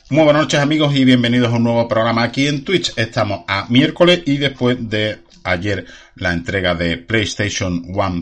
Muy buenas noches, amigos, y bienvenidos a un nuevo programa aquí en Twitch. Estamos a miércoles y después de ayer la entrega de PlayStation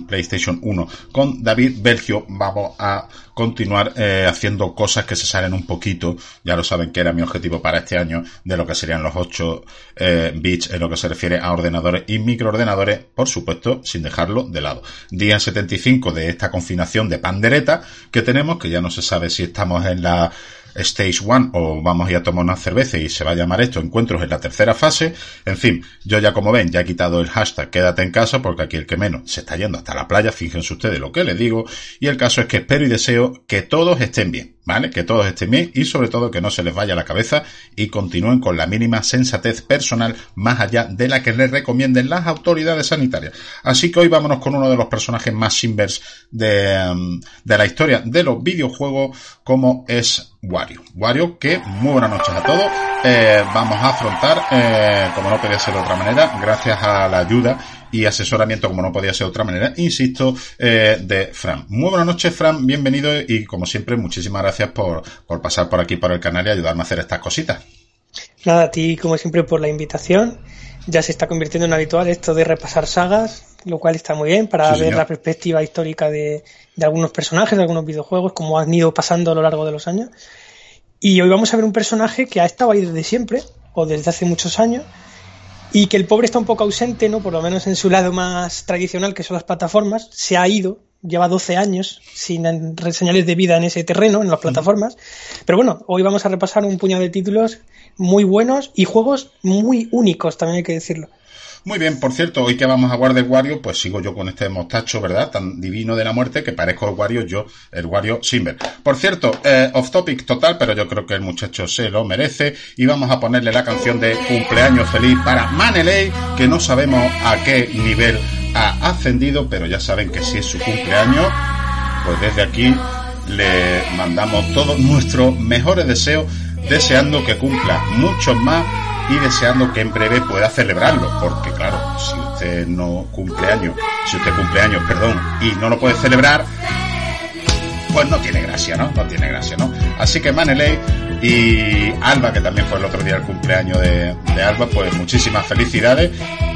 1 con David Belgio, vamos a continuar haciendo cosas que se salen un poquito, ya lo saben que era mi objetivo para este año, de lo que serían los 8 bits en lo que se refiere a ordenadores y microordenadores, por supuesto, sin dejarlo de lado. Día 75 de esta confinación de pandereta que tenemos, que ya no se sabe si estamos en la Stage 1 o vamos a ir a tomar una cerveza y se va a llamar esto encuentros en la tercera fase. En fin, yo ya como ven ya he quitado el hashtag quédate en casa porque aquí el que menos se está yendo hasta la playa, fíjense ustedes lo que les digo, y el caso es que espero y deseo que todos estén bien, ¿vale? Que todos estén bien y sobre todo que no se les vaya la cabeza y continúen con la mínima sensatez personal más allá de la que les recomienden las autoridades sanitarias. Así que hoy vámonos con uno de los personajes más simbers de la historia de los videojuegos, como es Wario, que muy buenas noches a todos. Vamos a afrontar, como no podía ser de otra manera, gracias a la ayuda y asesoramiento, como no podía ser de otra manera, insisto, de Fran. Muy buenas noches, Fran, bienvenido y como siempre, muchísimas gracias por pasar por aquí por el canal y ayudarme a hacer estas cositas. Nada, a ti como siempre por la invitación. Ya se está convirtiendo en habitual esto de repasar sagas, lo cual está muy bien para ver la perspectiva histórica de algunos personajes, de algunos videojuegos, como han ido pasando a lo largo de los años. Y hoy vamos a ver un personaje que ha estado ahí desde siempre, o desde hace muchos años, y que el pobre está un poco ausente, ¿no? Por lo menos en su lado más tradicional, que son las plataformas. Se ha ido, lleva 12 años sin señales de vida en ese terreno, en las plataformas. Pero bueno, hoy vamos a repasar un puñado de títulos muy buenos y juegos muy únicos, también hay que decirlo. Muy bien, por cierto, hoy que vamos a hablar de Wario, pues sigo yo con este mostacho, ¿verdad? Tan divino de la muerte que parezco el Wario Simber. Por cierto, off topic total, pero yo creo que el muchacho se lo merece y vamos a ponerle la canción de cumpleaños feliz para Maneley, que no sabemos a qué nivel ha ascendido, pero ya saben que si es su cumpleaños, pues desde aquí le mandamos todos nuestros mejores deseos, deseando que cumpla muchos más y deseando que en breve pueda celebrarlo, porque claro, si usted cumple años, y no lo puede celebrar, pues no tiene gracia, ¿no? Así que Maneley y Alba, que también fue el otro día el cumpleaños de Alba, pues muchísimas felicidades,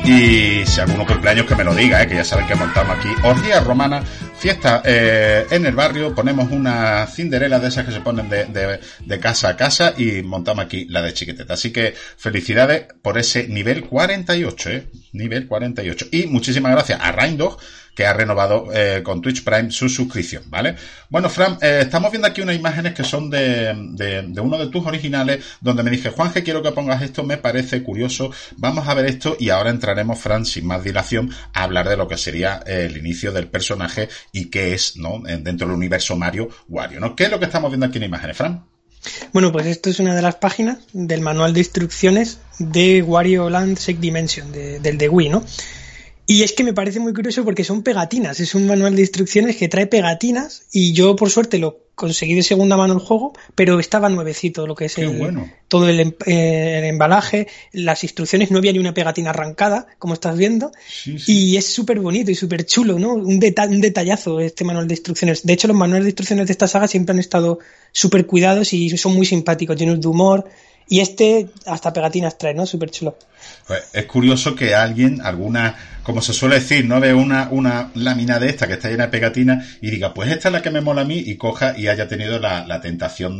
y si alguno cumpleaños que me lo diga, que ya saben que montamos aquí orgía romana, fiesta en el barrio, ponemos una cinderela de esas que se ponen de casa a casa y montamos aquí la de Chiqueteta. Así que felicidades por ese nivel 48, nivel 48. Y muchísimas gracias a Raindog, que ha renovado con Twitch Prime su suscripción, ¿vale? Bueno, Fran, estamos viendo aquí unas imágenes que son de uno de tus originales, donde me dije, Juanje, quiero que pongas esto, me parece curioso, vamos a ver esto y ahora entraremos, Fran, sin más dilación, a hablar de lo que sería el inicio del personaje y qué es, ¿no? Dentro del universo Wario, ¿no? ¿Qué es lo que estamos viendo aquí en imágenes, Fran? Bueno, pues esto es una de las páginas del manual de instrucciones de Wario Land 6 Dimension, del de Wii, ¿no? Y es que me parece muy curioso porque son pegatinas, es un manual de instrucciones que trae pegatinas y yo por suerte lo conseguí de segunda mano el juego, pero estaba nuevecito lo que es todo el embalaje, las instrucciones, no había ni una pegatina arrancada, como estás viendo, sí. Y es súper bonito y súper chulo, ¿no? Un detallazo este manual de instrucciones. De hecho, los manuales de instrucciones de esta saga siempre han estado súper cuidados y son muy simpáticos, llenos de humor. Y hasta pegatinas trae, ¿no? Súper chulo. Pues es curioso que alguien, como se suele decir, no ve una lámina de esta que está llena de pegatinas y diga, pues esta es la que me mola a mí, y coja y haya tenido la tentación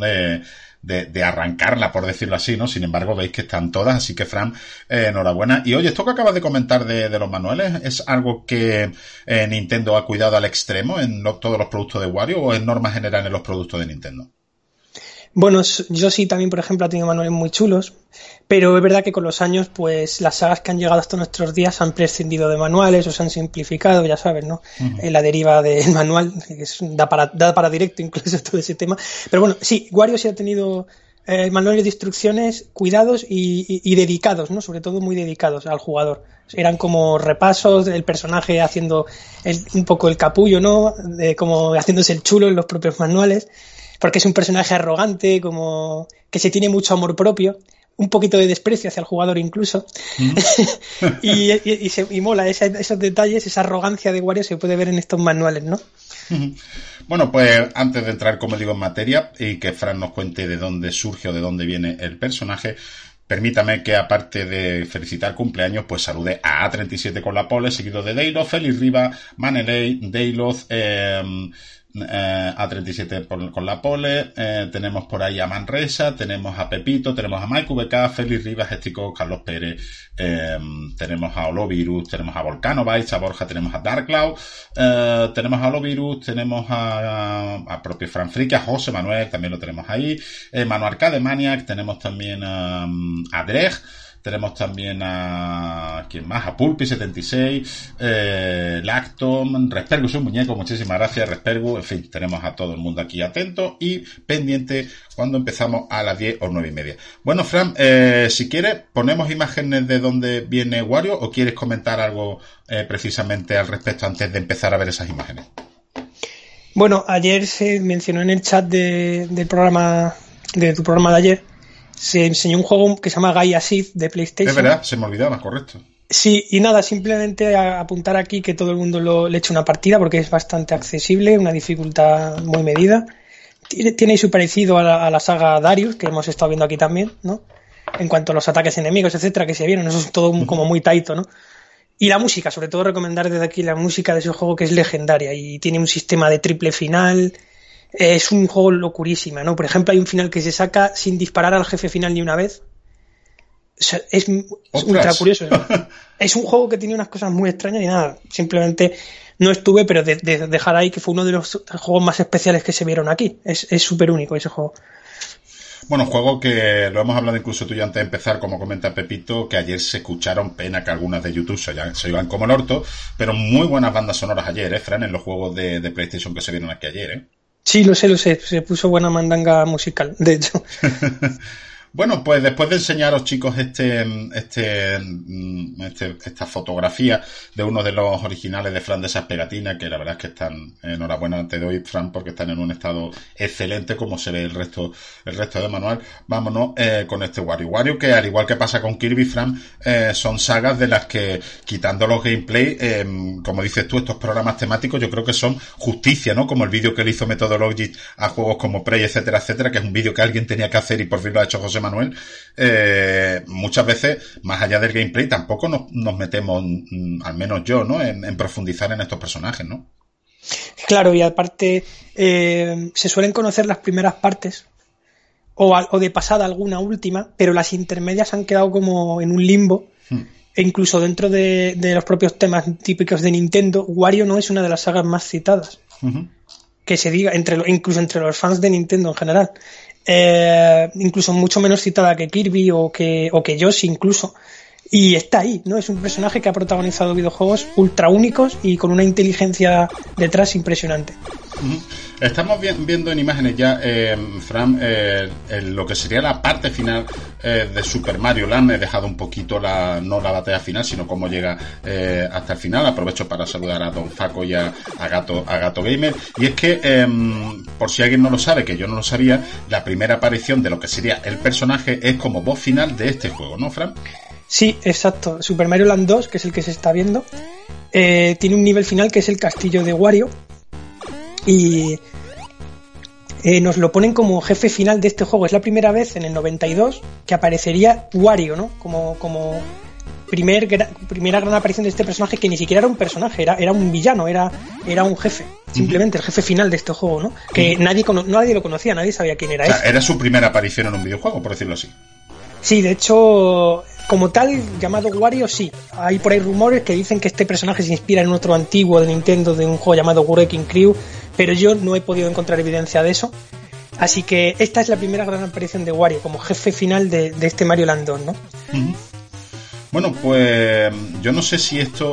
de arrancarla, por decirlo así, ¿no? Sin embargo, veis que están todas, así que Fran, enhorabuena. Y oye, esto que acabas de comentar de los manuales, ¿es algo que Nintendo ha cuidado al extremo en todos los productos de Wario o es norma general en los productos de Nintendo? Bueno, yo sí también, por ejemplo, he tenido manuales muy chulos, pero es verdad que con los años, pues las sagas que han llegado hasta nuestros días han prescindido de manuales o se han simplificado, ya sabes, ¿no? Uh-huh. La deriva del manual, que da para directo incluso todo ese tema. Pero bueno, sí, Wario sí ha tenido manuales de instrucciones cuidados y dedicados, ¿no? Sobre todo muy dedicados al jugador. Eran como repasos del personaje haciendo un poco el capullo, ¿no? Como haciéndose el chulo en los propios manuales. Porque es un personaje arrogante, como que se tiene mucho amor propio. un poquito de desprecio hacia el jugador incluso. Y mola esos detalles, esa arrogancia de Wario se puede ver en estos manuales, ¿no? Bueno, pues antes de entrar, como digo, en materia y que Fran nos cuente de dónde surge o de dónde viene el personaje, permítame que, aparte de felicitar cumpleaños, pues salude a A37 con la pole, seguido de Deiloz, Félix Riva, Maneley, Deiloz, A37 con la pole, tenemos por ahí a Manresa, tenemos a Pepito, tenemos a Mike VK, Félix Rivas, Estico, Carlos Pérez, tenemos a Olovirus, tenemos a Volcanobytes, a Borja, tenemos a Darkcloud, tenemos a Olovirus, tenemos a propio Fran Friki, a José Manuel, también lo tenemos ahí, Manu Arcade Maniac, tenemos también a Dreg, tenemos también a... ¿quién más? A Pulpi76, Lactom, Respergu, es un muñeco, muchísimas gracias, Respergu. En fin, tenemos a todo el mundo aquí atento y pendiente cuando empezamos a las 10 o 9:30. Bueno, Fran, si quieres, ponemos imágenes de dónde viene Wario, o quieres comentar algo precisamente al respecto antes de empezar a ver esas imágenes. Bueno, ayer se mencionó en el chat del programa, de tu programa de ayer, se enseñó un juego que se llama Gaia Sith de PlayStation. Es verdad, se me olvidaba, correcto. Sí, y nada, simplemente apuntar aquí que todo el mundo le eche una partida porque es bastante accesible, una dificultad muy medida. Tiene su parecido a la saga Darius, que hemos estado viendo aquí también, ¿no? En cuanto a los ataques enemigos, etcétera, que se vieron, eso es todo como muy taito, ¿no? Y la música, sobre todo recomendar desde aquí la música de ese juego, que es legendaria y tiene un sistema de triple final. Es un juego locurísima, ¿no? Por ejemplo, hay un final que se saca sin disparar al jefe final ni una vez. O sea, es ultra curioso. Es un juego que tiene unas cosas muy extrañas y nada, simplemente no estuve, pero dejar ahí que fue uno de los juegos más especiales que se vieron aquí. Es súper único ese juego. Bueno, juego que lo hemos hablado incluso tú y antes de empezar, como comenta Pepito, que ayer se escucharon, pena que algunas de YouTube se iban como el orto, pero muy buenas bandas sonoras ayer, Fran, en los juegos de PlayStation que se vieron aquí ayer, Sí, lo sé, se puso buena mandanga musical, de hecho. Bueno, pues después de enseñaros, chicos, esta fotografía de uno de los originales de Fran, de esas pegatinas, que la verdad es que están, enhorabuena te doy, Fran, porque están en un estado excelente, como se ve el resto del manual. Vámonos con este Wario, que al igual que pasa con Kirby, Fran, son sagas de las que, quitando los gameplay, como dices tú, estos programas temáticos, yo creo que son justicia, ¿no? Como el vídeo que le hizo Methodology a juegos como Prey, etcétera, etcétera, que es un vídeo que alguien tenía que hacer y por fin lo ha hecho José Manuel. Muchas veces, más allá del gameplay, tampoco nos metemos, al menos yo, ¿no? En profundizar en estos personajes, ¿no? Claro, y aparte se suelen conocer las primeras partes o de pasada alguna última, pero las intermedias han quedado como en un limbo. E incluso dentro de los propios temas típicos de Nintendo, Wario no es una de las sagas más citadas. Que se diga, incluso entre los fans de Nintendo en general. Incluso mucho menos citada que Kirby o que Yoshi incluso, y está ahí, ¿no? Es un personaje que ha protagonizado videojuegos ultra únicos y con una inteligencia detrás impresionante. Estamos viendo en imágenes ya, Fran, lo que sería la parte final de Super Mario Land. He dejado un poquito no la batalla final, sino cómo llega hasta el final. Aprovecho para saludar a Don Faco y a Gato Gamer. Y es que, por si alguien no lo sabe, que yo no lo sabía, la primera aparición de lo que sería el personaje es como voz final de este juego, ¿no, Fran? Sí, exacto. Super Mario Land 2, que es el que se está viendo, tiene un nivel final que es el castillo de Wario. Y nos lo ponen como jefe final de este juego. Es la primera vez en el 92 que aparecería Wario, ¿no? Como primera gran aparición de este personaje, que ni siquiera era un personaje, era un villano, era un jefe, simplemente el jefe final de este juego, ¿no? Que nadie lo conocía, nadie sabía quién era. O sea, era su primera aparición en un videojuego, por decirlo así. Sí, de hecho, como tal, llamado Wario, sí. Hay por ahí rumores que dicen que este personaje se inspira en otro antiguo de Nintendo, de un juego llamado Wrecking Crew, pero yo no he podido encontrar evidencia de eso. Así que esta es la primera gran aparición de Wario como jefe final de este Mario Land 2, ¿no? Bueno, pues yo no sé si esto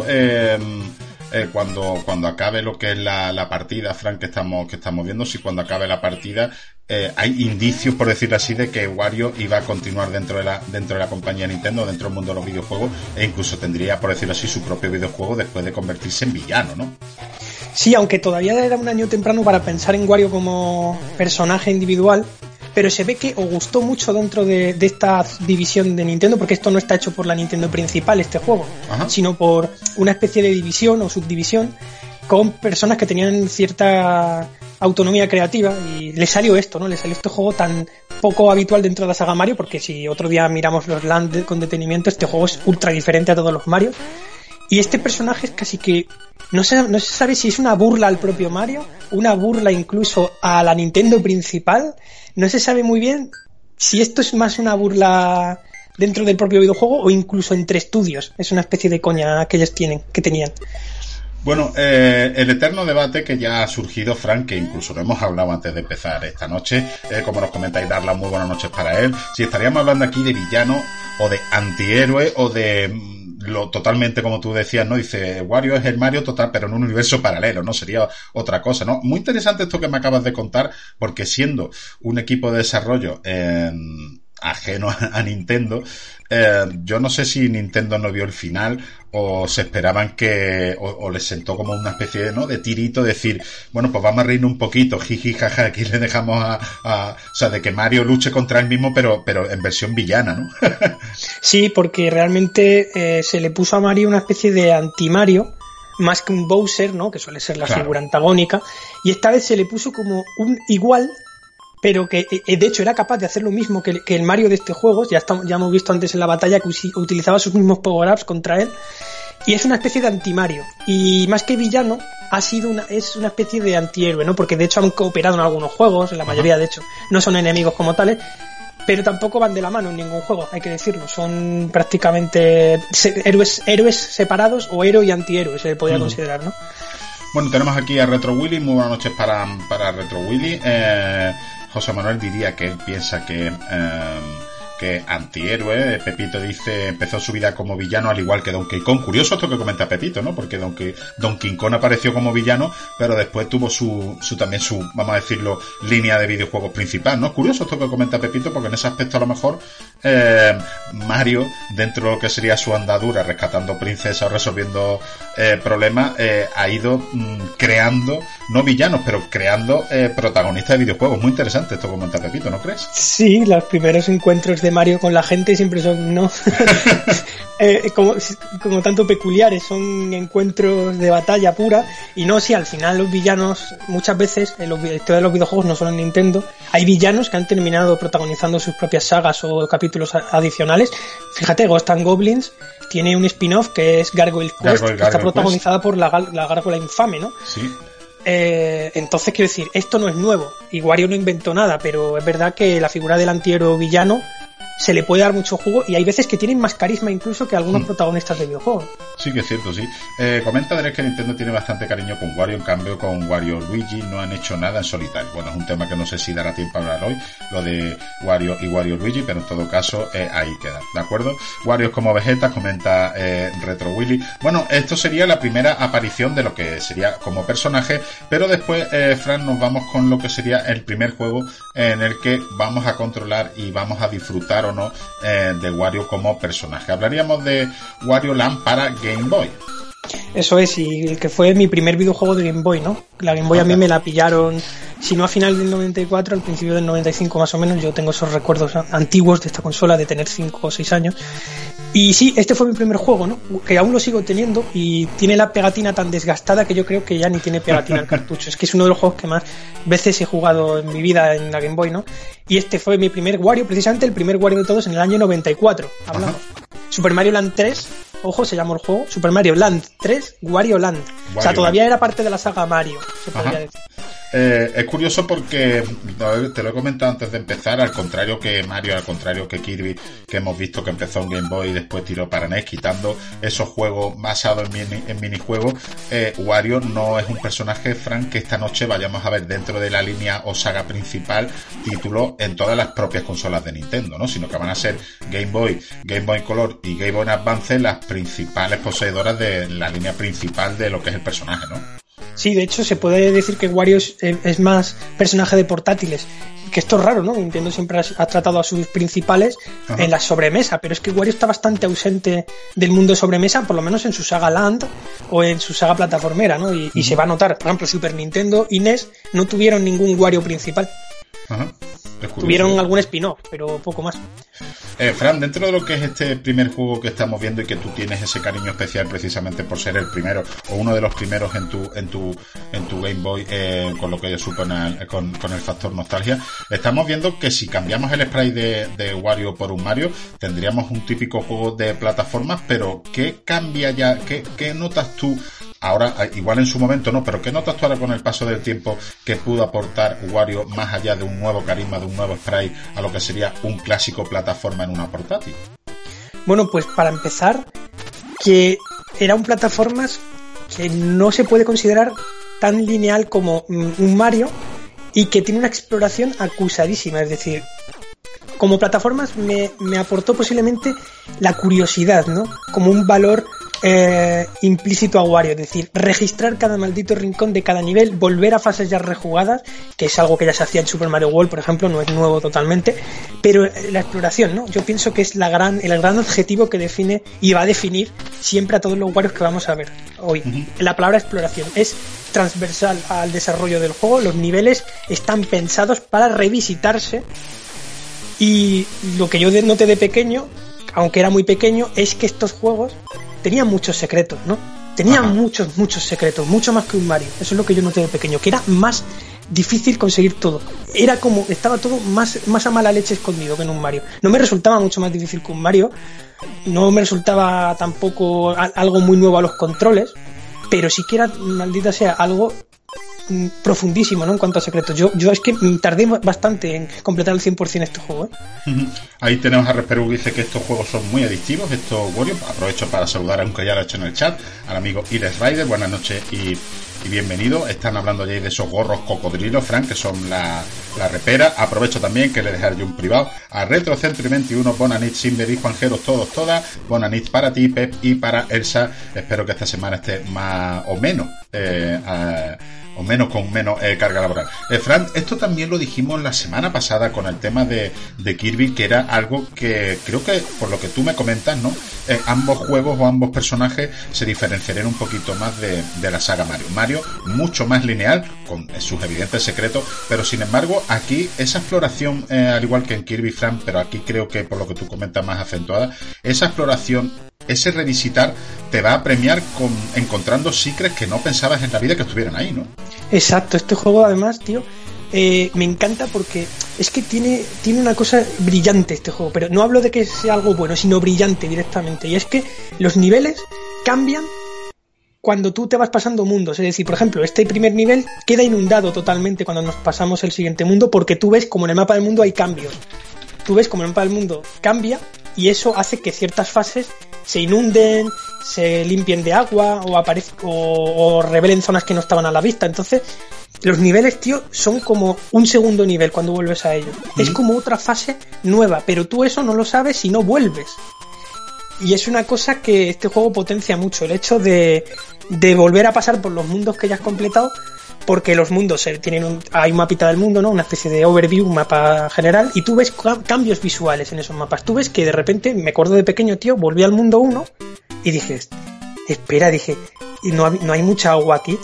cuando acabe lo que es la partida, Frank, que estamos viendo, si cuando acabe la partida hay indicios, por decirlo así, de que Wario iba a continuar dentro de la compañía Nintendo, dentro del mundo de los videojuegos, e incluso tendría, por decirlo así, su propio videojuego después de convertirse en villano, ¿no? Sí, aunque todavía era un año temprano para pensar en Wario como personaje individual, pero se ve que os gustó mucho dentro de esta división de Nintendo, porque esto no está hecho por la Nintendo principal, este juego, sino por una especie de división o subdivisión con personas que tenían cierta autonomía creativa, y le salió esto, ¿no? Le salió este juego tan poco habitual dentro de la saga Mario, porque si otro día miramos los Land con detenimiento, este juego es ultra diferente a todos los Mario. Y este personaje es casi que no se sabe si es una burla al propio Mario, una burla incluso a la Nintendo principal. No se sabe muy bien si esto es más una burla dentro del propio videojuego o incluso entre estudios. Es una especie de coña que ellos tenían. Bueno, el eterno debate que ya ha surgido, Frank, que incluso lo hemos hablado antes de empezar esta noche, como nos comentáis, Darla, muy buenas noches para él. Si estaríamos hablando aquí de villano o de antihéroe o de lo totalmente, como tú decías, ¿no? Dice, Wario es el Mario total, pero en un universo paralelo, ¿no? Sería otra cosa, ¿no? Muy interesante esto que me acabas de contar, porque siendo un equipo de desarrollo ajeno a Nintendo, yo no sé si Nintendo no vio el final o se esperaban que o les sentó como una especie de, ¿no?, de tirito, decir, bueno, pues vamos a reírnos un poquito, jiji, jaja, aquí le dejamos o sea, de que Mario luche contra él mismo, pero en versión villana, ¿no? Sí, porque realmente se le puso a Mario una especie de anti-Mario, más que un Bowser, ¿no?, que suele ser la figura antagónica, y esta vez se le puso como un igual, pero que de hecho era capaz de hacer lo mismo que el Mario de este juego. Ya hemos visto antes en la batalla que utilizaba sus mismos power-ups contra él, y es una especie de anti-Mario, y más que villano es una especie de antihéroe, ¿no? Porque de hecho han cooperado en algunos juegos, en la mayoría de hecho no son enemigos como tales, pero tampoco van de la mano en ningún juego, hay que decirlo. Son prácticamente héroes separados, o héroe y antihéroe se podría considerar, ¿no? Bueno, tenemos aquí a Retro Willy. Muy buenas noches para Retro Willy. José Manuel diría que él piensa que antihéroe. Pepito dice, empezó su vida como villano al igual que Donkey Kong. Curioso esto que comenta Pepito, ¿no? Porque Donkey Kong apareció como villano, pero después tuvo también su, vamos a decirlo, línea de videojuegos principal, ¿no? Curioso esto que comenta Pepito, porque en ese aspecto a lo mejor Mario, dentro de lo que sería su andadura, rescatando princesas o resolviendo problemas, ha ido creando, no villanos, pero creando protagonistas de videojuegos. Muy interesante esto que comenta Pepito, ¿no crees? Sí, los primeros encuentros de Mario con la gente siempre son, ¿no? como tanto peculiares, son encuentros de batalla pura. Y no, sí, al final los villanos, muchas veces en la historia de los videojuegos, no solo en Nintendo, hay villanos que han terminado protagonizando sus propias sagas o capítulos adicionales. Fíjate, Ghost and Goblins tiene un spin-off que es Gargoyle Quest, que está protagonizada por la gárgola infame, ¿no? Sí. Entonces, quiero decir, esto no es nuevo y Wario no inventó nada, pero es verdad que la figura del antihéroe villano se le puede dar mucho jugo, y hay veces que tienen más carisma incluso que algunos protagonistas de videojuegos. Sí, que es cierto, sí. Comenta Andrés que Nintendo tiene bastante cariño con Wario, en cambio con Wario Luigi no han hecho nada en solitario. Bueno, es un tema que no sé si dará tiempo a hablar hoy, lo de Wario y Wario Luigi, pero en todo caso ahí queda, ¿de acuerdo? Wario es como Vegeta, comenta Retro Willy. Bueno, esto sería la primera aparición de lo que sería como personaje, pero después, Fran, nos vamos con lo que sería el primer juego en el que vamos a controlar y vamos a disfrutar o no de Wario como personaje. Hablaríamos de Wario Land para Game Boy. Eso es, y el que fue mi primer videojuego de Game Boy, ¿no? La Game Boy a mí me la pillaron, si no a final del 94, al principio del 95 más o menos. Yo tengo esos recuerdos antiguos de esta consola, de tener 5 o 6 años. Y sí, este fue mi primer juego, ¿no? Que aún lo sigo teniendo, y tiene la pegatina tan desgastada que yo creo que ya ni tiene pegatina el cartucho. Es que es uno de los juegos que más veces he jugado en mi vida en la Game Boy, ¿no? Y este fue mi primer Wario, precisamente el primer Wario de todos, en el año 94. Hablamos. Super Mario Land 3, ojo, se llamó el juego, Super Mario Land 3, Wario Land. O sea, todavía era parte de la saga Mario, se podría decir. Es curioso porque te lo he comentado antes de empezar, al contrario que Mario, al contrario que Kirby, que hemos visto que empezó en Game Boy y después tiró para NES, quitando esos juegos basados en minijuegos, Wario no es un personaje, Frank, que esta noche vayamos a ver dentro de la línea o saga principal, título en todas las propias consolas de Nintendo, ¿no? Sino que van a ser Game Boy Color y Game Boy Advance las principales poseedoras de la línea principal de lo que es el personaje, ¿no? Sí, de hecho se puede decir que Wario es más personaje de portátiles, que esto es raro, ¿no? Nintendo siempre ha tratado a sus principales en la sobremesa, pero es que Wario está bastante ausente del mundo de sobremesa, por lo menos en su saga Land o en su saga plataformera, ¿no? Y se va a notar, por ejemplo, Super Nintendo y NES no tuvieron ningún Wario principal. Tuvieron algún spin-off, pero poco más. Fran, dentro de lo que es este primer juego que estamos viendo y que tú tienes ese cariño especial precisamente por ser el primero o uno de los primeros en tu Game Boy, con lo que supone con el factor nostalgia, estamos viendo que si cambiamos el sprite de Wario por un Mario, tendríamos un típico juego de plataformas, pero ¿qué cambia ya? ¿Qué notas tú? Ahora, igual en su momento no, pero ¿qué notas tú ahora con el paso del tiempo que pudo aportar Wario más allá de un nuevo carisma, de un nuevo sprite, a lo que sería un clásico plataforma en una portátil? Bueno, pues para empezar, que era un plataformas que no se puede considerar tan lineal como un Mario y que tiene una exploración acusadísima, es decir, como plataformas me aportó posiblemente la curiosidad, ¿no? Como un valor implícito a Wario, es decir, registrar cada maldito rincón de cada nivel, volver a fases ya rejugadas, que es algo que ya se hacía en Super Mario World, por ejemplo, no es nuevo totalmente, pero la exploración, ¿no? Yo pienso que es el gran objetivo que define y va a definir siempre a todos los Warios que vamos a ver hoy. La palabra exploración es transversal al desarrollo del juego, los niveles están pensados para revisitarse, y lo que yo noté de pequeño, aunque era muy pequeño, es que estos juegos tenían muchos secretos, ¿no? Tenían muchos secretos, mucho más que un Mario. Eso es lo que yo noté de pequeño, que era más difícil conseguir todo. Era como, estaba todo más a mala leche escondido que en un Mario. No me resultaba mucho más difícil que un Mario, no me resultaba tampoco algo muy nuevo a los controles, pero sí que era, maldita sea, algo profundísimo, ¿no? En cuanto a secretos. Yo es que tardé bastante en completar el 100% este juego, ¿eh? Ahí tenemos a Resperu que dice que estos juegos son muy adictivos, estos Wario. Aprovecho para saludar, aunque ya lo he hecho en el chat, al amigo Ires Rider. Buenas noches y bienvenido. Están hablando ya de esos gorros cocodrilos, Frank, que son la repera. Aprovecho también que le dejaré un privado a Retrocentro 21, Bonanit, Simber y Juanjeros, todas. Bonanit para ti, Pep, y para Elsa. Espero que esta semana esté más o menos con menos carga laboral. Fran, esto también lo dijimos la semana pasada con el tema de Kirby, que era algo que creo que, por lo que tú me comentas, ¿no? Ambos juegos o ambos personajes se diferenciarían un poquito más de la saga Mario. Mario mucho más lineal, con sus evidentes secretos, pero sin embargo aquí esa exploración, al igual que en Kirby, Fran, pero aquí creo que por lo que tú comentas más acentuada, esa exploración, ese revisitar te va a premiar con encontrando secrets que no pensabas en la vida que estuvieran ahí, ¿no? Exacto, este juego además, tío, me encanta porque es que tiene una cosa brillante este juego, pero no hablo de que sea algo bueno, sino brillante directamente, y es que los niveles cambian cuando tú te vas pasando mundos, es decir, por ejemplo, este primer nivel queda inundado totalmente cuando nos pasamos el siguiente mundo, porque tú ves como en el mapa del mundo hay cambios, tú ves como en el mapa del mundo cambia, y eso hace que ciertas fases se inunden, se limpien de agua o revelen zonas que no estaban a la vista. Entonces, los niveles, tío, son como un segundo nivel cuando vuelves a ellos. Es como otra fase nueva, pero tú eso no lo sabes si no vuelves. Y es una cosa que este juego potencia mucho, el hecho de volver a pasar por los mundos que ya has completado, porque los mundos hay un mapita del mundo, ¿no? Una especie de overview, un mapa general, y tú ves cambios visuales en esos mapas. Tú ves que de repente, me acuerdo de pequeño, tío, volví al mundo 1 y dije, espera, ¿y no hay mucha agua aquí?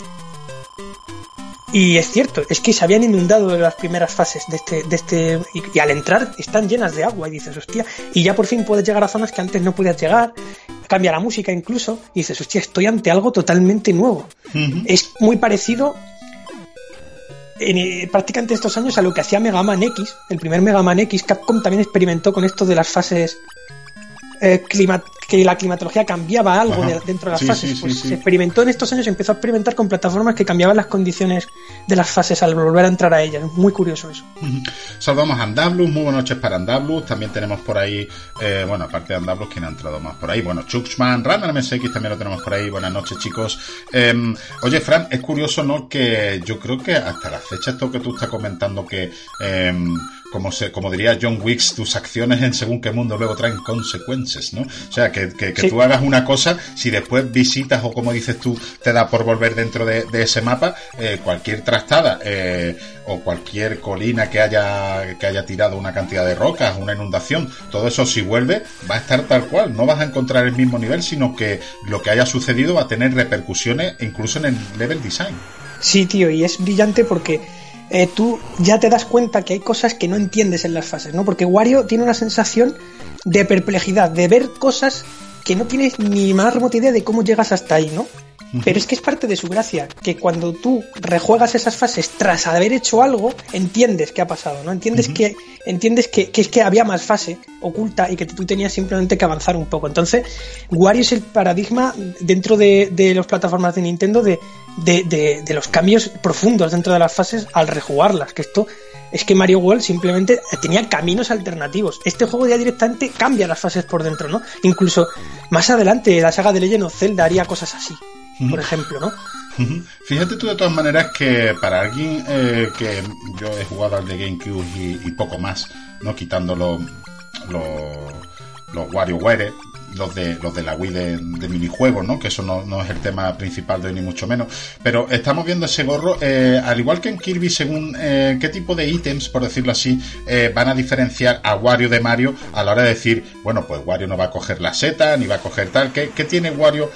Y es cierto, es que se habían inundado las primeras fases de este y al entrar están llenas de agua y dices, hostia, y ya por fin puedes llegar a zonas que antes no podías llegar, cambia la música incluso, y dices, hostia, estoy ante algo totalmente nuevo. Es muy parecido prácticamente estos años a lo que hacía Mega Man X, el primer Mega Man X. Capcom también experimentó con esto de las fases, que la climatología cambiaba algo dentro de las fases. Se experimentó en estos años, empezó a experimentar con plataformas que cambiaban las condiciones de las fases al volver a entrar a ellas. Muy curioso eso. Saludamos a Andablus, muy buenas noches para Andablus. También tenemos por ahí, aparte de Andablus, ¿quién ha entrado más por ahí? Bueno, Chuxman, Random MSX también lo tenemos por ahí. Buenas noches, chicos. Oye, Fran, es curioso, ¿no? Que yo creo que hasta la fecha, esto que tú estás comentando, que como diría John Wicks, tus acciones en según qué mundo luego traen consecuencias, ¿no? O sea, que tú hagas una cosa, si después visitas o, como dices tú, te da por volver dentro de ese mapa, cualquier trastada o cualquier colina que haya tirado una cantidad de rocas, una inundación, todo eso, si vuelve, va a estar tal cual, no vas a encontrar el mismo nivel, sino que lo que haya sucedido va a tener repercusiones incluso en el level design. Sí, tío, y es brillante porque tú ya te das cuenta que hay cosas que no entiendes en las fases, ¿no? Porque Wario tiene una sensación de perplejidad, de ver cosas que no tienes ni más remota idea de cómo llegas hasta ahí, ¿no? Pero es que es parte de su gracia, que cuando tú rejuegas esas fases tras haber hecho algo, entiendes qué ha pasado, ¿no? Entiendes que es que había más fase oculta y que tú tenías simplemente que avanzar un poco. Entonces, Wario es el paradigma dentro de las plataformas de Nintendo de los cambios profundos dentro de las fases al rejugarlas, que esto es que Mario World simplemente tenía caminos alternativos. Este juego ya directamente cambia las fases por dentro, ¿no? Incluso más adelante la saga de Legend of Zelda haría cosas así, por ejemplo, ¿no? Fíjate tú de todas maneras que para alguien que yo he jugado al de GameCube y poco más, ¿no? Quitando los WarioWare, los de la Wii de minijuegos, ¿no? Que eso no es el tema principal de hoy ni mucho menos, pero estamos viendo ese gorro, al igual que en Kirby, según qué tipo de ítems, por decirlo así, van a diferenciar a Wario de Mario a la hora de decir, bueno, pues Wario no va a coger la seta, ni va a coger tal, ¿qué tiene Wario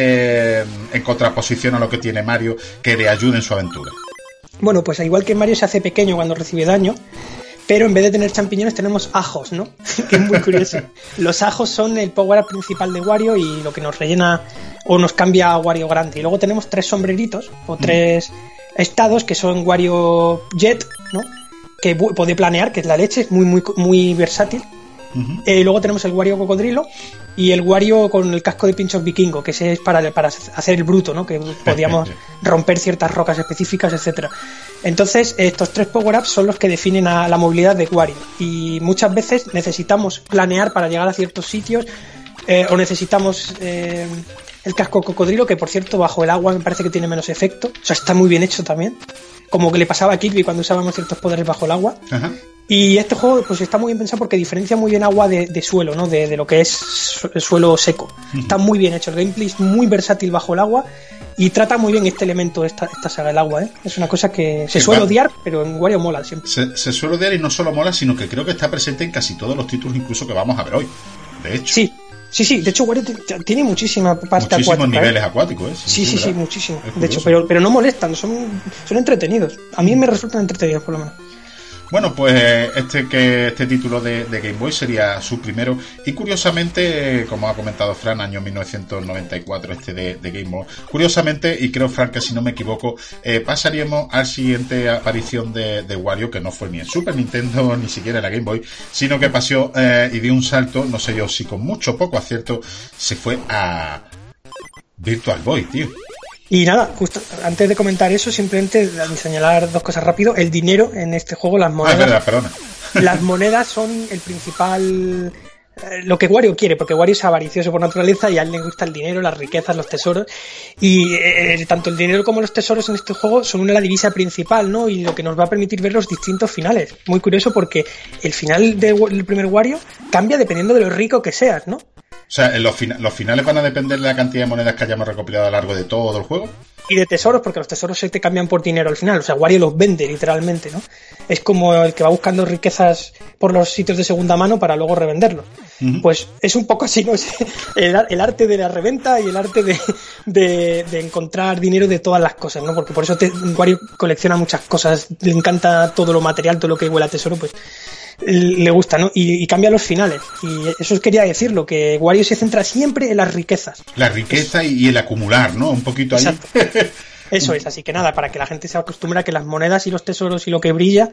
en contraposición a lo que tiene Mario que le ayude en su aventura? Bueno, pues igual que Mario se hace pequeño cuando recibe daño, pero en vez de tener champiñones tenemos ajos, ¿no? Que es muy curioso. Los ajos son el power-up principal de Wario y lo que nos rellena o nos cambia a Wario grande. Y luego tenemos 3 sombreritos o 3 estados que son Wario Jet, ¿no? Que puede planear, que es la leche, es muy versátil. Luego tenemos el Wario Cocodrilo y el Wario con el casco de pinchos vikingo, que ese es para hacer el bruto, ¿no? Que podíamos romper ciertas rocas específicas, etcétera. Entonces, estos 3 power-ups son los que definen a la movilidad de Wario. Y muchas veces necesitamos planear para llegar a ciertos sitios, o necesitamos el casco cocodrilo, que por cierto, bajo el agua me parece que tiene menos efecto. O sea, está muy bien hecho también. Como que le pasaba a Kirby cuando usábamos ciertos poderes bajo el agua. Ajá. Y este juego pues está muy bien pensado porque diferencia muy bien agua de suelo, ¿no? De lo que es el suelo seco. Está muy bien hecho. El gameplay es muy versátil bajo el agua y trata muy bien este elemento, esta saga del agua, ¿eh? Es una cosa que se suele odiar, pero en Wario mola siempre. Se suele odiar y no solo mola, sino que creo que está presente en casi todos los títulos, incluso que vamos a ver hoy. De hecho. Sí, de hecho Wario tiene muchísima parte muchísimos acuática. Niveles acuáticos, ¿eh? Sí, muchísimo. De hecho, pero no molestan, son entretenidos. A mí me resultan entretenidos, por lo menos. Bueno, pues este título de Game Boy sería su primero y curiosamente, como ha comentado Fran, año 1994 de Game Boy, curiosamente, y creo Fran que si no me equivoco, pasaríamos a la siguiente aparición de Wario, que no fue ni en Super Nintendo ni siquiera en la Game Boy, sino que pasó y dio un salto, no sé yo si con mucho o poco acierto, se fue a Virtual Boy, tío. Y nada, justo antes de comentar eso, simplemente señalar 2 cosas rápido. El dinero en este juego, las monedas. Es verdad, perdona. Las monedas son el principal. Lo que Wario quiere, porque Wario es avaricioso por naturaleza y a él le gusta el dinero, las riquezas, los tesoros. Y tanto el dinero como los tesoros en este juego son la divisa principal, ¿no? Y lo que nos va a permitir ver los distintos finales. Muy curioso porque el final del primer Wario cambia dependiendo de lo rico que seas, ¿no? O sea, los finales van a depender de la cantidad de monedas que hayamos recopilado a lo largo de todo el juego. Y de tesoros, porque los tesoros se te cambian por dinero al final. O sea, Wario los vende literalmente, ¿no? Es como el que va buscando riquezas por los sitios de segunda mano para luego revenderlos. Pues es un poco así, ¿no? El arte de la reventa y el arte de encontrar dinero de todas las cosas, ¿no? Porque por eso Wario colecciona muchas cosas. Le encanta todo lo material, todo lo que huele a tesoro, pues le gusta, ¿no? Y cambia los finales. Y eso os quería decirlo, que Wario se centra siempre en las riquezas. La riqueza y el acumular, ¿no? Un poquito ahí. Exacto. Eso es, así que nada, para que la gente se acostumbre a que las monedas y los tesoros y lo que brilla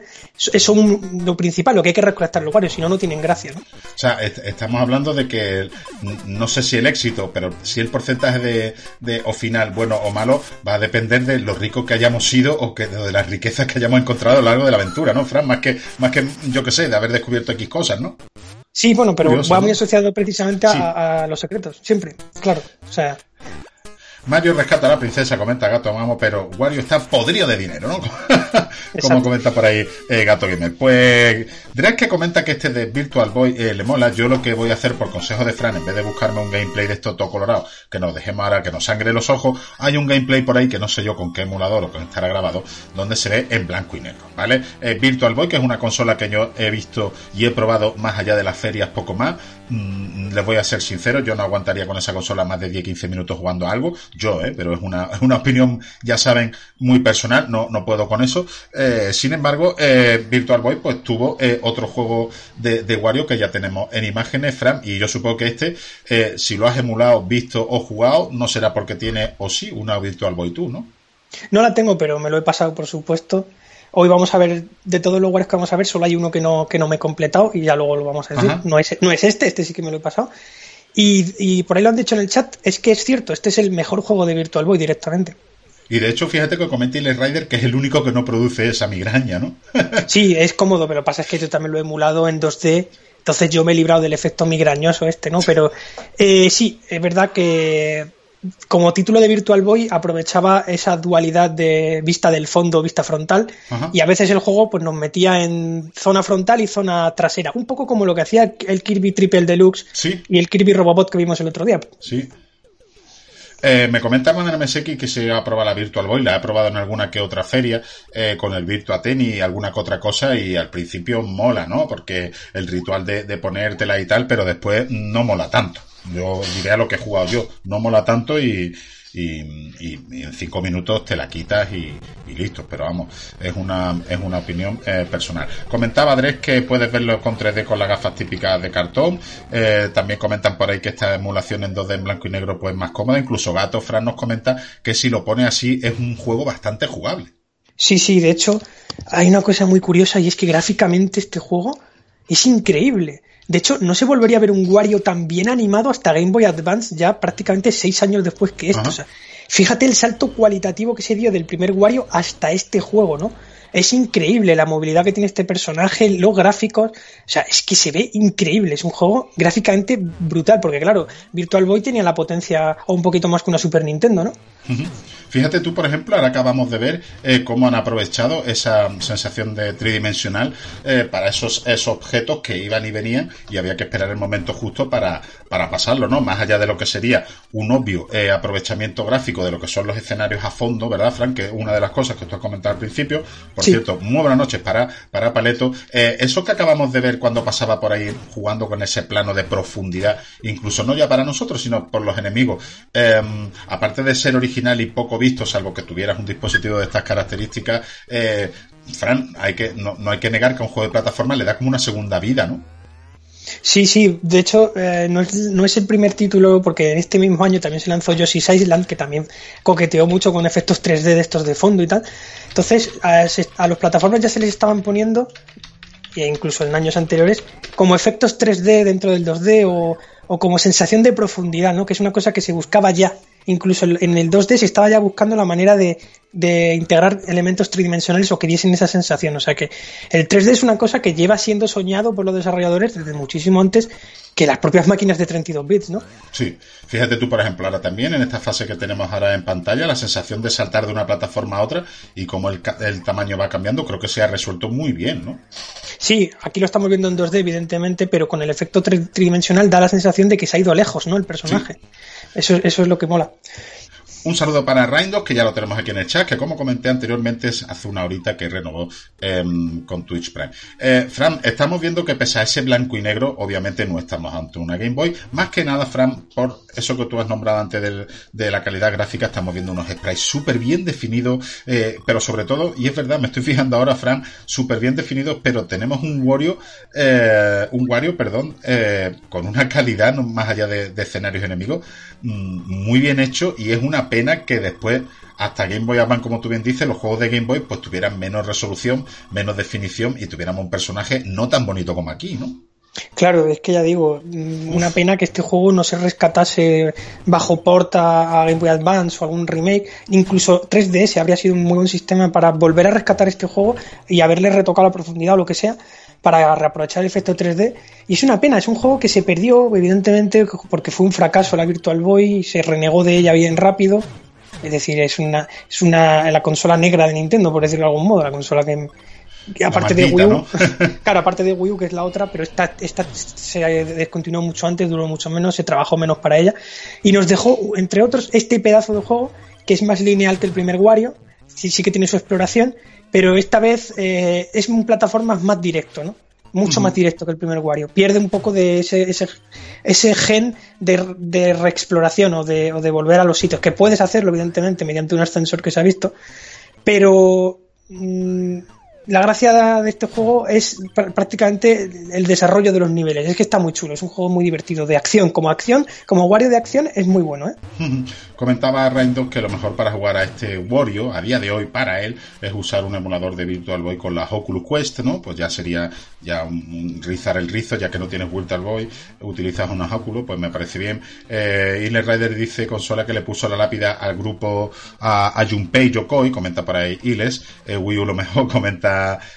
son lo principal, lo que hay que recolectar los Wario, si no, no tienen gracia, ¿no? O sea, estamos hablando de que, no sé si el éxito, pero si el porcentaje o final, bueno o malo, va a depender de lo ricos que hayamos sido o de las riquezas que hayamos encontrado a lo largo de la aventura, ¿no, Fran? Más que yo que sé, de haber descubierto X cosas, ¿no? Sí, bueno, pero curioso, va ¿no? Muy asociado precisamente a los secretos, siempre, claro, o sea... Mario rescata a la princesa, comenta Gato Mamo, pero Wario está podrido de dinero, ¿no? Como comenta por ahí Gato Gamer. Pues Drake que comenta que este de Virtual Boy le mola. Yo lo que voy a hacer por consejo de Fran, en vez de buscarme un gameplay de esto todo colorado, que nos dejemos ahora, que nos sangre los ojos, hay un gameplay por ahí que no sé yo con qué emulador o con estará grabado, donde se ve en blanco y negro, ¿vale? Virtual Boy, que es una consola que yo he visto y he probado más allá de las ferias, poco más. Les voy a ser sincero, yo no aguantaría con esa consola más de 10-15 minutos jugando a algo, pero es una opinión, ya saben, muy personal, no puedo con eso. Sin embargo, Virtual Boy pues tuvo otro juego de Wario que ya tenemos en imágenes, Fran, y yo supongo que si lo has emulado, visto o jugado, no será porque tiene, o sí, una Virtual Boy tú, ¿no? No la tengo, pero me lo he pasado, por supuesto. Hoy vamos a ver, de todos los Warios que vamos a ver, solo hay uno que no me he completado y ya luego lo vamos a decir. No es este sí que me lo he pasado. Y por ahí lo han dicho en el chat, es que es cierto, este es el mejor juego de Virtual Boy directamente. Y de hecho, fíjate que comenta Ile Rider que es el único que no produce esa migraña, ¿no? Sí, es cómodo, pero lo que pasa es que yo también lo he emulado en 2D, entonces yo me he librado del efecto migrañoso ¿no? Pero sí, es verdad que como título de Virtual Boy aprovechaba esa dualidad de vista del fondo, vista frontal, y a veces el juego pues nos metía en zona frontal y zona trasera, un poco como lo que hacía el Kirby Triple Deluxe y el Kirby Robobot que vimos el otro día. Sí. Me comentaban en MSX que se ha probado la Virtual Boy, la he probado en alguna que otra feria con el Virtua Tennis y alguna que otra cosa, y al principio mola, ¿no? Porque el ritual de ponértela y tal, pero después no mola tanto. Yo diré a lo que he jugado yo, no mola tanto y en 5 minutos te la quitas y listo, pero vamos, es una opinión personal. Comentaba Andrés que puedes verlo con 3D con las gafas típicas de cartón. También comentan por ahí que esta emulación en 2D en blanco y negro pues es más cómoda. Incluso Gato Fran nos comenta que si lo pone así es un juego bastante jugable. Sí, de hecho hay una cosa muy curiosa y es que gráficamente este juego es increíble. De hecho, no se volvería a ver un Wario tan bien animado hasta Game Boy Advance, ya prácticamente 6 años después que esto. O sea, fíjate el salto cualitativo que se dio del primer Wario hasta este juego, ¿no? Es increíble la movilidad que tiene este personaje, los gráficos, o sea, es que se ve increíble, es un juego gráficamente brutal, porque claro, Virtual Boy tenía la potencia o un poquito más que una Super Nintendo, ¿no? Fíjate tú, por ejemplo, ahora acabamos de ver cómo han aprovechado esa sensación de tridimensional para esos objetos que iban y venían y había que esperar el momento justo para pasarlo, ¿no? Más allá de lo que sería un obvio aprovechamiento gráfico de lo que son los escenarios a fondo, ¿verdad, Frank? Que es una de las cosas que tú has comentado al principio. Por cierto, muy buenas noches para Paleto. Eso que acabamos de ver cuando pasaba por ahí jugando con ese plano de profundidad, incluso no ya para nosotros, sino por los enemigos, aparte de ser original y poco visto, salvo que tuvieras un dispositivo de estas características, Fran, no hay que negar que a un juego de plataforma le da como una segunda vida, ¿no? Sí, de hecho no es el primer título, porque en este mismo año también se lanzó Yoshi's Island, que también coqueteó mucho con efectos 3D de estos de fondo y tal. Entonces a los plataformas ya se les estaban poniendo, e incluso en años anteriores, como efectos 3D dentro del 2D o como sensación de profundidad, ¿no? Que es una cosa que se buscaba ya. Incluso en el 2D se estaba ya buscando la manera de integrar elementos tridimensionales o que diesen esa sensación. O sea que el 3D es una cosa que lleva siendo soñado por los desarrolladores desde muchísimo antes que las propias máquinas de 32 bits, ¿no? Sí, fíjate tú, por ejemplo, ahora también en esta fase que tenemos ahora en pantalla, la sensación de saltar de una plataforma a otra y cómo el tamaño va cambiando, creo que se ha resuelto muy bien, ¿no? Sí, aquí lo estamos viendo en 2D, evidentemente, pero con el efecto tridimensional da la sensación de que se ha ido lejos, ¿no? El personaje. Sí. Eso es lo que mola. Un saludo para Raindos, que ya lo tenemos aquí en el chat, que como comenté anteriormente, hace una horita que renovó con Twitch Prime. Fran, estamos viendo que pese a ese blanco y negro, obviamente no estamos ante una Game Boy. Más que nada, Fran, por eso que tú has nombrado antes de la calidad gráfica, estamos viendo unos sprites súper bien definidos, pero sobre todo, y es verdad, me estoy fijando ahora, Fran, súper bien definidos, pero tenemos un Wario, con una calidad, más allá de escenarios enemigos, muy bien hecho, y es una pena que después, hasta Game Boy Advance, como tú bien dices, los juegos de Game Boy pues tuvieran menos resolución, menos definición y tuviéramos un personaje no tan bonito como aquí, ¿no? Claro, es que ya digo, una pena que este juego no se rescatase bajo porta a Game Boy Advance o algún remake. Incluso 3DS habría sido un muy buen sistema para volver a rescatar este juego y haberle retocado la profundidad o lo que sea para reaprovechar el efecto 3D. Y es una pena, es un juego que se perdió, evidentemente, porque fue un fracaso la Virtual Boy y se renegó de ella bien rápido. Es decir, es la consola negra de Nintendo, por decirlo de algún modo, la consola que aparte de Wii U, ¿no? Claro, aparte de Wii U, que es la otra, pero esta se descontinuó mucho antes, duró mucho menos, se trabajó menos para ella y nos dejó, entre otros, este pedazo de juego que es más lineal que el primer Wario, sí que tiene su exploración, pero esta vez es un plataforma más directo, ¿no? Mucho más directo que el primer Wario. Pierde un poco de ese gen de reexploración o de volver a los sitios, que puedes hacerlo, evidentemente, mediante un ascensor que se ha visto, pero La gracia de este juego es prácticamente el desarrollo de los niveles. Es que está muy chulo, es un juego muy divertido de acción, como Wario de acción es muy bueno, ¿eh? Comentaba Rainbow que lo mejor para jugar a este Wario, a día de hoy para él, es usar un emulador de Virtual Boy con la Oculus Quest, ¿no? Pues ya sería un rizar el rizo, ya que no tienes Virtual Boy, utilizas unos Oculus, pues me parece bien. Inner Rider dice consola que le puso la lápida al grupo a Junpei Yokoi, comenta por ahí Iles, Wii U lo mejor, comenta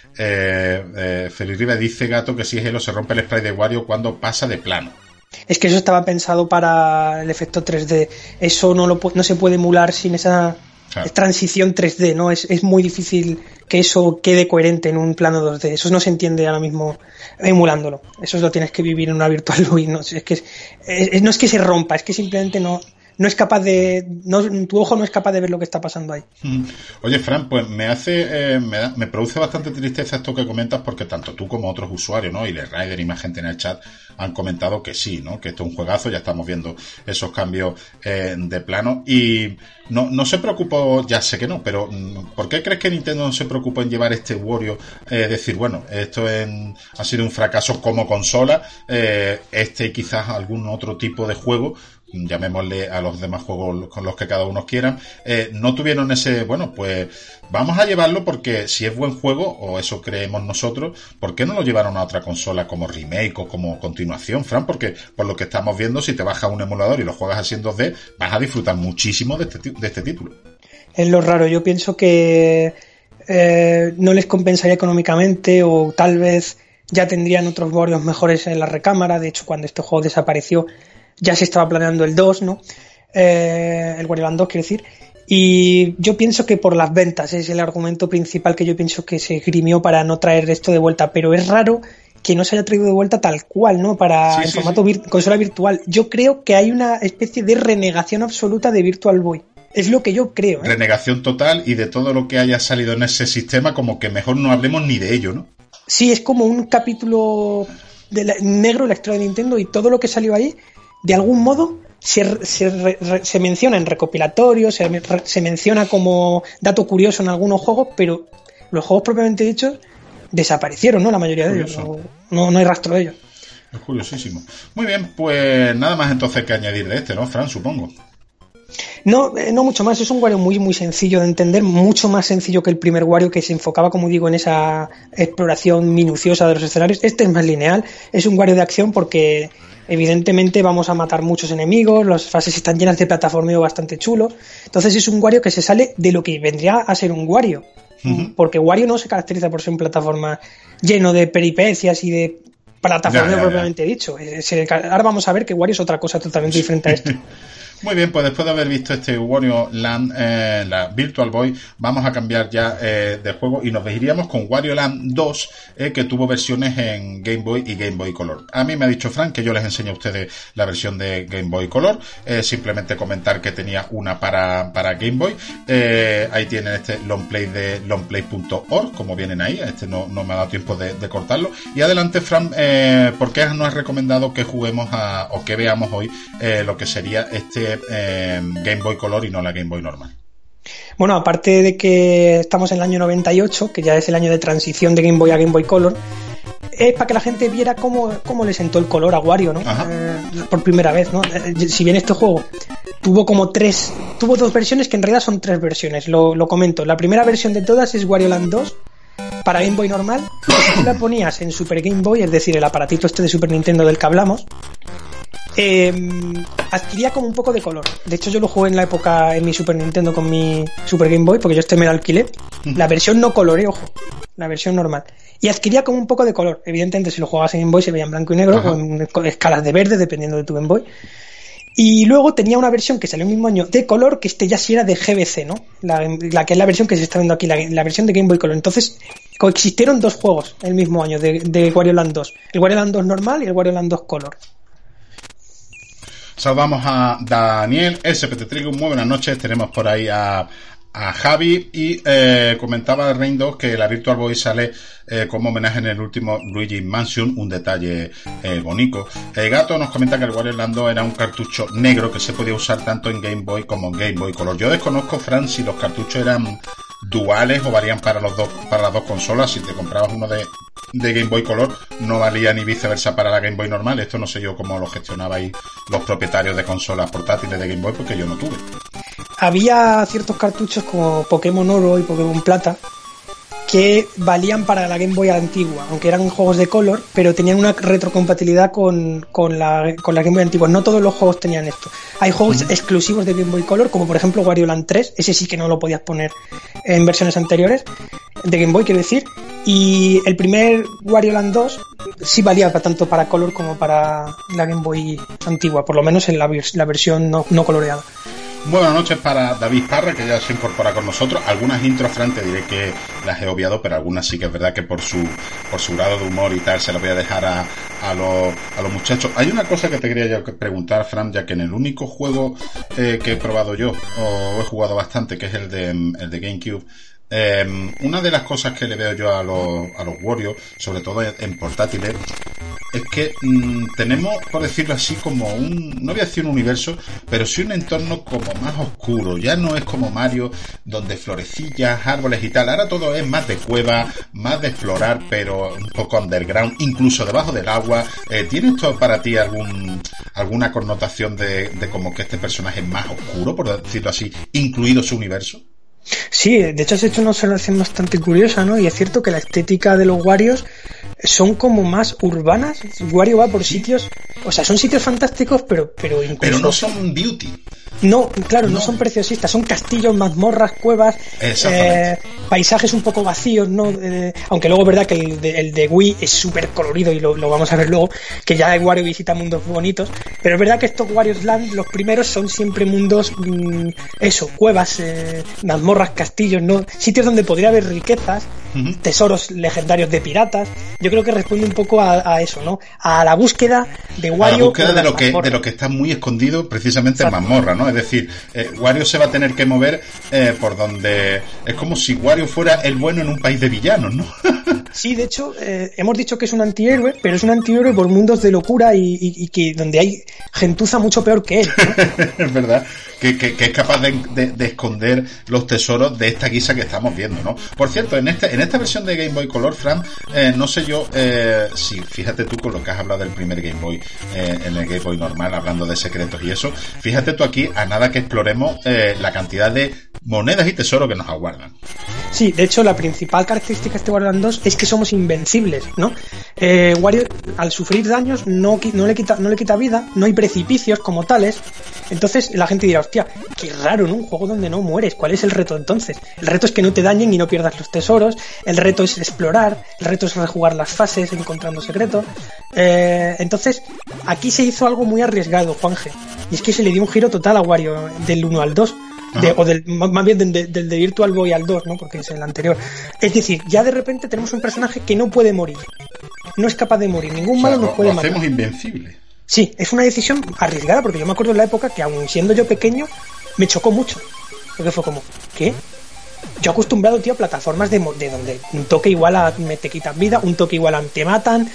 Feliz Riva, dice Gato que si es Halo se rompe el sprite de Wario cuando pasa de plano. Es que eso estaba pensado para el efecto 3D. Eso no se puede emular sin esa transición 3D, ¿no? Es muy difícil que eso quede coherente en un plano 2D. Eso no se entiende ahora mismo emulándolo. Eso lo tienes que vivir en una Virtual Boy. No es que se rompa, es que simplemente no es capaz tu ojo no es capaz de ver lo que está pasando ahí. Oye, Fran, pues me produce bastante tristeza esto que comentas, porque tanto tú como otros usuarios, ¿no? Y The Rider y más gente en el chat han comentado que sí, ¿no? Que esto es un juegazo, ya estamos viendo esos cambios de plano y no se preocupó, ya sé que no, pero ¿por qué crees que Nintendo no se preocupó en llevar este Wario, decir, bueno, esto ha sido un fracaso como consola, y quizás algún otro tipo de juego, llamémosle a los demás juegos con los que cada uno quieran, no tuvieron ese, bueno, pues vamos a llevarlo porque si es buen juego, o eso creemos nosotros, ¿por qué no lo llevaron a otra consola como remake o como continuación, Fran? Porque por lo que estamos viendo, si te bajas un emulador y lo juegas así en 2D, vas a disfrutar muchísimo de este título. Es lo raro, yo pienso que no les compensaría económicamente, o tal vez ya tendrían otros Warios mejores en la recámara. De hecho, cuando este juego desapareció ya se estaba planeando el 2, ¿no? El Wario Land 2, quiero decir. Y yo pienso que por las ventas es el argumento principal que yo pienso que se esgrimió para no traer esto de vuelta. Pero es raro que no se haya traído de vuelta tal cual, ¿no? En formato consola virtual. Yo creo que hay una especie de renegación absoluta de Virtual Boy. Es lo que yo creo, ¿eh? Renegación total, y de todo lo que haya salido en ese sistema, como que mejor no hablemos ni de ello, ¿no? Sí, es como un capítulo negro en la historia de Nintendo, y todo lo que salió ahí de algún modo se menciona en recopilatorios, se menciona como dato curioso en algunos juegos, pero los juegos propiamente dichos desaparecieron, ¿no? La mayoría de ellos. No hay rastro de ellos. Es curiosísimo. Muy bien, pues nada más entonces que añadir de ¿no, Fran? Supongo. No mucho más. Es un Wario muy, muy sencillo de entender, mucho más sencillo que el primer Wario, que se enfocaba, como digo, en esa exploración minuciosa de los escenarios. Este es más lineal, es un Wario de acción porque evidentemente vamos a matar muchos enemigos, las fases están llenas de plataformeo bastante chulo. Entonces es un Wario que se sale de lo que vendría a ser un Wario, porque Wario no se caracteriza por ser un plataforma lleno de peripecias y de plataformeo propiamente dicho. Ahora vamos a ver que Wario es otra cosa totalmente diferente a esto. Muy bien, pues después de haber visto este Wario Land, la Virtual Boy, vamos a cambiar ya de juego y nos iríamos con Wario Land 2, que tuvo versiones en Game Boy y Game Boy Color. A mí me ha dicho Frank que yo les enseño a ustedes la versión de Game Boy Color, simplemente comentar que tenía una para Game Boy. Ahí tienen este longplay de longplay.org, como vienen ahí, no me ha dado tiempo de cortarlo. Y adelante, Frank, ¿por qué nos has recomendado que juguemos o que veamos hoy lo que sería este Game Boy Color y no la Game Boy normal? Bueno, aparte de que estamos en el año 98, que ya es el año de transición de Game Boy a Game Boy Color, es para que la gente viera cómo le sentó el color a Wario, ¿no? Por primera vez, ¿no? Si bien este juego tuvo dos versiones, que en realidad son tres versiones, lo comento. La primera versión de todas es Wario Land 2 para Game Boy normal. Si tú la ponías en Super Game Boy, es decir, el aparatito este de Super Nintendo del que hablamos, adquiría como un poco de color. De hecho, yo lo jugué en la época en mi Super Nintendo con mi Super Game Boy, porque yo me lo alquilé. La versión no coloré, ojo, la versión normal. Y adquiría como un poco de color. Evidentemente, si lo jugabas en Game Boy se veía en blanco y negro, con escalas de verde, dependiendo de tu Game Boy. Y luego tenía una versión que salió el mismo año de color, que ya sí era de GBC, ¿no? La que es la versión que se está viendo aquí, la versión de Game Boy Color. Entonces, coexistieron dos juegos el mismo año de Wario Land 2. El Wario Land 2 normal y el Wario Land 2 Color. Saludamos a Daniel, SPT Trigo, muy buenas noches. Tenemos por ahí a Javi y comentaba Rain 2 que la Virtual Boy sale como homenaje en el último Luigi Mansion, un detalle bonito. Gato nos comenta que el Wario Land 2 era un cartucho negro que se podía usar tanto en Game Boy como en Game Boy Color. Yo desconozco, Fran, si los cartuchos eran duales o valían para las dos consolas. Si te comprabas uno de Game Boy Color, no valía ni viceversa para la Game Boy normal. Esto no sé yo cómo lo gestionabais los propietarios de consolas portátiles de Game Boy, porque yo no tuve. Había ciertos cartuchos como Pokémon Oro y Pokémon Plata que valían para la Game Boy antigua, aunque eran juegos de color, pero tenían una retrocompatibilidad con la Game Boy antigua. No todos los juegos tenían esto. Hay juegos exclusivos de Game Boy Color, como por ejemplo Wario Land 3, ese sí que no lo podías poner en versiones anteriores, de Game Boy quiero decir, y el primer Wario Land 2 sí valía tanto para color como para la Game Boy antigua, por lo menos en la versión no coloreada. Buenas noches para David Parra, que ya se incorpora con nosotros. Algunas intros, Fran, te diré que las he obviado, pero algunas sí que es verdad que por su grado de humor y tal se las voy a dejar a los muchachos. Hay una cosa que te quería yo preguntar, Fran, ya que en el único juego que he probado yo, o he jugado bastante, que es el de GameCube, una de las cosas que le veo yo a los Wario, sobre todo en portátiles, es que tenemos, por decirlo así, como no voy a decir un universo, pero sí un entorno como más oscuro. Ya no es como Mario, donde florecillas, árboles y tal. Ahora todo es más de cueva, más de explorar, pero un poco underground, incluso debajo del agua. ¿Tiene esto para ti alguna connotación de como que este personaje es más oscuro, por decirlo así, incluido su universo? Sí, de hecho has hecho una observación bastante curiosa, ¿no? Y es cierto que la estética de los Warios son como más urbanas. Wario va por sitios, o sea, son sitios fantásticos, pero incluso... Pero no son beauty. No, claro, no son preciosistas, son castillos, mazmorras, cuevas, paisajes un poco vacíos, ¿no? Aunque luego es verdad que el de Wii es súper colorido y lo vamos a ver luego, que ya Wario visita mundos bonitos, pero es verdad que estos Wario's Land, los primeros, son siempre mundos, cuevas, mazmorras, castillos, ¿no? Sitios donde podría haber riquezas, tesoros legendarios de piratas. Yo creo que responde un poco a eso, ¿no? A la búsqueda de Wario. A la búsqueda de lo que está muy escondido precisamente en mazmorra, ¿no? Es decir, Wario se va a tener que mover por donde... Es como si Wario fuera el bueno en un país de villanos, ¿no? Sí, de hecho, hemos dicho que es un antihéroe, pero es un antihéroe por mundos de locura y que donde hay gentuza mucho peor que él, ¿no? Es verdad, que es capaz de esconder los tesoros de esta guisa que estamos viendo, ¿no? Por cierto, en esta versión de Game Boy Color, Fran, no sé yo si, fíjate tú con lo que has hablado del primer Game Boy, en el Game Boy normal, hablando de secretos y eso, fíjate tú aquí, a nada que exploremos la cantidad de monedas y tesoros que nos aguardan. Sí, de hecho, la principal característica de este Wario Land 2 es que somos invencibles, ¿no? Wario, al sufrir daños, no le quita vida, no hay precipicios como tales. Entonces la gente dirá, hostia, qué raro, ¿no? Un juego donde no mueres. ¿Cuál es el reto entonces? El reto es que no te dañen y no pierdas los tesoros. El reto es explorar. El reto es rejugar las fases encontrando secretos. Entonces, aquí se hizo algo muy arriesgado, Juanje. Y es que se le dio un giro total a Wario del 1 al 2. Más bien del de Virtual Boy al 2, ¿no? Porque es el anterior. Es decir, ya de repente tenemos un personaje que no puede morir. No es capaz de morir. Ningún malo nos puede matar. Lo hacemos invencible. Sí, es una decisión arriesgada, porque yo me acuerdo en la época que, aun siendo yo pequeño, me chocó mucho. Porque fue como, ¿qué? Yo acostumbrado, tío, a plataformas de donde un toque igual a te quitan vida, un toque igual a te matan,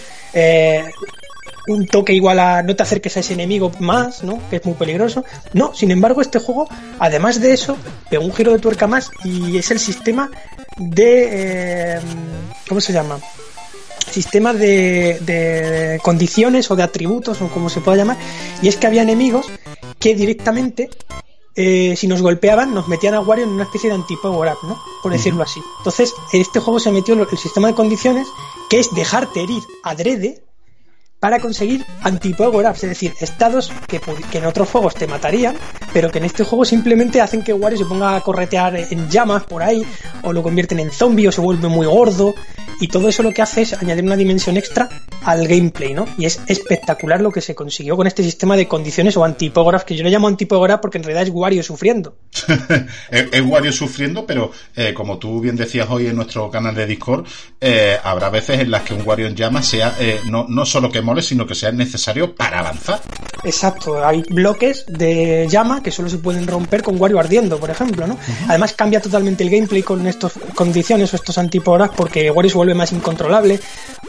un toque igual a no te acerques a ese enemigo más, ¿no? Que es muy peligroso. No, sin embargo, este juego, además de eso, pegó un giro de tuerca más y es el sistema de... ¿cómo se llama? Sistema de condiciones o de atributos, o como se pueda llamar, y es que había enemigos que directamente, si nos golpeaban, nos metían a Wario en una especie de anti-power up, ¿no? Por decirlo así. Entonces, en este juego se metió el sistema de condiciones, que es dejarte herir adrede para conseguir anti-power-ups, es decir, estados que en otros juegos te matarían, pero que en este juego simplemente hacen que Wario se ponga a corretear en llamas por ahí, o lo convierten en zombie, o se vuelve muy gordo, y todo eso lo que hace es añadir una dimensión extra al gameplay, ¿no? Y es espectacular lo que se consiguió con este sistema de condiciones o anti-power-ups, que yo le llamo anti-power-up porque en realidad es Wario sufriendo. Es Wario sufriendo, pero como tú bien decías hoy en nuestro canal de Discord, habrá veces en las que un Wario en llamas sea no solo que mole, sino que sea necesario para avanzar. Exacto, hay bloques de llama que solo se pueden romper con Wario ardiendo, por ejemplo, ¿no? Además cambia totalmente el gameplay con estas condiciones o estos anti-power-ups porque Wario se vuelve más incontrolable.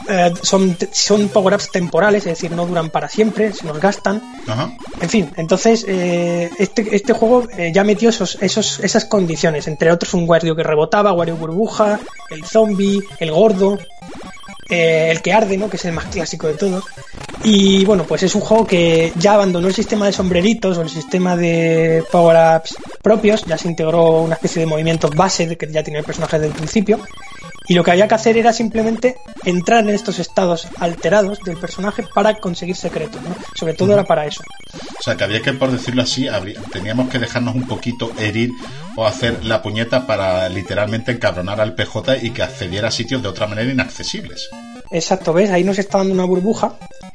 Son power-ups temporales, es decir, no duran para siempre, se nos gastan. Ajá. En fin, entonces este juego ya metió esas condiciones, entre otros un Wario que rebotaba, Wario burbuja, el zombie, el gordo, el que arde, ¿no? Que es el más clásico de todos. Y bueno, pues es un juego que ya abandonó el sistema de sombreritos o el sistema de power-ups propios, ya se integró una especie de movimientos base que ya tenía el personaje desde el principio. Y lo que había que hacer era simplemente entrar en estos estados alterados del personaje para conseguir secretos, ¿no? Sobre todo era para eso. O sea, que había que, por decirlo así, teníamos que dejarnos un poquito herir o hacer la puñeta para literalmente encabronar al PJ y que accediera a sitios de otra manera inaccesibles. Exacto, ¿ves? Ahí nos está dando una burbuja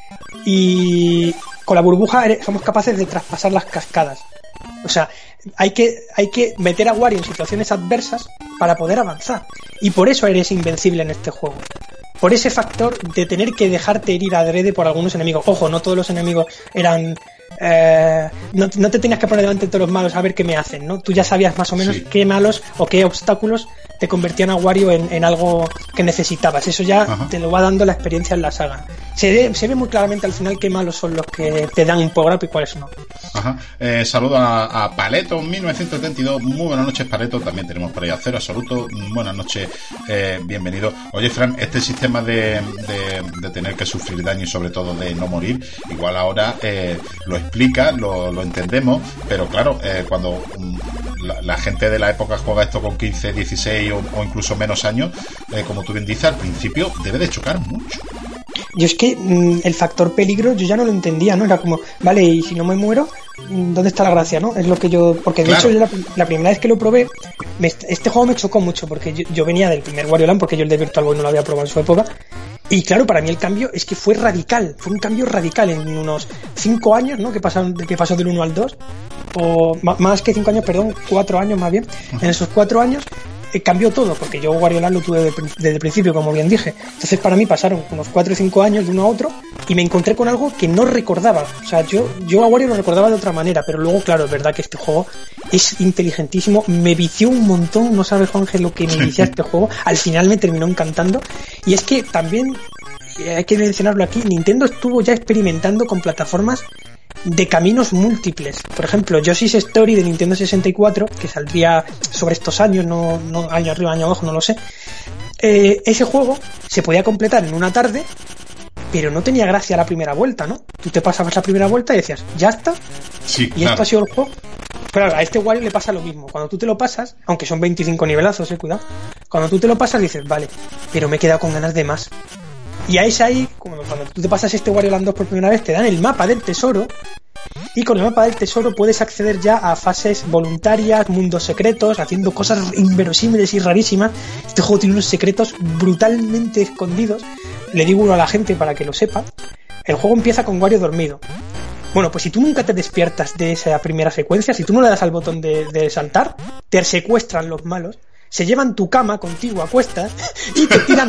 y con la burbuja somos capaces de traspasar las cascadas. O sea, hay que meter a Wario en situaciones adversas para poder avanzar. Y por eso eres invencible en este juego. Por ese factor de tener que dejarte herir adrede por algunos enemigos. Ojo, no todos los enemigos eran... no te tenías que poner delante de todos los malos a ver qué me hacen, ¿no? Tú ya sabías más o menos qué malos o qué obstáculos te convertían a Wario en algo que necesitabas. Eso ya te lo va dando la experiencia en la saga. Se ve muy claramente al final qué malos son los que te dan un power-up y cuáles no. Ajá. Saludo a Paleto 1972. Muy buenas noches, Paleto. También tenemos por ahí a Cero Absoluto. Buenas noches, bienvenido. Oye, Fran, este sistema de tener que sufrir daño y sobre todo de no morir, igual ahora lo explica, lo entendemos, pero claro, cuando la gente de la época juega esto con 15, 16 o incluso menos años, como tú bien dices, al principio debe de chocar mucho. Yo es que el factor peligro yo ya no lo entendía, ¿no? Era como, vale, y si no me muero, ¿dónde está la gracia, no? Es lo que yo... Porque de hecho la primera vez que lo probé, este juego me chocó mucho porque yo venía del primer Wario Land, porque yo el de Virtual Boy no lo había probado en su época. Y claro, para mí el cambio es que fue radical, fue un cambio radical en unos 5 años, ¿no? Que pasó del 1 al 2, o más que 5 años, perdón, 4 años más bien. En esos 4 años cambió todo, porque yo Wario Land lo tuve desde el principio, como bien dije. Entonces para mí pasaron unos 4 o 5 años de uno a otro y me encontré con algo que no recordaba. O sea, yo a Wario lo recordaba de otra manera, pero luego, claro, es verdad que este juego es inteligentísimo, me vició un montón, no sabes, Juanje, lo que me vicia este juego. Al final me terminó encantando. Y es que también, hay que mencionarlo aquí, Nintendo estuvo ya experimentando con plataformas de caminos múltiples. Por ejemplo, Yoshi's Story de Nintendo 64, que saldría sobre estos años, no año arriba, año abajo, no lo sé. Ese juego se podía completar en una tarde, pero no tenía gracia la primera vuelta, ¿no? Tú te pasabas la primera vuelta y decías, ¿ya está? Sí, y esto ha sido el juego. Pero a este Wario le pasa lo mismo. Cuando tú te lo pasas, aunque son 25 nivelazos, cuidado. Cuando tú te lo pasas dices, vale, pero me he quedado con ganas de más. Y ahí, cuando tú te pasas este Wario Land 2 por primera vez, te dan el mapa del tesoro. Y con el mapa del tesoro puedes acceder ya a fases voluntarias, mundos secretos, haciendo cosas inverosímiles y rarísimas. Este juego tiene unos secretos brutalmente escondidos. Le digo uno a la gente para que lo sepa. El juego empieza con Wario dormido. Bueno, pues si tú nunca te despiertas de esa primera secuencia, si tú no le das al botón de saltar, te secuestran los malos, se llevan tu cama contigo a cuestas y te tiran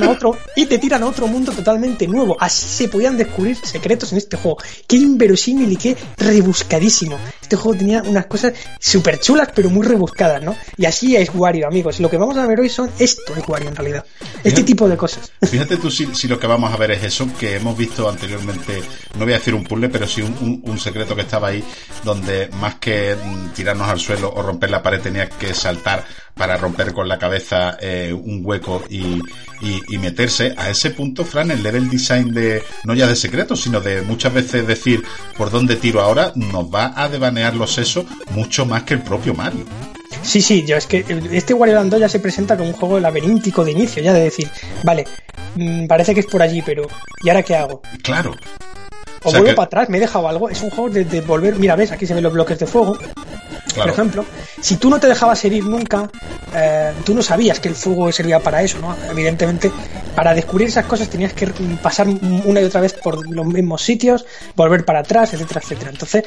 a otro mundo totalmente nuevo. Así se podían descubrir secretos en este juego. Qué inverosímil y qué rebuscadísimo. Este juego tenía unas cosas súper chulas pero muy rebuscadas, ¿no? Y así es Wario, amigos. Lo que vamos a ver hoy esto es Wario en realidad. Este tipo de cosas. Fíjate tú si lo que vamos a ver es eso, que hemos visto anteriormente, no voy a decir un puzzle, pero sí un secreto que estaba ahí, donde más que tirarnos al suelo o romper la pared tenías que saltar para romper con la cabeza un hueco y meterse. A ese punto, Fran, el level design no ya de secretos, sino de muchas veces decir por dónde tiro ahora, nos va a devanear los sesos mucho más que el propio Mario. Sí, yo es que este Wario Land 2 ya se presenta como un juego laberíntico de inicio, ya de decir, vale, parece que es por allí, pero ¿y ahora qué hago? Claro. O vuelvo para atrás, me he dejado algo. Es un juego de volver. Mira, ves, aquí se ven los bloques de fuego. Claro. Por ejemplo, si tú no te dejabas herir nunca, tú no sabías que el fuego servía para eso, ¿no? Evidentemente, para descubrir esas cosas tenías que pasar una y otra vez por los mismos sitios, volver para atrás, etcétera, etcétera. Entonces,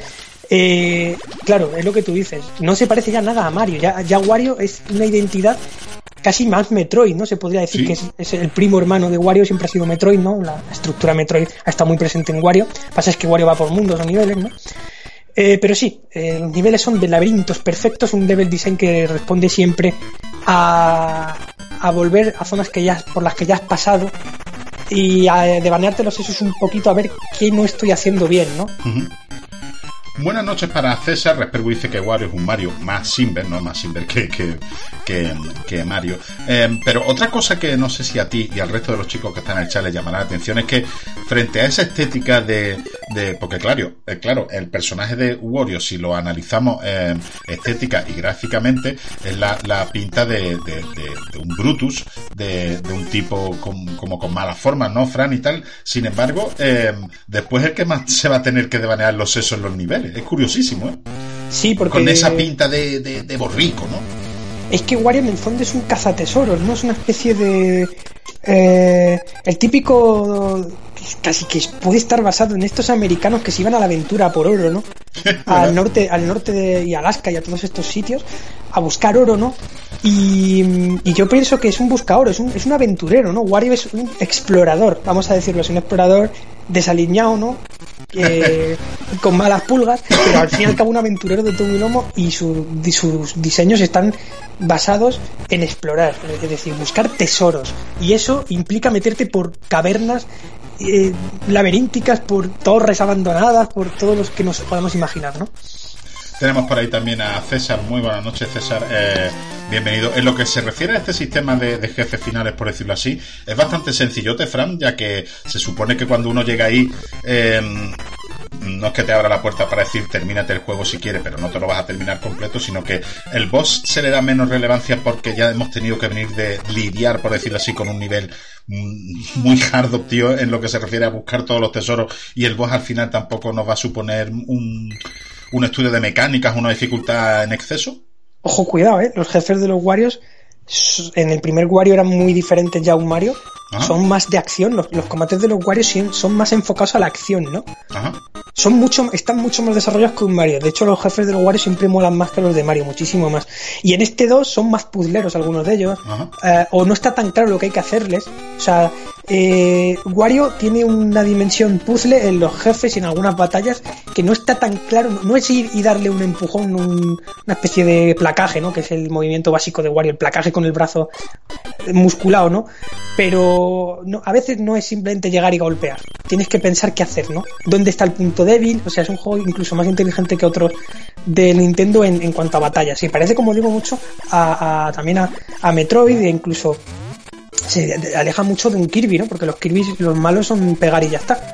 claro, es lo que tú dices. No se parece ya nada a Mario. Ya Wario es una identidad casi más Metroid, ¿no? Se podría decir que es el primo hermano de Wario, siempre ha sido Metroid, ¿no? La estructura Metroid ha estado muy presente en Wario. Pasa es que Wario va por mundos o niveles, ¿no? Pero sí, los niveles son de laberintos perfectos, un level design que responde siempre a volver a zonas por las que ya has pasado y a devaneártelos. Eso es un poquito a ver qué no estoy haciendo bien, ¿no? Uh-huh. Buenas noches para César. Respergo dice que Wario es un Mario más Simber, no más Simber que Mario. Pero otra cosa que no sé si a ti y al resto de los chicos que están en el chat les llamará la atención es que frente a esa estética porque claro, el personaje de Wario, si lo analizamos estética y gráficamente, es la pinta de un Brutus, de un tipo como con malas formas, ¿no, Fran? Y tal. Sin embargo, después el que más se va a tener que devanear los sesos en los niveles. Es curiosísimo, ¿eh? Sí, porque... Con esa pinta de borrico, ¿no? Es que Wario en el fondo es un cazatesoros, ¿no? Es una especie de... el típico... Casi que puede estar basado en estos americanos que se iban a la aventura por oro, ¿no? al norte de Alaska y a todos estos sitios a buscar oro, ¿no? Y yo pienso que es un buscador, es un aventurero, ¿no? Wario es un explorador, vamos a decirlo, es un explorador desaliñado, ¿no? Con malas pulgas, pero al fin y al cabo un aventurero de todo mi lomo, y sus diseños están basados en explorar, es decir, buscar tesoros, y eso implica meterte por cavernas laberínticas, por torres abandonadas, por todos los que nos podamos imaginar, ¿no? Tenemos por ahí también a César. Muy buenas noches, César. Bienvenido. En lo que se refiere a este sistema de jefes finales, por decirlo así, es bastante sencillote, Fran, ya que se supone que cuando uno llega ahí, no es que te abra la puerta para decir termínate el juego si quieres, pero no te lo vas a terminar completo, sino que el boss se le da menos relevancia porque ya hemos tenido que venir de lidiar, por decirlo así, con un nivel muy hard, tío, en lo que se refiere a buscar todos los tesoros, y el boss al final tampoco nos va a suponer un estudio de mecánicas, una dificultad en exceso. Ojo, cuidado, los jefes de los Warios en el primer Wario eran muy diferentes ya a un Mario. Ajá. Son más de acción, los combates de los Wario son más enfocados a la acción, ¿no? Ajá. Están mucho más desarrollados que un Mario. De hecho, los jefes de los Wario siempre molan más que los de Mario, muchísimo más. Y en este 2 son más puzzleros algunos de ellos, o no está tan claro lo que hay que hacerles. O sea, Wario tiene una dimensión puzzle en los jefes y en algunas batallas que no está tan claro. No es ir y darle un empujón, una especie de placaje, ¿no? Que es el movimiento básico de Wario, el placaje con el brazo musculado, ¿no? Pero no, a veces no es simplemente llegar y golpear. Tienes que pensar qué hacer, ¿no? ¿Dónde está el punto débil? O sea, es un juego incluso más inteligente que otros de Nintendo en cuanto a batallas. Y parece, como digo, mucho también a Metroid, e incluso se aleja mucho de un Kirby, ¿no? Porque los Kirby, los malos son pegar y ya está.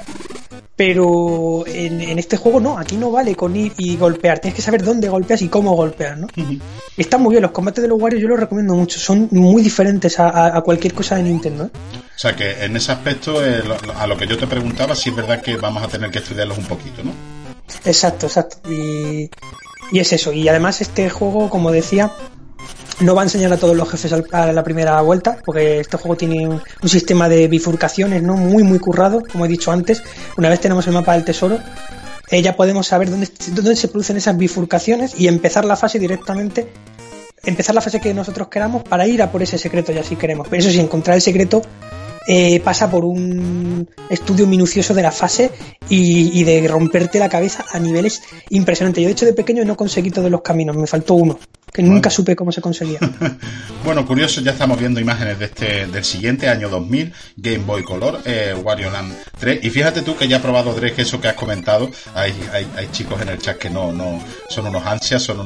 Pero en este juego no, aquí no vale con ir y golpear, tienes que saber dónde golpeas y cómo golpeas, ¿no? Uh-huh. Están muy bien, los combates de los Wario yo los recomiendo mucho, son muy diferentes a cualquier cosa de Nintendo, ¿eh? O sea que en ese aspecto, a lo que yo te preguntaba, sí es verdad que vamos a tener que estudiarlos un poquito, ¿no? Exacto. Y es eso, y además este juego, como decía, no va a enseñar a todos los jefes a la primera vuelta, porque este juego tiene un sistema de bifurcaciones, ¿no? Muy, muy currado, como he dicho antes. Una vez tenemos el mapa del tesoro, ya podemos saber dónde se producen esas bifurcaciones y empezar la fase directamente, empezar la fase que nosotros queramos para ir a por ese secreto ya si queremos. Pero eso sí, encontrar el secreto pasa por un estudio minucioso de la fase y de romperte la cabeza a niveles impresionantes. Yo de hecho de pequeño no conseguí todos los caminos, me faltó uno, que nunca supe cómo se conseguía. Bueno, curioso, ya estamos viendo imágenes del siguiente año 2000, Game Boy Color, Wario Land 3, y fíjate tú que ya he probado, Drake, eso que has comentado. Hay chicos en el chat que no son unos ansias, son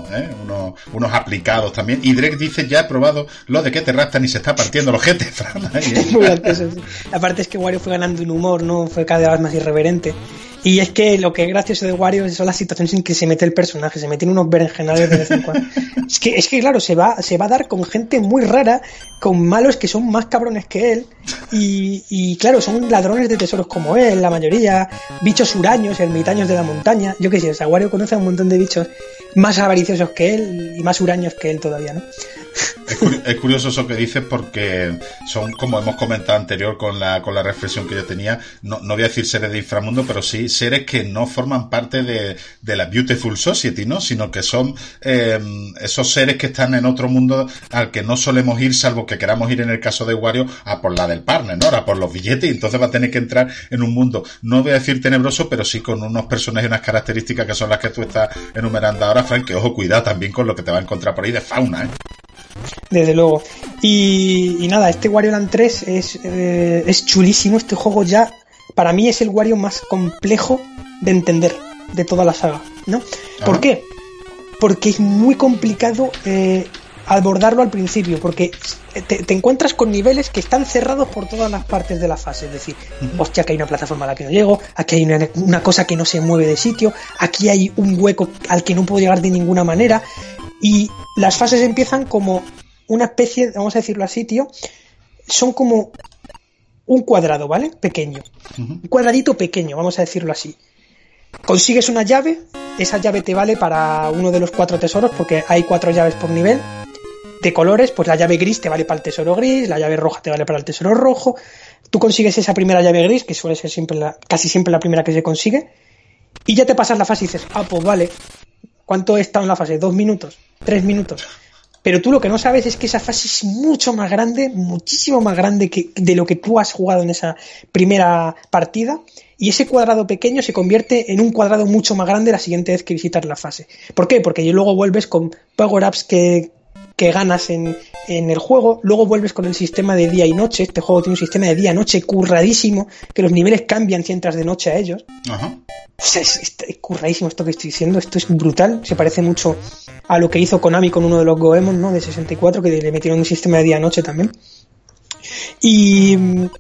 unos aplicados también, y Drake dice ya he probado lo de que te raptan y se está partiendo los jetes. Aparte es que Wario fue ganando un humor, ¿no? Fue cada vez más irreverente. Y es que lo que es gracioso de Wario son las situaciones en que se mete el personaje, se meten unos berenjenales de vez en cuando. Es que claro, se va a dar con gente muy rara, con malos que son más cabrones que él, y claro, son ladrones de tesoros como él, la mayoría, bichos huraños, ermitaños de la montaña, yo qué sé, o sea, Wario conoce a un montón de bichos más avariciosos que él y más huraños que él todavía, ¿no? Es curioso eso que dices porque son, como hemos comentado anterior con la reflexión que yo tenía, no voy a decir seres de inframundo, pero sí seres que no forman parte de la Beautiful Society, ¿no? Sino que son esos seres que están en otro mundo al que no solemos ir, salvo que queramos ir en el caso de Wario a por la del partner, ¿no? A por los billetes, y entonces va a tener que entrar en un mundo, no voy a decir tenebroso, pero sí con unos personajes y unas características que son las que tú estás enumerando ahora, Frank, que ojo, cuidado también con lo que te va a encontrar por ahí de fauna, ¿eh? Desde luego. Y nada, este Wario Land 3 es chulísimo. Este juego ya, para mí, es el Wario más complejo de entender de toda la saga, ¿no? ¿Por qué? Porque es muy complicado abordarlo al principio, porque te encuentras con niveles que están cerrados por todas las partes de la fase. Es decir, hostia, que hay una plataforma a la que no llego, aquí hay una cosa que no se mueve de sitio, aquí hay un hueco al que no puedo llegar de ninguna manera. Y las fases empiezan como una especie, vamos a decirlo así, tío, son como un cuadrado, ¿vale? Pequeño. Un cuadradito pequeño, vamos a decirlo así. Consigues una llave, esa llave te vale para uno de los 4 tesoros, porque hay 4 llaves por nivel, de colores, pues la llave gris te vale para el tesoro gris, la llave roja te vale para el tesoro rojo. Tú consigues esa primera llave gris, que suele ser casi siempre la primera que se consigue, y ya te pasas la fase y dices, pues vale, ¿cuánto he estado en la fase? 2 minutos, 3 minutos. Pero tú lo que no sabes es que esa fase es mucho más grande, muchísimo más grande que de lo que tú has jugado en esa primera partida, y ese cuadrado pequeño se convierte en un cuadrado mucho más grande la siguiente vez que visitas la fase. ¿Por qué? Porque luego vuelves con power-ups que ganas en el juego, luego vuelves con el sistema de día y noche. Este juego tiene un sistema de día-noche curradísimo, que los niveles cambian si entras de noche a ellos. Ajá. O sea, es curradísimo esto que estoy diciendo, esto es brutal, se parece mucho a lo que hizo Konami con uno de los Goemon, ¿no? De 64, que le metieron un sistema de día-noche también. Y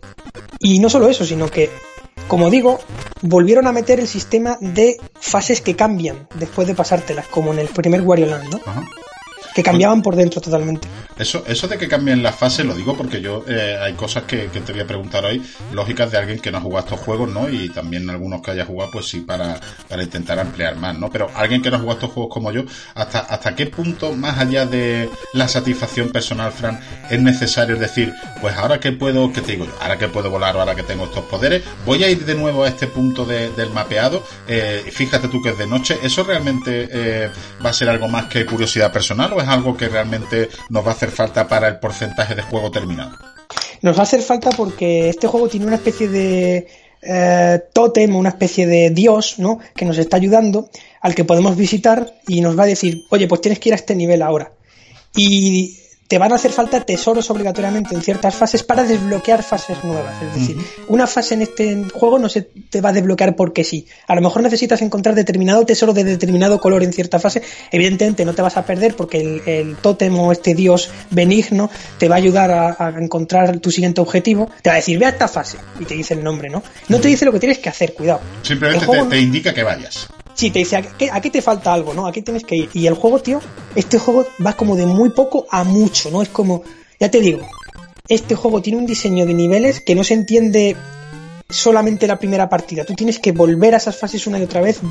no solo eso, sino que, como digo, volvieron a meter el sistema de fases que cambian después de pasártelas, como en el primer Wario Land, ¿no? Ajá. Que cambiaban por dentro totalmente. Eso de que cambien las fases, lo digo porque yo hay cosas que te voy a preguntar hoy, lógicas de alguien que no ha jugado estos juegos, ¿no? Y también algunos que haya jugado, pues sí, para intentar ampliar más, ¿no? Pero alguien que no ha jugado estos juegos como yo, ¿hasta qué punto, más allá de la satisfacción personal, Fran, es necesario decir, pues ahora que puedo, ¿qué te digo yo? Ahora que puedo volar o ahora que tengo estos poderes, voy a ir de nuevo a este punto del mapeado, fíjate tú que es de noche, ¿eso realmente va a ser algo más que curiosidad personal o es algo que realmente nos va a hacer falta para el porcentaje de juego terminado? Nos va a hacer falta porque este juego tiene una especie de tótem, una especie de dios, ¿no? Que nos está ayudando, al que podemos visitar y nos va a decir, oye, pues tienes que ir a este nivel ahora. Y te van a hacer falta tesoros obligatoriamente en ciertas fases para desbloquear fases nuevas. Es decir, una fase en este juego no se te va a desbloquear porque sí. A lo mejor necesitas encontrar determinado tesoro de determinado color en cierta fase. Evidentemente no te vas a perder porque el tótem o este dios benigno te va a ayudar a encontrar tu siguiente objetivo. Te va a decir, ve a esta fase, y te dice el nombre, ¿no? No te dice lo que tienes que hacer, cuidado. Simplemente te indica que vayas. Sí, te dice, aquí te falta algo, ¿no? Aquí tienes que ir. Y el juego, tío, este juego va como de muy poco a mucho, ¿no? Es como, ya te digo, este juego tiene un diseño de niveles que no se entiende solamente la primera partida. Tú tienes que volver a esas fases una y otra vez,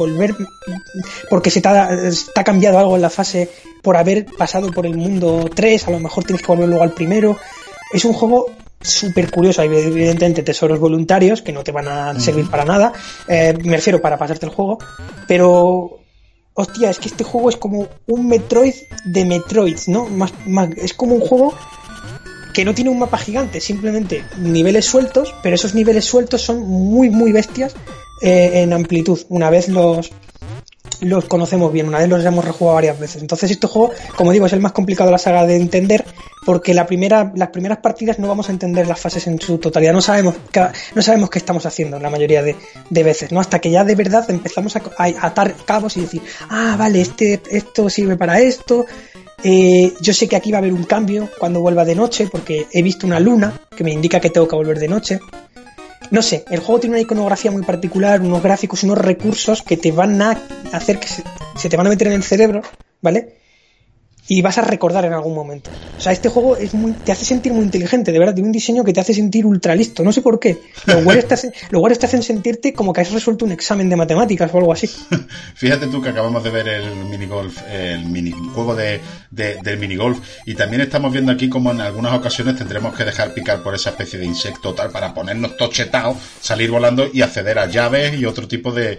porque se te ha cambiado algo en la fase por haber pasado por el mundo 3, a lo mejor tienes que volver luego al primero. Es un juego súper curioso. Hay evidentemente tesoros voluntarios que no te van a servir para nada, me refiero para pasarte el juego, pero hostia, es que este juego es como un Metroid de Metroids, ¿no? Es como un juego que no tiene un mapa gigante, simplemente niveles sueltos, pero esos niveles sueltos son muy muy bestias en amplitud, una vez los conocemos bien, una vez los hemos rejugado varias veces. Entonces este juego, como digo, es el más complicado de la saga de entender, porque las primeras partidas no vamos a entender las fases en su totalidad, no sabemos qué estamos haciendo la mayoría de veces, ¿no? Hasta que ya de verdad empezamos a atar cabos y decir, vale, esto sirve para esto. Yo sé que aquí va a haber un cambio cuando vuelva de noche, porque he visto una luna que me indica que tengo que volver de noche. No sé, el juego tiene una iconografía muy particular, unos gráficos, unos recursos que te van a hacer que se te van a meter en el cerebro, ¿vale? y vas a recordar en algún momento. O sea, este juego te hace sentir muy inteligente, de verdad, tiene un diseño que te hace sentir ultra listo, no sé por qué. Los Warriors te hacen sentirte como que has resuelto un examen de matemáticas o algo así. Fíjate tú que acabamos de ver el minigolf, el minijuego del minigolf, y también estamos viendo aquí como en algunas ocasiones tendremos que dejar picar por esa especie de insecto tal para ponernos tochetados, salir volando y acceder a llaves y otro tipo de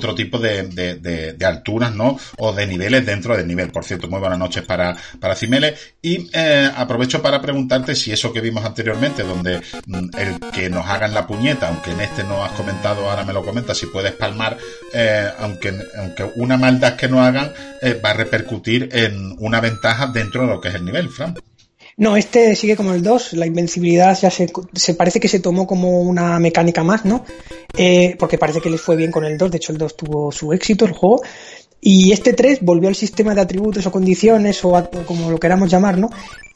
alturas, ¿no? O de niveles dentro del nivel. Por cierto, muy buenas noches para Cimeles, y aprovecho para preguntarte si eso que vimos anteriormente, donde el que nos hagan la puñeta, aunque en este no has comentado, ahora me lo comentas, si puedes palmar, aunque una maldad que no hagan va a repercutir en una ventaja dentro de lo que es el nivel, Fran. No, este sigue como el 2, la invencibilidad ya se parece que se tomó como una mecánica más, ¿no? Porque parece que les fue bien con el 2, de hecho el 2 tuvo su éxito, el juego. Y este 3 volvió al sistema de atributos o condiciones, o como lo queramos llamar, ¿no?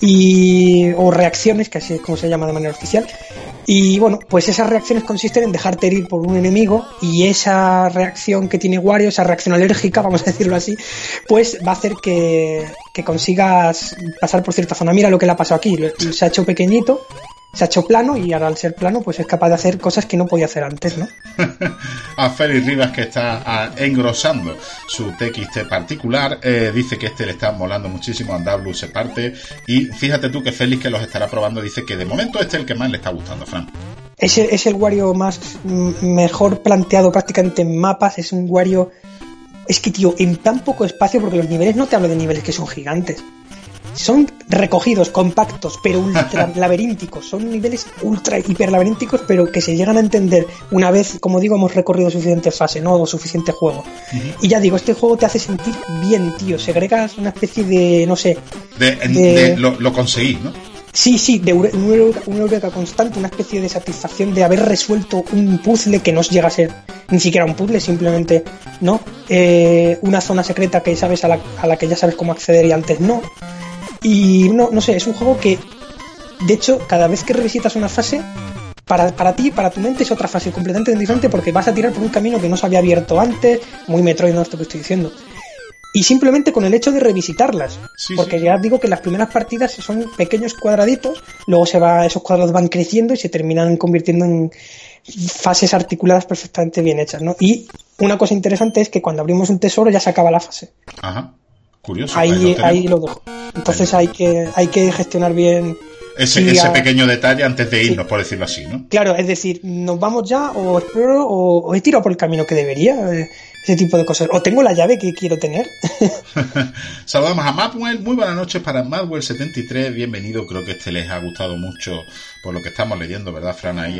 O reacciones, que así es como se llama de manera oficial. Y bueno, pues esas reacciones consisten en dejarte herir por un enemigo, y esa reacción que tiene Wario, esa reacción alérgica, vamos a decirlo así, pues va a hacer que consigas pasar por cierta zona. Mira lo que le ha pasado aquí, se ha hecho pequeñito, se ha hecho plano, y ahora al ser plano pues es capaz de hacer cosas que no podía hacer antes, ¿no? A Félix Rivas, que está engrosando su TXT particular, dice que le está molando muchísimo, Andablu se parte, y fíjate tú que Félix, que los estará probando, dice que de momento este es el que más le está gustando, Fran. Es el Wario mejor planteado prácticamente en mapas, es un Wario... Es que, tío, en tan poco espacio, porque los niveles, no te hablo de niveles que son gigantes, son recogidos, compactos, pero ultra laberínticos. Son niveles ultra hiper laberínticos, pero que se llegan a entender una vez, como digo, hemos recorrido suficiente fase, ¿no? O suficiente juego. Uh-huh. Y ya digo, este juego te hace sentir bien, tío. Segregas una especie de, no sé... Lo conseguís, ¿no? Sí, de una eureka constante, una especie de satisfacción de haber resuelto un puzzle que no llega a ser ni siquiera un puzzle, simplemente, ¿no? Una zona secreta que sabes a la que ya sabes cómo acceder y antes no. Y no sé, es un juego que, de hecho, cada vez que revisitas una fase, para ti, para tu mente, es otra fase completamente diferente, porque vas a tirar por un camino que no se había abierto antes, muy Metroid, no esto que estoy diciendo. Y simplemente con el hecho de revisitarlas, porque ya digo que las primeras partidas son pequeños cuadraditos, luego esos cuadrados van creciendo y se terminan convirtiendo en fases articuladas perfectamente bien hechas, ¿no? Y una cosa interesante es que cuando abrimos un tesoro ya se acaba la fase. Ajá. Curioso. Ahí lo dejo. Entonces hay que gestionar bien ese pequeño detalle antes de irnos, por decirlo así, ¿no? Claro, es decir, nos vamos ya, o exploro, o he tirado por el camino que debería, ese tipo de cosas. O tengo la llave que quiero tener. Saludamos a Madwell, muy buenas noches para Madwell73, bienvenido, creo que les ha gustado mucho por lo que estamos leyendo, ¿verdad, Fran? Ahí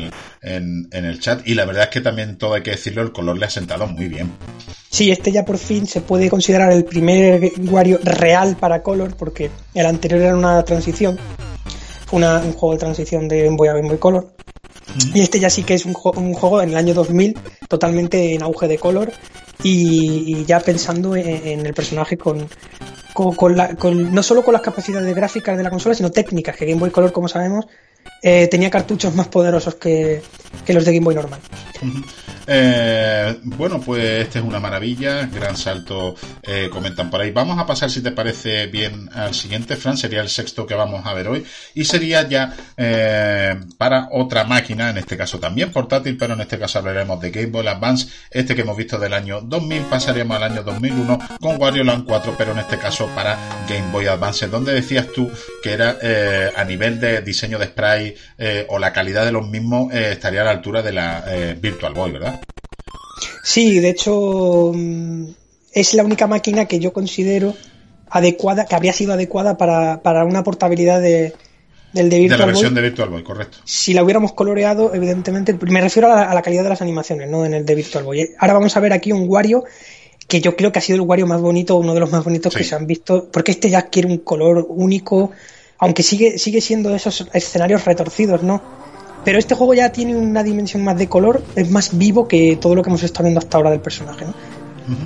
en el chat, y la verdad es que también, todo hay que decirlo, el color le ha sentado muy bien. Sí, este ya por fin se puede considerar el primer Wario real para Color, porque el anterior era una transición. Fue un juego de transición de Game Boy a Game Boy Color. Y este ya sí que es un juego en el año 2000, totalmente en auge de Color, y ya pensando en el personaje con no solo con las capacidades gráficas de la consola, sino técnicas, que Game Boy Color, como sabemos, tenía cartuchos más poderosos que los de Game Boy normal. Bueno, pues este es una maravilla, gran salto, comentan por ahí. Vamos a pasar, si te parece bien, al siguiente, Fran, sería el sexto que vamos a ver hoy, y sería ya para otra máquina, en este caso también portátil, pero en este caso hablaremos de Game Boy Advance, este que hemos visto del año 2000, pasaríamos al año 2001 con Wario Land 4, pero en este caso para Game Boy Advance, donde decías tú que era a nivel de diseño de sprite o la calidad de los mismos estaría a la altura de la Virtual Boy, ¿verdad? Sí, de hecho es la única máquina que yo considero adecuada, que habría sido adecuada para una portabilidad del de Virtual Boy. De la versión de Virtual Boy, correcto. Si la hubiéramos coloreado, evidentemente, me refiero a la calidad de las animaciones, no en el de Virtual Boy. Ahora vamos a ver aquí un Wario que yo creo que ha sido el Wario más bonito, uno de los más bonitos que se han visto, porque este ya adquiere un color único, aunque sigue siendo esos escenarios retorcidos, ¿no? Pero este juego ya tiene una dimensión más de color, es más vivo que todo lo que hemos estado viendo hasta ahora del personaje, ¿no?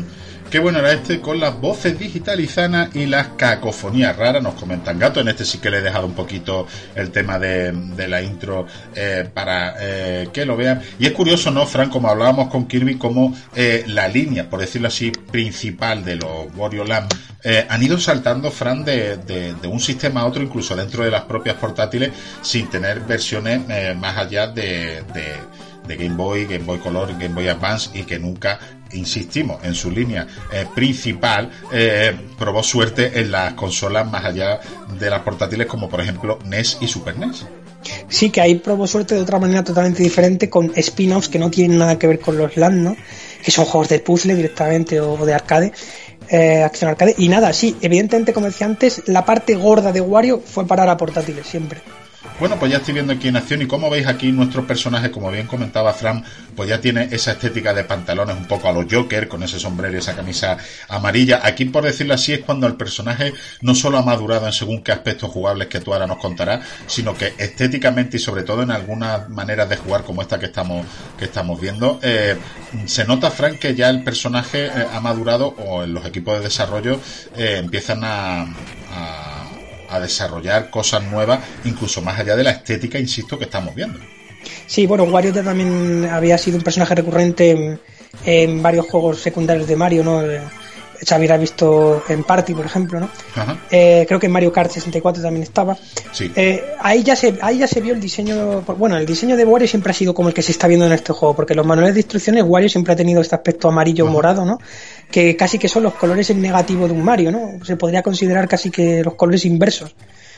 Qué bueno era este, con las voces digitalizadas y las cacofonías raras, nos comentan Gato. En este sí que le he dejado un poquito el tema de la intro para que lo vean. Y es curioso, ¿no, Fran? Como hablábamos con Kirby, como la línea, por decirlo así, principal de los Wario Land han ido saltando, Fran, de un sistema a otro, incluso dentro de las propias portátiles, sin tener versiones más allá de Game Boy Color, Game Boy Advance, y que nunca, insistimos, en su línea principal probó suerte en las consolas más allá de las portátiles, como por ejemplo NES y Super NES. Sí, que ahí probó suerte de otra manera totalmente diferente, con spin-offs que no tienen nada que ver con los LAN, ¿no? Que son juegos de puzzle directamente o de arcade, acción arcade. Y nada, sí, evidentemente, como decía antes, la parte gorda de Wario fue parar a portátiles siempre. Bueno, pues ya estoy viendo aquí en acción, y como veis aquí nuestro personaje, como bien comentaba Fran, pues ya tiene esa estética de pantalones un poco a los Joker, con ese sombrero y esa camisa amarilla. Aquí, por decirlo así, es cuando el personaje no solo ha madurado en según qué aspectos jugables que tú ahora nos contarás, sino que estéticamente y sobre todo en algunas maneras de jugar como esta que estamos viendo, se nota, Fran, que ya el personaje ha madurado, o en los equipos de desarrollo empiezan a desarrollar cosas nuevas, incluso más allá de la estética, insisto, que estamos viendo. Sí, bueno, Wario también había sido un personaje recurrente en varios juegos secundarios de Mario, ¿no? Se había visto en Party, por ejemplo, ¿no? Creo que en Mario Kart 64 también estaba. Sí. Ahí ya se vio el diseño. Bueno, el diseño de Wario siempre ha sido como el que se está viendo en este juego, porque los manuales de instrucciones, Wario siempre ha tenido este aspecto amarillo morado, ¿no? Que casi que son los colores en negativo de un Mario, ¿no? Se podría considerar casi que los colores inversos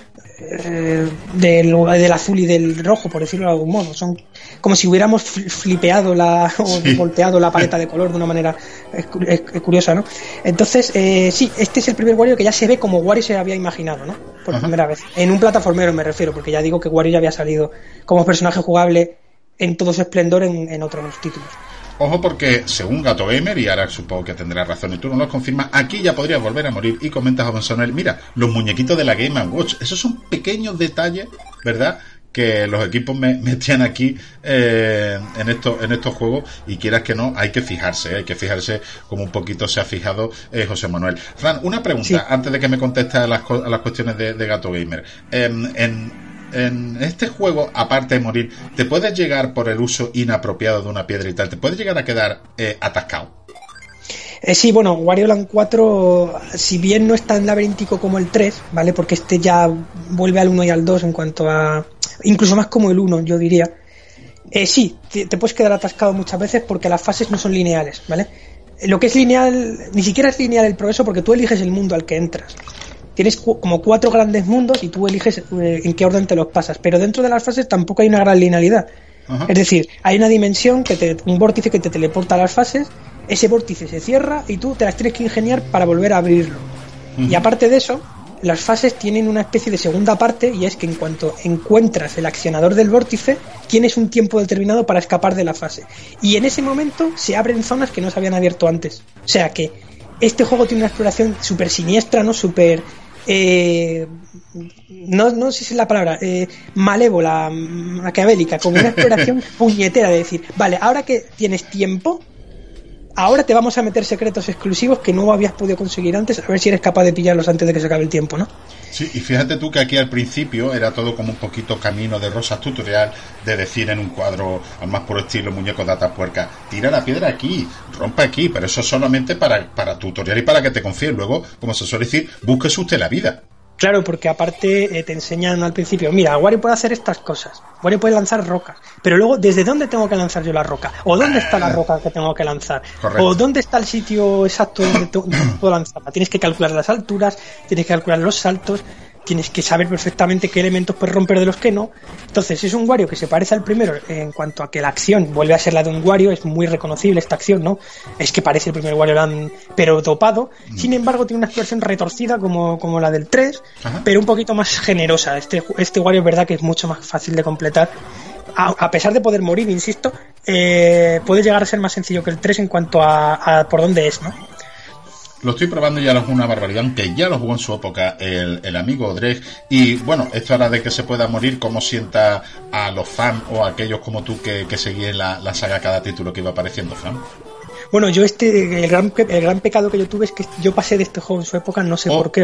del azul y del rojo, por decirlo de algún modo. Son como si hubiéramos flipeado volteado la paleta de color de una manera curiosa, ¿no? Entonces, sí, este es el primer Wario que ya se ve como Wario se había imaginado, ¿no? Por primera vez. En un plataformero me refiero, porque ya digo que Wario ya había salido como personaje jugable en todo su esplendor en otros títulos. Ojo, porque según Gato Gamer, y ahora supongo que tendrá razón y tú no lo confirmas, aquí ya podrías volver a morir. Y comentas, Joven Sonel, mira, los muñequitos de la Game & Watch, esos son pequeños detalles, ¿verdad?, que los equipos metían aquí en estos juegos, y quieras que no, hay que fijarse como un poquito se ha fijado José Manuel. Fran, una pregunta, sí, antes de que me contestes a las cuestiones de Gato Gamer. En este juego, aparte de morir, ¿te puedes llegar, por el uso inapropiado de una piedra y tal, te puedes llegar a quedar atascado? Sí, bueno, Wario Land 4, si bien no es tan laberíntico como el 3, ¿vale? Porque este ya vuelve al 1 y al 2 en cuanto a... incluso más como el 1, yo diría. Sí, te puedes quedar atascado muchas veces porque las fases no son lineales, ¿vale? Lo que es lineal, ni siquiera es lineal el progreso, porque tú eliges el mundo al que entras. Tienes como 4 grandes mundos y tú eliges en qué orden te los pasas, pero dentro de las fases tampoco hay una gran linealidad. Ajá. Es decir, hay una dimensión, un vórtice que te teleporta a las fases, ese vórtice se cierra y tú te las tienes que ingeniar para volver a abrirlo. Y aparte de eso, las fases tienen una especie de segunda parte, y es que en cuanto encuentras el accionador del vórtice, tienes un tiempo determinado para escapar de la fase. Y en ese momento se abren zonas que no se habían abierto antes. O sea que este juego tiene una exploración súper siniestra, ¿no? Súper... no sé si es la palabra, malévola, maquiavélica, como una exploración puñetera de decir, vale, ahora que tienes tiempo, ahora te vamos a meter secretos exclusivos que no habías podido conseguir antes, a ver si eres capaz de pillarlos antes de que se acabe el tiempo, ¿no? Sí, y fíjate tú que aquí al principio era todo como un poquito camino de rosas tutorial, de decir en un cuadro al más puro estilo muñeco de atapuerca, tira la piedra aquí, rompa aquí, pero eso solamente para tutorial y para que te confíes. Luego, como se suele decir, búsquese usted la vida. Claro, porque aparte te enseñan al principio, mira, Wario puede hacer estas cosas, Wario puede lanzar rocas, pero luego, ¿desde dónde tengo que lanzar yo la roca? ¿O dónde está la roca que tengo que lanzar? Correcto. ¿O dónde está el sitio exacto donde puedo lanzarla? Tienes que calcular las alturas, tienes que calcular los saltos, tienes que saber perfectamente qué elementos puedes romper de los que no. Entonces es un Wario que se parece al primero en cuanto a que la acción vuelve a ser la de un Wario, es muy reconocible esta acción, ¿no? Es que parece el primer Wario Land, pero dopado. Sin embargo, tiene una expresión retorcida como la del 3, ajá, pero un poquito más generosa. Este Wario es verdad que es mucho más fácil de completar. A pesar de poder morir, insisto, puede llegar a ser más sencillo que el 3 en cuanto a por dónde es, ¿no? Lo estoy probando y ya es una barbaridad, aunque ya lo jugó en su época el amigo Dreg. Y bueno, esto hará de que se pueda morir, como sienta a los fans o a aquellos como tú que seguían la saga cada título que iba apareciendo, Fran. Bueno, yo el gran pecado que yo tuve es que yo pasé de este juego en su época, no sé por qué.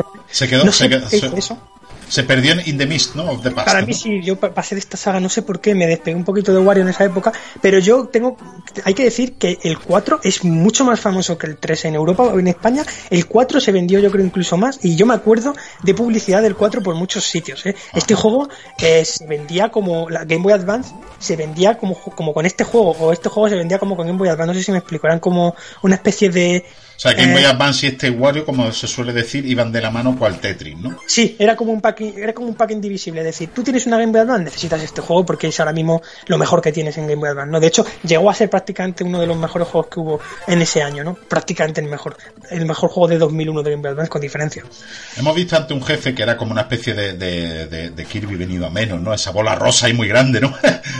Se perdió en In the Mist, ¿no? Of the Past, Para mí sí, yo pasé de esta saga, no sé por qué, me despegué un poquito de Wario en esa época, pero hay que decir que el 4 es mucho más famoso que el 3 en Europa o en España. El 4 se vendió, yo creo, incluso más, y yo me acuerdo de publicidad del 4 por muchos sitios, ¿eh? Este juego se vendía como la Game Boy Advance, se vendía como con este juego, o este juego se vendía como con Game Boy Advance, no sé si me explico, eran como una especie de... O sea, Game Boy Advance y este Wario, como se suele decir, iban de la mano cual Tetris, ¿no? Sí, era como un pack indivisible. Es decir, tú tienes una Game Boy Advance, necesitas este juego porque es ahora mismo lo mejor que tienes en Game Boy Advance, ¿no? De hecho, llegó a ser prácticamente uno de los mejores juegos que hubo en ese año, ¿no? Prácticamente el mejor juego de 2001 de Game Boy Advance, con diferencia. Hemos visto ante un jefe que era como una especie de Kirby venido a menos, ¿no? Esa bola rosa ahí muy grande, ¿no?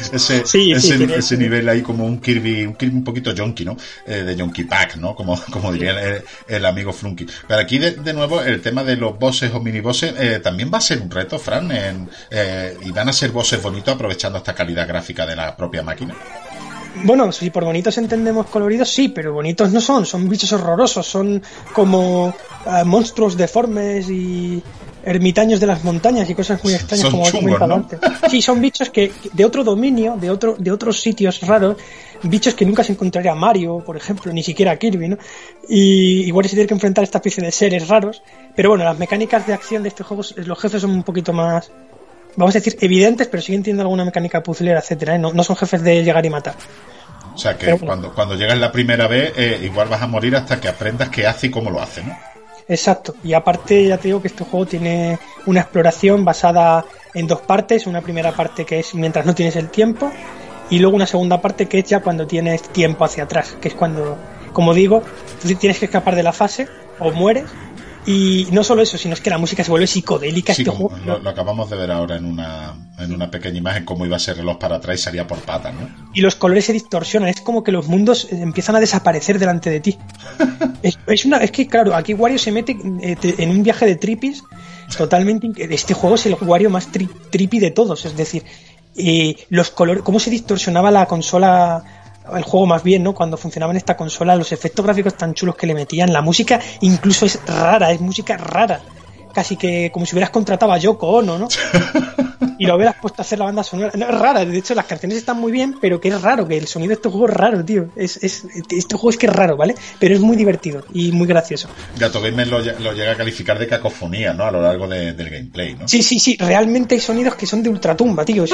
ese nivel ahí como un Kirby un poquito junky, ¿no? De Junky Pack, ¿no? Como diría el amigo Flunky. Pero aquí de nuevo el tema de los bosses o minibosses también va a ser un reto, Fran, y van a ser bosses bonitos aprovechando esta calidad gráfica de la propia máquina. Bueno, si por bonitos entendemos coloridos, sí, pero bonitos no son bichos horrorosos, son como monstruos deformes y ermitaños de las montañas y cosas muy extrañas, son como chungos, ¿no? antes. Sí, son bichos que de otro dominio, de otros sitios raros, bichos que nunca se encontraría Mario, por ejemplo, ni siquiera Kirby, ¿no? Y igual se tiene que enfrentar a esta especie de seres raros, pero bueno, las mecánicas de acción de este juego, los jefes son un poquito más, vamos a decir, evidentes, pero siguen teniendo alguna mecánica puzzlera, etcétera, ¿eh? No son jefes de llegar y matar. O sea que cuando llegas la primera vez, igual vas a morir hasta que aprendas qué hace y cómo lo hace, ¿no? Exacto, y aparte ya te digo que este juego tiene una exploración basada en dos partes, una primera parte que es mientras no tienes el tiempo, y luego una segunda parte que es ya cuando tienes tiempo hacia atrás, que es cuando, como digo, tú tienes que escapar de la fase o mueres. Y no solo eso, sino es que la música se vuelve psicodélica. Sí, este juego lo acabamos de ver ahora en una pequeña imagen, cómo iba a ser reloj para atrás y salía por patas, ¿no? Y los colores se distorsionan, es como que los mundos empiezan a desaparecer delante de ti. es que claro, aquí Wario se mete en un viaje de trippies totalmente. Este juego es el Wario más trippy de todos, es decir, los colores, cómo se distorsionaba la consola, el juego más bien, ¿no? Cuando funcionaba en esta consola, los efectos gráficos tan chulos que le metían, la música incluso es rara, es música rara, casi que como si hubieras contratado a Yoko Ono, ¿no? Y lo hubieras puesto a hacer la banda sonora. No, es rara, de hecho las canciones están muy bien, pero que es raro, que el sonido de este juego es raro, tío. Este juego es que es raro, ¿vale? Pero es muy divertido y muy gracioso. Gato Gamer lo llega a calificar de cacofonía, ¿no? A lo largo del gameplay, ¿no? Sí, realmente hay sonidos que son de ultratumba, tío.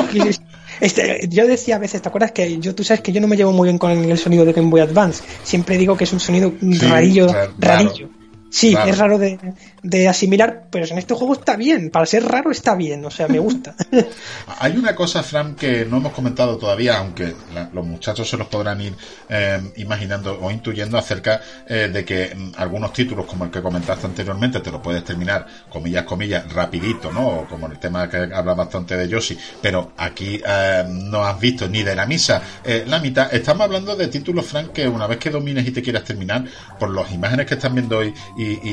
Yo decía a veces, ¿te acuerdas que tú sabes que yo no me llevo muy bien con el sonido de Game Boy Advance? Siempre digo que es un sonido rarillo. Sí, raro. Es raro de asimilar, pero en este juego está bien. Para ser raro está bien, o sea, me gusta. Hay una cosa, Fran, que no hemos comentado todavía, aunque los muchachos se los podrán ir imaginando o intuyendo acerca de que algunos títulos, como el que comentaste anteriormente, te lo puedes terminar, comillas, rapidito, ¿no? O como el tema que habla bastante de Yoshi, pero aquí no has visto ni de la misa la mitad. Estamos hablando de títulos, Fran, que una vez que domines y te quieras terminar, por las imágenes que están viendo hoy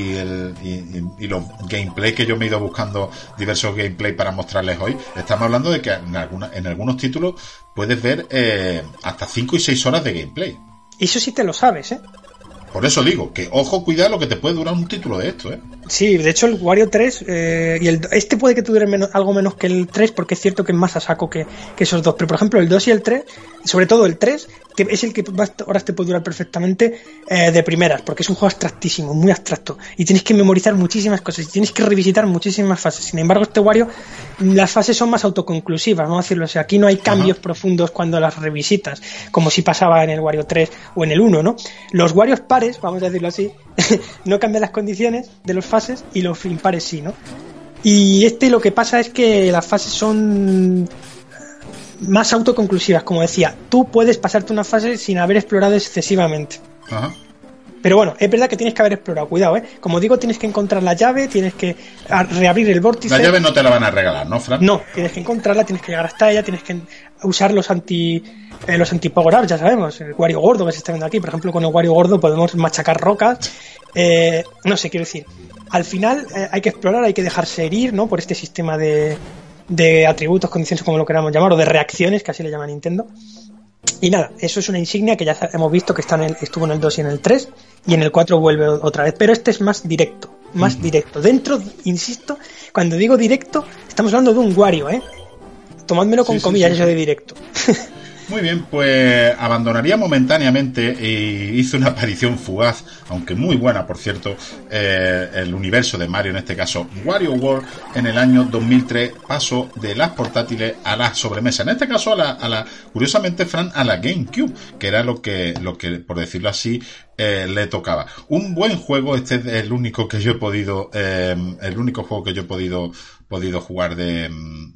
y los gameplay que yo me he ido buscando, diversos gameplay para mostrarles hoy, estamos hablando de que en algunos títulos puedes ver hasta 5 y 6 horas de gameplay. Eso sí te lo sabes, ¿eh? Por eso digo, que ojo, cuidado lo que te puede durar un título de esto, ¿eh? Sí, de hecho el Wario 3 y este puede que te dure algo menos que el 3, porque es cierto que es más a saco que esos dos, pero por ejemplo el 2 y el 3, sobre todo el 3, que es el que ahora te puede durar perfectamente de primeras, porque es un juego abstractísimo, muy abstracto, y tienes que memorizar muchísimas cosas, y tienes que revisitar muchísimas fases. Sin embargo, este Wario, las fases son más autoconclusivas, vamos a decirlo así. Aquí no hay cambios profundos cuando las revisitas, como si pasaba en el Wario 3 o en el 1, ¿no? Los Warios pares, vamos a decirlo así, no cambian las condiciones de los fases, y los impares sí, ¿no? Y lo que pasa es que las fases son más autoconclusivas, como decía. Tú puedes pasarte una fase sin haber explorado excesivamente. Ajá. Pero bueno, es verdad que tienes que haber explorado, cuidado, ¿eh? Como digo, tienes que encontrar la llave, tienes que reabrir el vórtice. La llave no te la van a regalar, ¿no, Fran? No, tienes que encontrarla, tienes que llegar hasta ella, tienes que usar los anti-power-ups, ya sabemos, el Wario gordo que se está viendo aquí. Por ejemplo, con el Wario gordo podemos machacar rocas. No sé, quiero decir, al final hay que explorar, hay que dejarse herir, ¿no? Por este sistema de atributos, condiciones, como lo queramos llamar, o de reacciones, que así le llama Nintendo. Y nada, eso es una insignia que ya hemos visto que estuvo en el 2 y en el 3, y en el 4 vuelve otra vez, pero este es más directo. Dentro, insisto, cuando digo directo, estamos hablando de un Wario, Tomádmelo con comillas, eso de directo. Muy bien, pues abandonaría momentáneamente y hizo una aparición fugaz, aunque muy buena, por cierto, el universo de Mario, en este caso Wario World, en el año 2003, pasó de las portátiles a la sobremesa. En este caso, curiosamente, Fran, a la GameCube, que era lo que por decirlo así, le tocaba. Un buen juego, este es el único que yo he podido, podido jugar en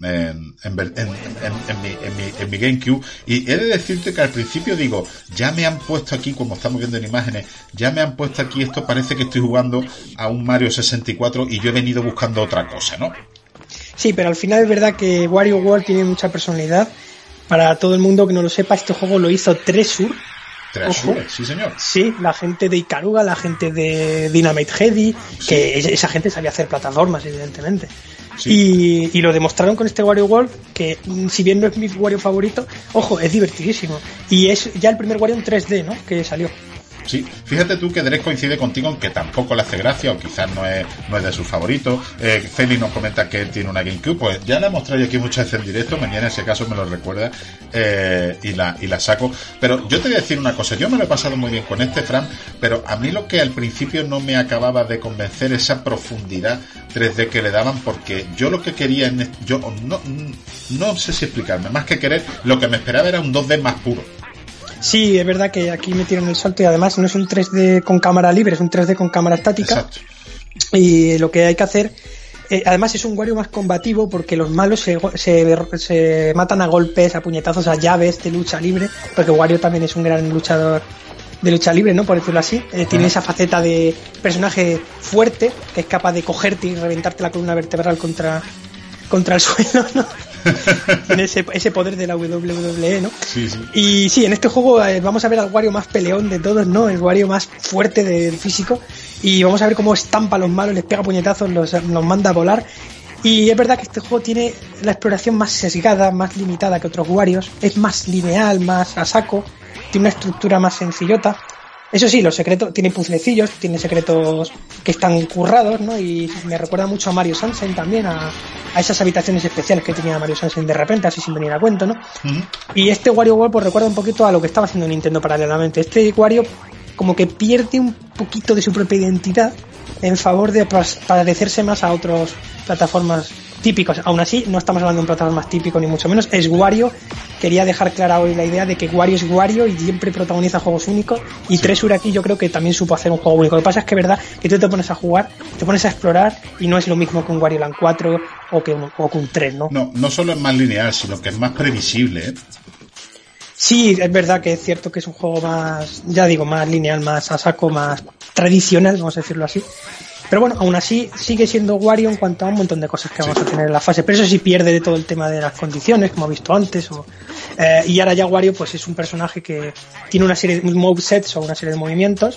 mi GameCube, y he de decirte que al principio digo, ya me han puesto aquí, como estamos viendo en imágenes, ya me han puesto aquí, esto parece que estoy jugando a un Mario 64 y yo he venido buscando otra cosa, ¿no? Sí, pero al final es verdad que Wario World tiene mucha personalidad. Para todo el mundo que no lo sepa, este juego lo hizo Treasure. Sí, señor. Sí, la gente de Ikaruga, la gente de Dynamite Headdy, que esa gente sabía hacer plataformas, evidentemente. Sí. Y lo demostraron con este Wario World, que si bien no es mi Wario favorito, ojo, es divertidísimo. Y es ya el primer Wario en 3D, ¿no?, que salió. Sí, fíjate tú que Derek coincide contigo en que tampoco le hace gracia, o quizás no es de sus favoritos. Félix nos comenta que él tiene una GameCube, pues ya la he mostrado aquí muchas veces en directo, mañana en ese caso me lo recuerda y la saco. Pero yo te voy a decir una cosa, yo me lo he pasado muy bien con este, Fran, pero a mí lo que al principio no me acababa de convencer, esa profundidad 3D que le daban, porque yo lo que quería, yo no sé si explicarme, más que querer, lo que me esperaba era un 2D más puro. Sí, es verdad que aquí metieron el salto, y además no es un 3D con cámara libre, es un 3D con cámara estática. Exacto. Y lo que hay que hacer, además es un Wario más combativo, porque los malos se matan a golpes, a puñetazos, a llaves de lucha libre, porque Wario también es un gran luchador de lucha libre, ¿no?, por decirlo así. Tiene esa faceta de personaje fuerte, que es capaz de cogerte y reventarte la columna vertebral contra el suelo, ¿no? Tiene ese poder de la WWE, ¿no? Sí, sí. Y sí, en este juego vamos a ver al Wario más peleón de todos, ¿no? El Wario más fuerte del físico, y vamos a ver cómo estampa a los malos, les pega puñetazos, los manda a volar. Y es verdad que este juego tiene la exploración más sesgada, más limitada que otros Warios, es más lineal, más a saco, tiene una estructura más sencillota. Eso sí, los secretos, tiene puzzlecillos, tiene secretos que están currados, ¿no? Y me recuerda mucho a Mario Sunshine también, a esas habitaciones especiales que tenía Mario Sunshine de repente, así sin venir a cuento, ¿no? Uh-huh. Y este Wario World pues recuerda un poquito a lo que estaba haciendo Nintendo paralelamente. Este Wario como que pierde un poquito de su propia identidad en favor de parecerse más a otras plataformas típicos. Aún así, no estamos hablando de un plataformas típico ni mucho menos, es Wario. Quería dejar clara hoy la idea de que Wario es Wario y siempre protagoniza juegos únicos, y sí. Treasure aquí yo creo que también supo hacer un juego único. Lo que pasa es que es verdad que tú te pones a jugar, te pones a explorar, y no es lo mismo que un Wario Land 4 o que un 3, ¿no? No solo es más lineal, sino que es más previsible, ¿eh? Sí, es verdad que es cierto que es un juego más, ya digo, más lineal, más a saco, más tradicional, vamos a decirlo así. Pero bueno, aún así sigue siendo Wario en cuanto a un montón de cosas que vamos a tener en la fase. Pero eso sí pierde de todo el tema de las condiciones, como he visto antes. Y ahora ya Wario pues es un personaje que tiene una serie de movesets o una serie de movimientos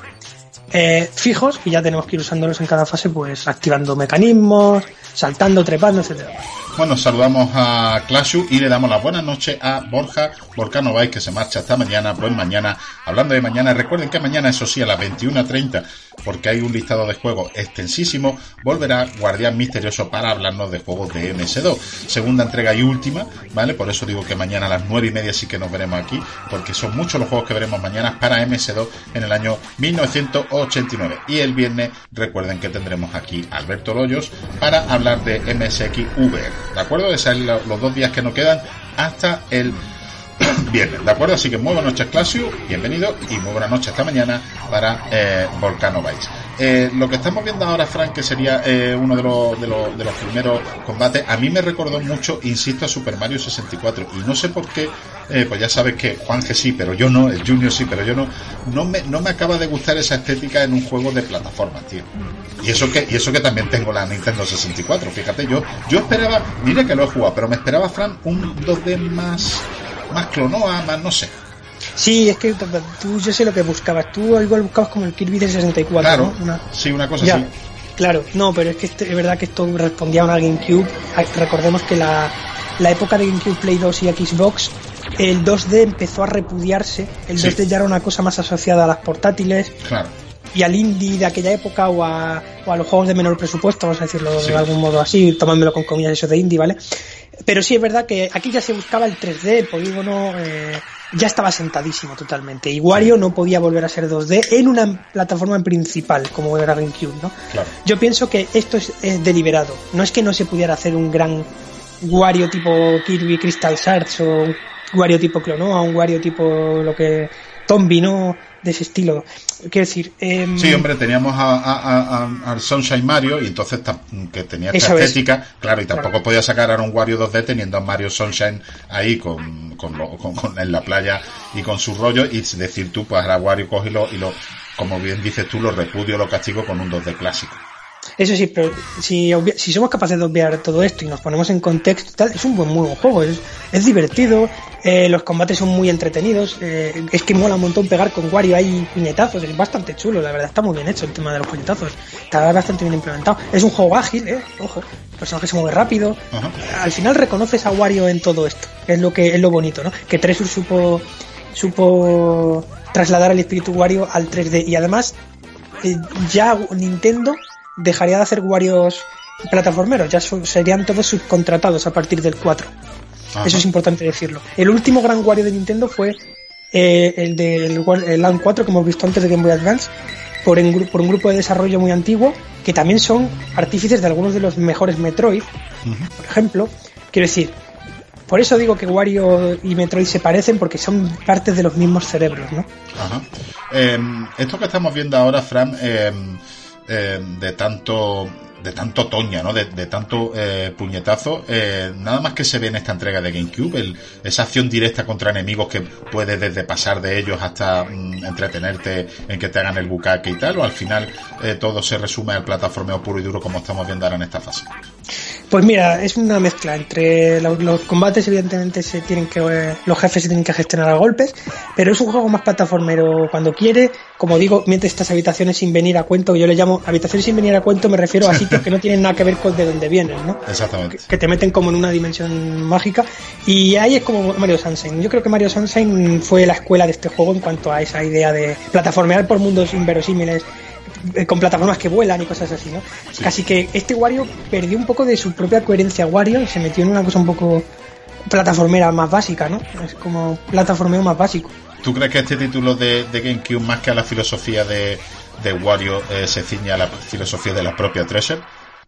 fijos, y ya tenemos que ir usándolos en cada fase, pues activando mecanismos, saltando, trepando, etcétera. Bueno, saludamos a Clashu y le damos las buenas noches a Borja Volcano Vice, que se marcha hasta mañana. Pues mañana, hablando de mañana, recuerden que mañana, eso sí, a las 21:30, porque hay un listado de juegos extensísimo, volverá Guardián Misterioso para hablarnos de juegos de MS2. Segunda entrega y última, ¿vale? Por eso digo que mañana a las 9:30 sí que nos veremos aquí, porque son muchos los juegos que veremos mañana para MS2 en el año 1989. Y el viernes, recuerden que tendremos aquí a Alberto Loyos para hablar de MSX VR. ¿De acuerdo? Esos son los 2 días que nos quedan hasta el viernes, ¿de acuerdo? Así que muy buenas noches, Clasio, bienvenido, y muy buenas noches hasta mañana para Volcano Vice. Lo que estamos viendo ahora, Frank, que sería uno de los primeros combates, a mí me recordó mucho, insisto, a Super Mario 64, y no sé por qué, pues ya sabes que Juanje sí, pero yo no, el Junior sí, pero yo no me acaba de gustar esa estética en un juego de plataformas, tío. Y eso que también tengo la Nintendo 64, fíjate, yo esperaba, mira que lo he jugado, pero me esperaba, Fran, un 2D más clonoa, más no sé. Sí, es que tú, yo sé lo que buscabas. Tú igual buscabas como el Kirby de 64, claro, ¿no? Sí, una cosa ya, así. Claro, no, pero es que es verdad que esto respondía a una GameCube. Recordemos que la época de GameCube, Play 2 y Xbox el 2D empezó a repudiarse, el 2D ya era una cosa más asociada a las portátiles. Claro. Y al indie de aquella época o a los juegos de menor presupuesto, vamos a decirlo de algún modo así, tomándomelo con comillas eso de indie, ¿vale? Pero sí es verdad que aquí ya se buscaba el 3D, el polígono ya estaba sentadísimo totalmente. Y Wario no podía volver a ser 2D en una plataforma principal como era GameCube, ¿no? Claro. Yo pienso que esto es deliberado. No es que no se pudiera hacer un gran Wario tipo Kirby Crystal Shards o un Wario tipo Clonoa, un Wario tipo lo que Tombi, ¿no? De ese estilo. Quiero decir... sí, hombre, teníamos al Sunshine Mario y entonces que tenía esta estética, claro, y tampoco podía sacar ahora un Wario 2D teniendo a Mario Sunshine ahí en la playa y con su rollo y decir tú, pues ahora Wario coge y lo, como bien dices tú, lo repudio, lo castigo con un 2D clásico. Eso sí, pero si somos capaces de obviar todo esto y nos ponemos en contexto y tal, es un muy buen juego, es divertido, los combates son muy entretenidos, es que mola un montón pegar con Wario ahí puñetazos, es bastante chulo, la verdad, está muy bien hecho el tema de los puñetazos, está bastante bien implementado, es un juego ágil, ojo, el personaje se mueve rápido. Uh-huh. Al final reconoces a Wario en todo esto, es lo bonito, ¿no? Que Treasure supo trasladar el espíritu Wario al 3D y además ya Nintendo dejaría de hacer Warios plataformeros, ya serían todos subcontratados a partir del 4. Ajá. Eso es importante decirlo. El último gran Wario de Nintendo fue el Land 4 que hemos visto antes de Game Boy Advance por un grupo de desarrollo muy antiguo que también son artífices de algunos de los mejores Metroid. Uh-huh. Por ejemplo, quiero decir, por eso digo que Wario y Metroid se parecen porque son partes de los mismos cerebros, ¿no? Ajá. Esto que estamos viendo ahora, Fran, de tanto toña, ¿no? De tanto puñetazo, nada más que se ve en esta entrega de GameCube, esa acción directa contra enemigos que puedes desde pasar de ellos hasta entretenerte en que te hagan el bucaque y tal, o al final todo se resume al plataformeo puro y duro como estamos viendo ahora en esta fase. Pues mira, es una mezcla entre los combates, evidentemente los jefes se tienen que gestionar a golpes, pero es un juego más plataformero cuando quiere, como digo, mientras estas habitaciones sin venir a cuento, yo le llamo habitaciones sin venir a cuento, me refiero a sitios que no tienen nada que ver con de dónde vienen, ¿no? Exactamente. Que te meten como en una dimensión mágica, y ahí es como Mario Sunshine. Yo creo que Mario Sunshine fue la escuela de este juego en cuanto a esa idea de plataformear por mundos inverosímiles, con plataformas que vuelan y cosas así, ¿no? Sí. Casi que este Wario perdió un poco de su propia coherencia Wario y se metió en una cosa un poco plataformera más básica, ¿no? Es como plataformeo más básico. ¿Tú crees que este título de GameCube, más que a la filosofía de Wario, se ciñe a la filosofía de la propia Treasure?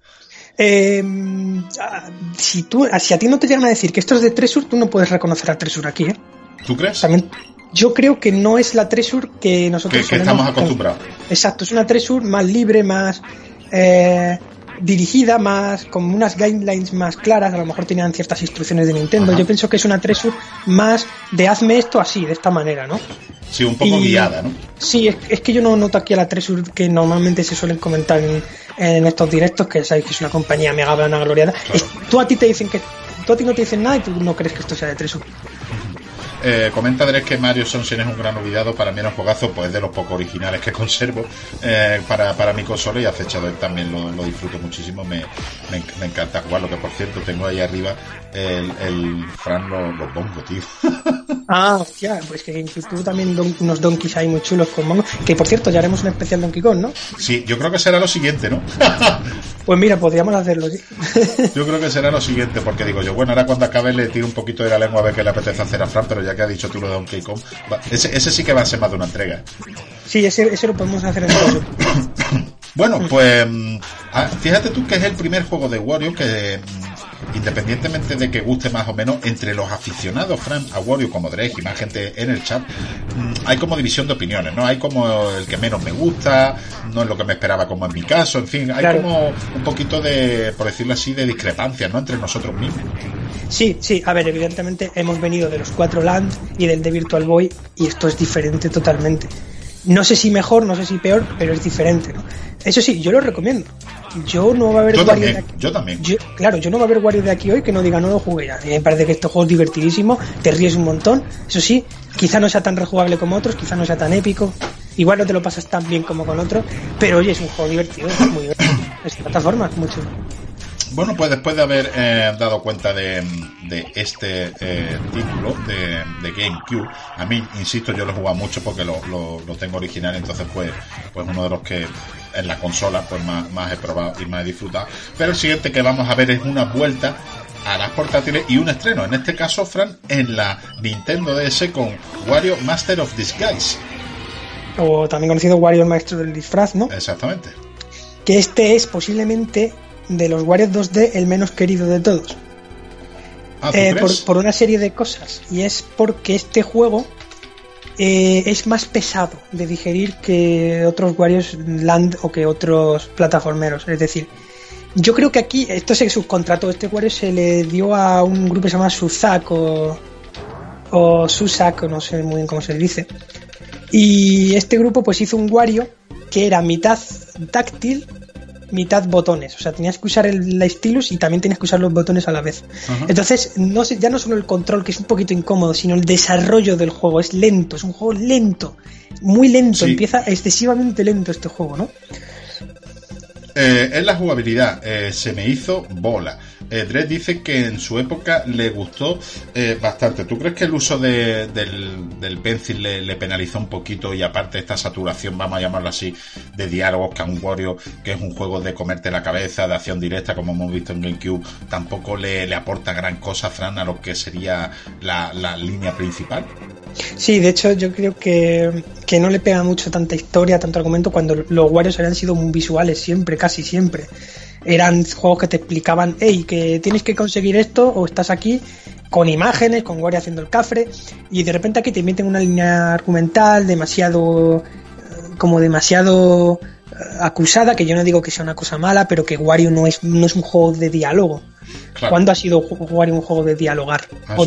Si a ti no te llegan a decir que esto es de Treasure, tú no puedes reconocer a Treasure aquí, ¿eh? ¿Tú crees? También, yo creo que no es la Treasure que nosotros que estamos acostumbrados. Exacto, es una Treasure más libre, más dirigida, más con unas guidelines más claras. A lo mejor tenían ciertas instrucciones de Nintendo. Ajá. Yo pienso que es una Treasure más de hazme esto así, de esta manera, ¿no? Sí, un poco guiada, ¿no? Sí, es que yo no noto aquí a la Treasure que normalmente se suelen comentar en estos directos, que sabéis que es una compañía mega gloriada. Claro. Tú a ti no te dicen nada y tú no crees que esto sea de Treasure. Comenta Andrés que Mario Sunshine es un gran olvidado. Para mí era un juegazo, pues de los pocos originales que conservo para mi consola, y Acechador también lo disfruto muchísimo. Me encanta jugarlo, que por cierto tengo ahí arriba el Fran los bongos, tío. Ah, hostia, pues que en YouTube también unos donkeys hay muy chulos con bongos, que por cierto ya haremos un especial Donkey Kong, ¿no? Sí, yo creo que será lo siguiente, ¿no? Pues mira, podríamos hacerlo, sí. Yo creo que será lo siguiente, porque digo yo, bueno, ahora cuando acabe le tiro un poquito de la lengua a ver qué le apetece hacer a Fran, pero ya que ha dicho tú lo de Donkey Kong, ese sí que va a ser más de una entrega. Sí, ese lo podemos hacer en todo. Bueno, pues fíjate tú que es el primer juego de Wario que, independientemente de que guste más o menos, entre los aficionados, Fran, a Wario, como Drake y más gente en el chat, hay como división de opiniones, ¿no? Hay como el que menos me gusta, no es lo que me esperaba como en mi caso, en fin, hay claro, como un poquito de, por decirlo así, de discrepancias, ¿no? Entre nosotros mismos. Sí, a ver, evidentemente hemos venido de los 4 Land y del de Virtual Boy, y esto es diferente totalmente. No sé si mejor, no sé si peor, pero es diferente, ¿no? Eso sí, yo lo recomiendo. Yo no va a haber Wario de aquí. Yo también. Claro, yo no va a haber Wario de aquí hoy que no diga no lo jugué ya. A mí me parece que este juego es divertidísimo, te ríes un montón. Eso sí, quizá no sea tan rejugable como otros, quizá no sea tan épico. Igual no te lo pasas tan bien como con otros, pero oye, es un juego divertido, es muy divertido. Es plataforma, mucho. Bueno, pues después de haber dado cuenta de este título de GameCube, a mí, insisto, yo lo he jugado mucho porque lo tengo original, entonces pues uno de los que en la consola pues más he probado y más he disfrutado. Pero el siguiente que vamos a ver es una vuelta a las portátiles y un estreno, en este caso, Fran, en la Nintendo DS con Wario Master of Disguise. O también conocido Wario el Maestro del Disfraz, ¿no? Exactamente. Que este es posiblemente de los Wario 2D el menos querido de todos. Por una serie de cosas. Y es porque este juego es más pesado de digerir que otros Wario Land o que otros plataformeros. Es decir, yo creo que aquí esto se subcontrató. Este Wario se le dio a un grupo que se llama Suzak o Susak, no sé muy bien cómo se le dice. Y este grupo pues hizo un Wario que era mitad táctil, mitad botones, o sea, tenías que usar la stylus y también tenías que usar los botones a la vez. Uh-huh. Entonces, ya no solo el control, que es un poquito incómodo, sino el desarrollo del juego, es lento, es un juego lento, muy lento, sí. Empieza excesivamente lento este juego, ¿no? En la jugabilidad se me hizo bola. Dredd dice que en su época le gustó bastante. ¿Tú crees que el uso del pencil le penalizó un poquito y aparte esta saturación, vamos a llamarlo así, de diálogos, que a un Wario, que es un juego de comerte la cabeza, de acción directa, como hemos visto en GameCube, tampoco le aporta gran cosa, Fran, a lo que sería la línea principal? Sí, de hecho yo creo que no le pega mucho tanta historia, tanto argumento, cuando los Warios habían sido muy visuales siempre, casi siempre. Eran juegos que te explicaban, hey, que tienes que conseguir esto, o estás aquí, con imágenes, con Wario haciendo el cafre, y de repente aquí te meten una línea argumental demasiado acusada, que yo no digo que sea una cosa mala, pero que Wario no es un juego de diálogo. Claro. ¿Cuándo ha sido Wario un juego de dialogar?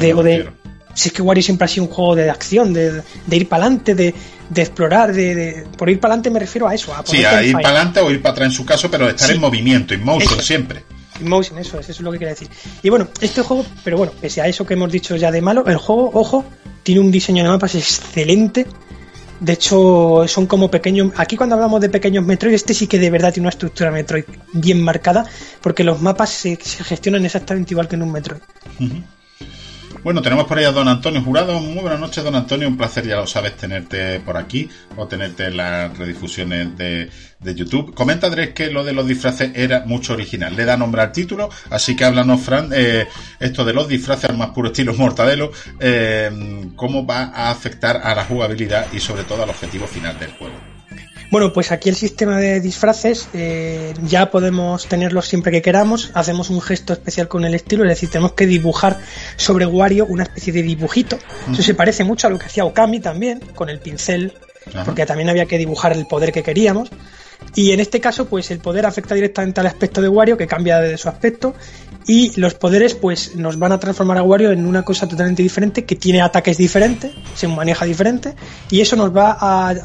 Si es que Wario siempre ha sido un juego de acción, de ir para adelante, de explorar, por ir para adelante me refiero a eso. A ir para adelante o ir para atrás en su caso, pero estar en movimiento, in motion eso, siempre. In motion, eso es lo que quería decir. Y bueno, este juego, pero bueno, pese a eso que hemos dicho ya de malo, el juego, ojo, tiene un diseño de mapas excelente. De hecho, son como pequeños. Aquí cuando hablamos de pequeños Metroid, este sí que de verdad tiene una estructura Metroid bien marcada, porque los mapas se gestionan exactamente igual que en un Metroid. Uh-huh. Bueno, tenemos por ahí a don Antonio Jurado. Muy buenas noches, don Antonio. Un placer, ya lo sabes, tenerte por aquí o tenerte en las redifusiones de YouTube. Comenta, Andrés, que lo de los disfraces era mucho original. Le da nombre al título, así que háblanos, Fran, esto de los disfraces al más puro estilo Mortadelo, cómo va a afectar a la jugabilidad y sobre todo al objetivo final del juego. Bueno, pues aquí el sistema de disfraces ya podemos tenerlos siempre que queramos. Hacemos un gesto especial con el estilo, es decir, tenemos que dibujar sobre Wario una especie de dibujito. Eso se parece mucho a lo que hacía Okami también, con el pincel, porque también había que dibujar el poder que queríamos. Y en este caso, pues el poder afecta directamente al aspecto de Wario, que cambia de su aspecto, y los poderes pues nos van a transformar a Wario en una cosa totalmente diferente, que tiene ataques diferentes, se maneja diferente, y eso nos va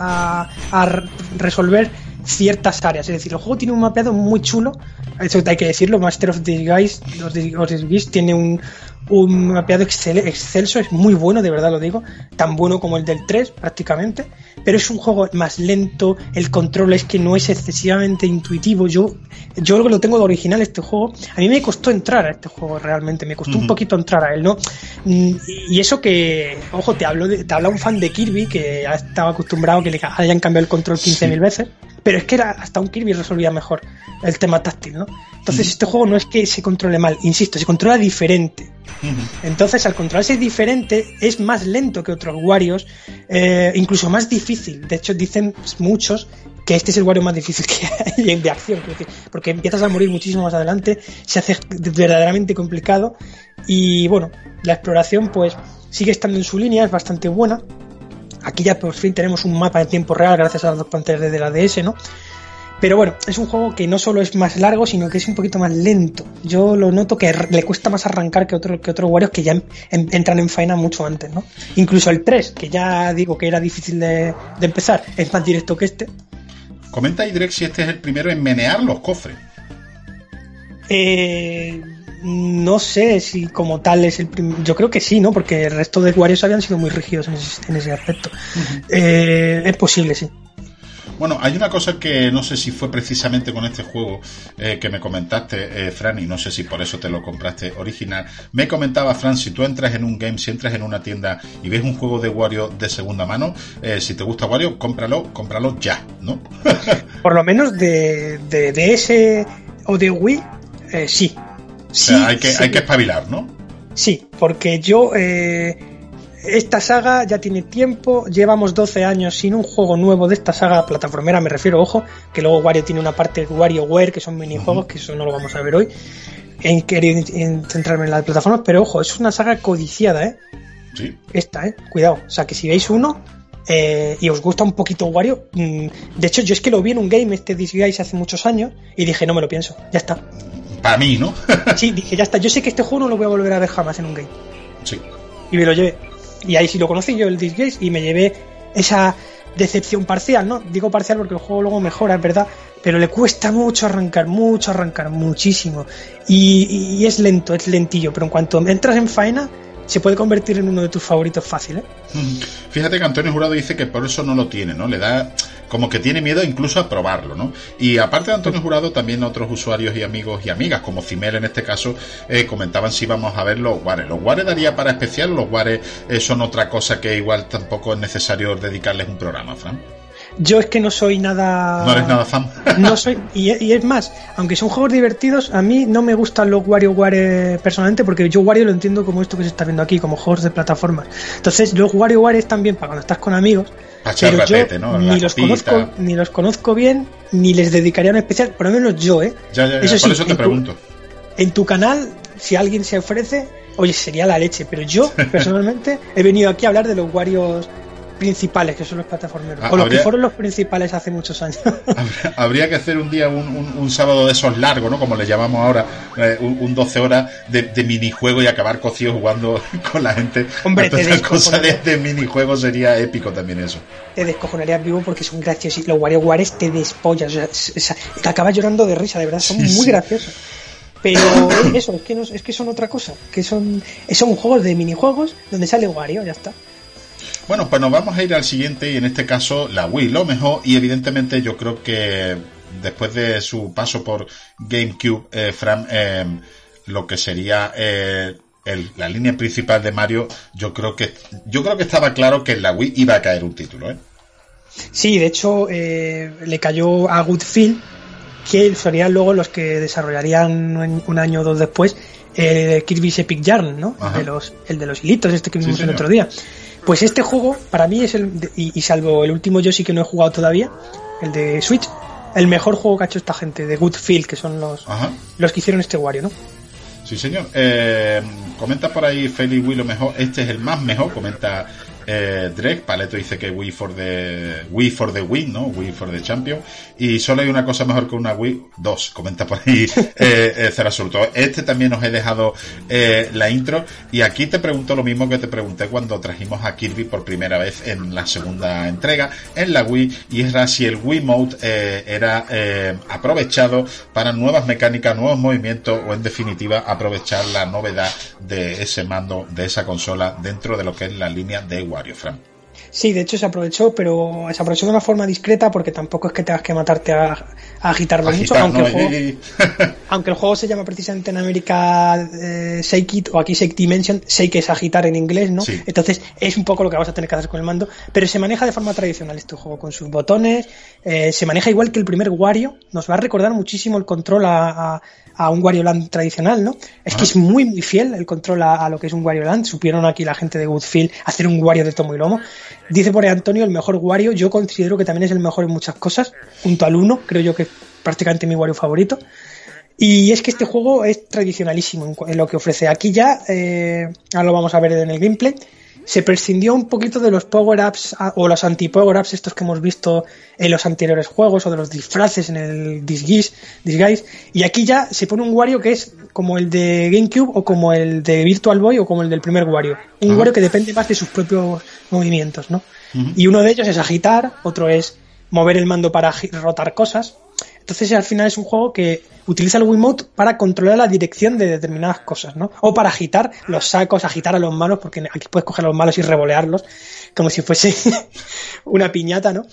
a resolver ciertas áreas. Es decir, el juego tiene un mapeado muy chulo, eso hay que decirlo. Master of Disguise tiene un mapeado excelso, es muy bueno, de verdad lo digo, tan bueno como el del 3 prácticamente, pero es un juego más lento, el control es que no es excesivamente intuitivo. Yo lo tengo de original este juego, a mí me costó entrar a este juego, realmente me costó un poquito entrar a él, ¿no? Y eso que, ojo, te habla un fan de Kirby que ha estado acostumbrado a que le hayan cambiado el control 15.000 veces, pero es que hasta un Kirby resolvía mejor el tema táctil, ¿no? Entonces este juego no es que se controle mal, insisto, se controla diferente. Entonces, al controlarse diferente, es más lento que otros Warios, incluso más difícil. De hecho, dicen muchos que este es el Wario más difícil que hay de acción, porque empiezas a morir muchísimo más adelante, se hace verdaderamente complicado. Y bueno, la exploración pues sigue estando en su línea, es bastante buena. Aquí ya por fin tenemos un mapa en tiempo real gracias a las dos pantallas de la DS, ¿no? Pero bueno, es un juego que no solo es más largo, sino que es un poquito más lento. Yo lo noto que le cuesta más arrancar que otros Warios que ya entran en faena mucho antes, ¿no? Incluso el 3, que ya digo que era difícil de empezar, es más directo que este. Comenta Idrex si este es el primero en menear los cofres. No sé si como tal es el primero. Yo creo que sí, ¿no? Porque el resto de Warios habían sido muy rígidos en ese aspecto. Uh-huh. Es posible, sí. Bueno, hay una cosa que no sé si fue precisamente con este juego que me comentaste, Fran, y no sé si por eso te lo compraste original. Me comentaba, Fran, si tú entras en un game, si entras en una tienda y ves un juego de Wario de segunda mano, si te gusta Wario, cómpralo ya, ¿no? Por lo menos de DS o de Wii, sí. Sí, o sea, hay que espabilar, ¿no? Sí, porque yo... esta saga ya tiene tiempo, llevamos 12 años sin un juego nuevo de esta saga plataformera, me refiero, ojo, que luego Wario tiene una parte WarioWare, que son minijuegos, que eso no lo vamos a ver hoy, en querer centrarme en las plataformas, pero ojo, es una saga codiciada, Sí. Esta, cuidado, o sea, que si veis uno y os gusta un poquito Wario, de hecho yo es que lo vi en un game, este Disguise, hace muchos años, y dije, no me lo pienso, ya está. Para mí, ¿no? Sí, dije, ya está, yo sé que este juego no lo voy a volver a ver jamás en un game. Sí. Y me lo llevé. Y ahí sí lo conocí yo, el Disguise, y me llevé esa decepción parcial, ¿no? Digo parcial porque el juego luego mejora, es verdad, pero le cuesta mucho arrancar, muchísimo. Y es lento, es lentillo, pero en cuanto entras en faena, se puede convertir en uno de tus favoritos fácil, ¿eh? Fíjate que Antonio Jurado dice que por eso no lo tiene, ¿no? Le da como que tiene miedo incluso a probarlo, ¿no? Y aparte de Antonio Jurado, también otros usuarios y amigos y amigas, como Cimel en este caso, comentaban si íbamos a ver los Wares. ¿Los Wares daría para especial o los Wares son otra cosa que igual tampoco es necesario dedicarles un programa, Fran? Yo es que no soy nada... ¿No eres nada fan? No soy... Y es más, aunque son juegos divertidos, a mí no me gustan los WarioWare personalmente, porque yo Wario lo entiendo como esto que se está viendo aquí, como juegos de plataformas. Entonces, los WarioWare están bien para cuando estás con amigos, pero yo ¿no? ni los conozco bien, ni les dedicaría un especial, por lo menos yo, Ya, eso por eso te pregunto. En tu canal, si alguien se ofrece, oye, sería la leche, pero yo, personalmente, he venido aquí a hablar de los Warios principales, que son los plataformeros, o los que fueron los principales hace muchos años. Habría que hacer un día un sábado de esos largos, ¿no? Como le llamamos ahora, un 12 horas de minijuego y acabar cocido jugando con la gente. Hombre, entonces cosa de minijuego sería épico también eso. Te descojonarías vivo porque son graciosos. Los WarioWare te despollas, o sea, te acabas llorando de risa, de verdad, son muy graciosos. Pero eso, es que son otra cosa, que son juegos de minijuegos donde sale Wario, ya está. Bueno, pues nos vamos a ir al siguiente, y en este caso la Wii lo mejor, y evidentemente yo creo que después de su paso por GameCube, Fran, lo que sería la línea principal de Mario, yo creo que estaba claro que en la Wii iba a caer un título, ¿eh? Sí, de hecho le cayó a Goodfield, que serían luego los que desarrollarían un año o dos después Kirby's Epic Yarn, ¿no? El de los hilitos, este que vimos el otro día. Pues este juego, para mí, es y salvo el último Yoshi que no he jugado todavía, el de Switch, el mejor juego que ha hecho esta gente, de Goodfield, que son los que hicieron este Wario, ¿no? Sí, señor. Comenta por ahí Félix Wii lo mejor. Este es el más mejor, comenta Drake. Paleto dice que Wii for the Win, ¿no? Wii for the Champion. Y solo hay una cosa mejor que una Wii 2, comenta por ahí Cera Absoluto. Este también os he dejado la intro, y aquí te pregunto lo mismo que te pregunté cuando trajimos a Kirby por primera vez en la segunda entrega en la Wii, y era si el Wii Mode era aprovechado para nuevas mecánicas, nuevos movimientos, o en definitiva aprovechar la novedad de ese mando, de esa consola dentro de lo que es la línea de Wario, Fran. Sí, de hecho se aprovechó, pero se aprovechó de una forma discreta, porque tampoco es que tengas que matarte a agitarlo mucho, aunque el juego se llama precisamente en América Shake It, o aquí Shake Dimension. Shake es agitar en inglés, ¿no? Sí. Entonces es un poco lo que vas a tener que hacer con el mando, pero se maneja de forma tradicional este juego, con sus botones, se maneja igual que el primer Wario. Nos va a recordar muchísimo el control a un Wario Land tradicional, ¿no? Es que es muy muy fiel el control a lo que es un Wario Land. Supieron aquí la gente de Goodfield hacer un Wario de tomo y lomo. Dice por ahí Antonio, el mejor Wario. Yo considero que también es el mejor en muchas cosas, junto al 1, creo yo que es prácticamente mi Wario favorito. Y es que este juego es tradicionalísimo en lo que ofrece. Aquí ya, ahora lo vamos a ver en el gameplay, se prescindió un poquito de los power-ups o los anti-power-ups, estos que hemos visto en los anteriores juegos, o de los disfraces en el Disguise, y aquí ya se pone un Wario que es como el de GameCube, o como el de Virtual Boy, o como el del primer Wario. Un Wario que depende más de sus propios movimientos, ¿no? Y uno de ellos es agitar, otro es mover el mando para rotar cosas. Entonces al final es un juego que utiliza el Wiimote para controlar la dirección de determinadas cosas, ¿no? O para agitar los sacos, agitar a los malos, porque aquí puedes coger a los malos y revolearlos como si fuese una piñata, ¿no?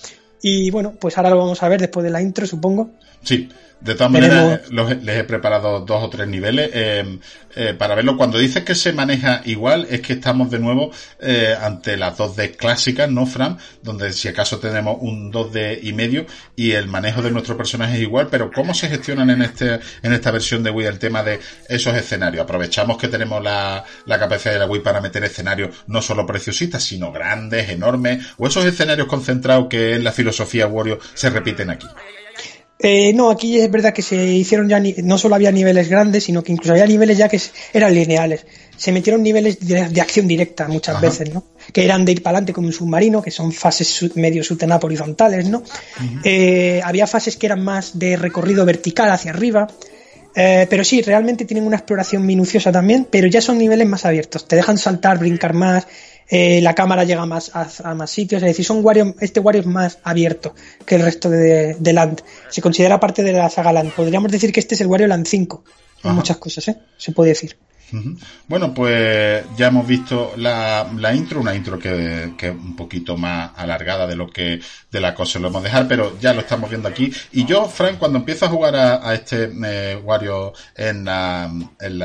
Y bueno, pues ahora lo vamos a ver después de la intro, supongo. Sí, de todas maneras les he preparado 2 o 3 niveles para verlo. Cuando dices que se maneja igual, es que estamos de nuevo ante las 2D clásicas, ¿no, Fran? Donde si acaso tenemos un 2D y medio y el manejo de nuestro personaje es igual, pero ¿cómo se gestionan en esta versión de Wii el tema de esos escenarios? Aprovechamos que tenemos la capacidad de la Wii para meter escenarios no solo preciosistas, sino grandes, enormes, o esos escenarios concentrados que en la filosofía Wario se repiten aquí. No, aquí es verdad que se hicieron ya, no solo había niveles grandes, sino que incluso había niveles ya que eran lineales. Se metieron niveles de acción directa muchas veces, ¿no? Que eran de ir para adelante como un submarino, que son fases medio subterráneas horizontales, ¿no? Había fases que eran más de recorrido vertical hacia arriba. Pero sí, realmente tienen una exploración minuciosa también, pero ya son niveles más abiertos. Te dejan saltar, brincar más. La cámara llega más a más sitios, es decir, este Wario es más abierto que el resto de Land. Se considera parte de la saga Land. Podríamos decir que este es el Wario Land 5 en muchas cosas, se puede decir. Bueno, pues ya hemos visto la intro, una intro que es un poquito más alargada de la cosa lo hemos dejado, pero ya lo estamos viendo aquí. Y yo, Frank, cuando empiezo a jugar a este Wario en la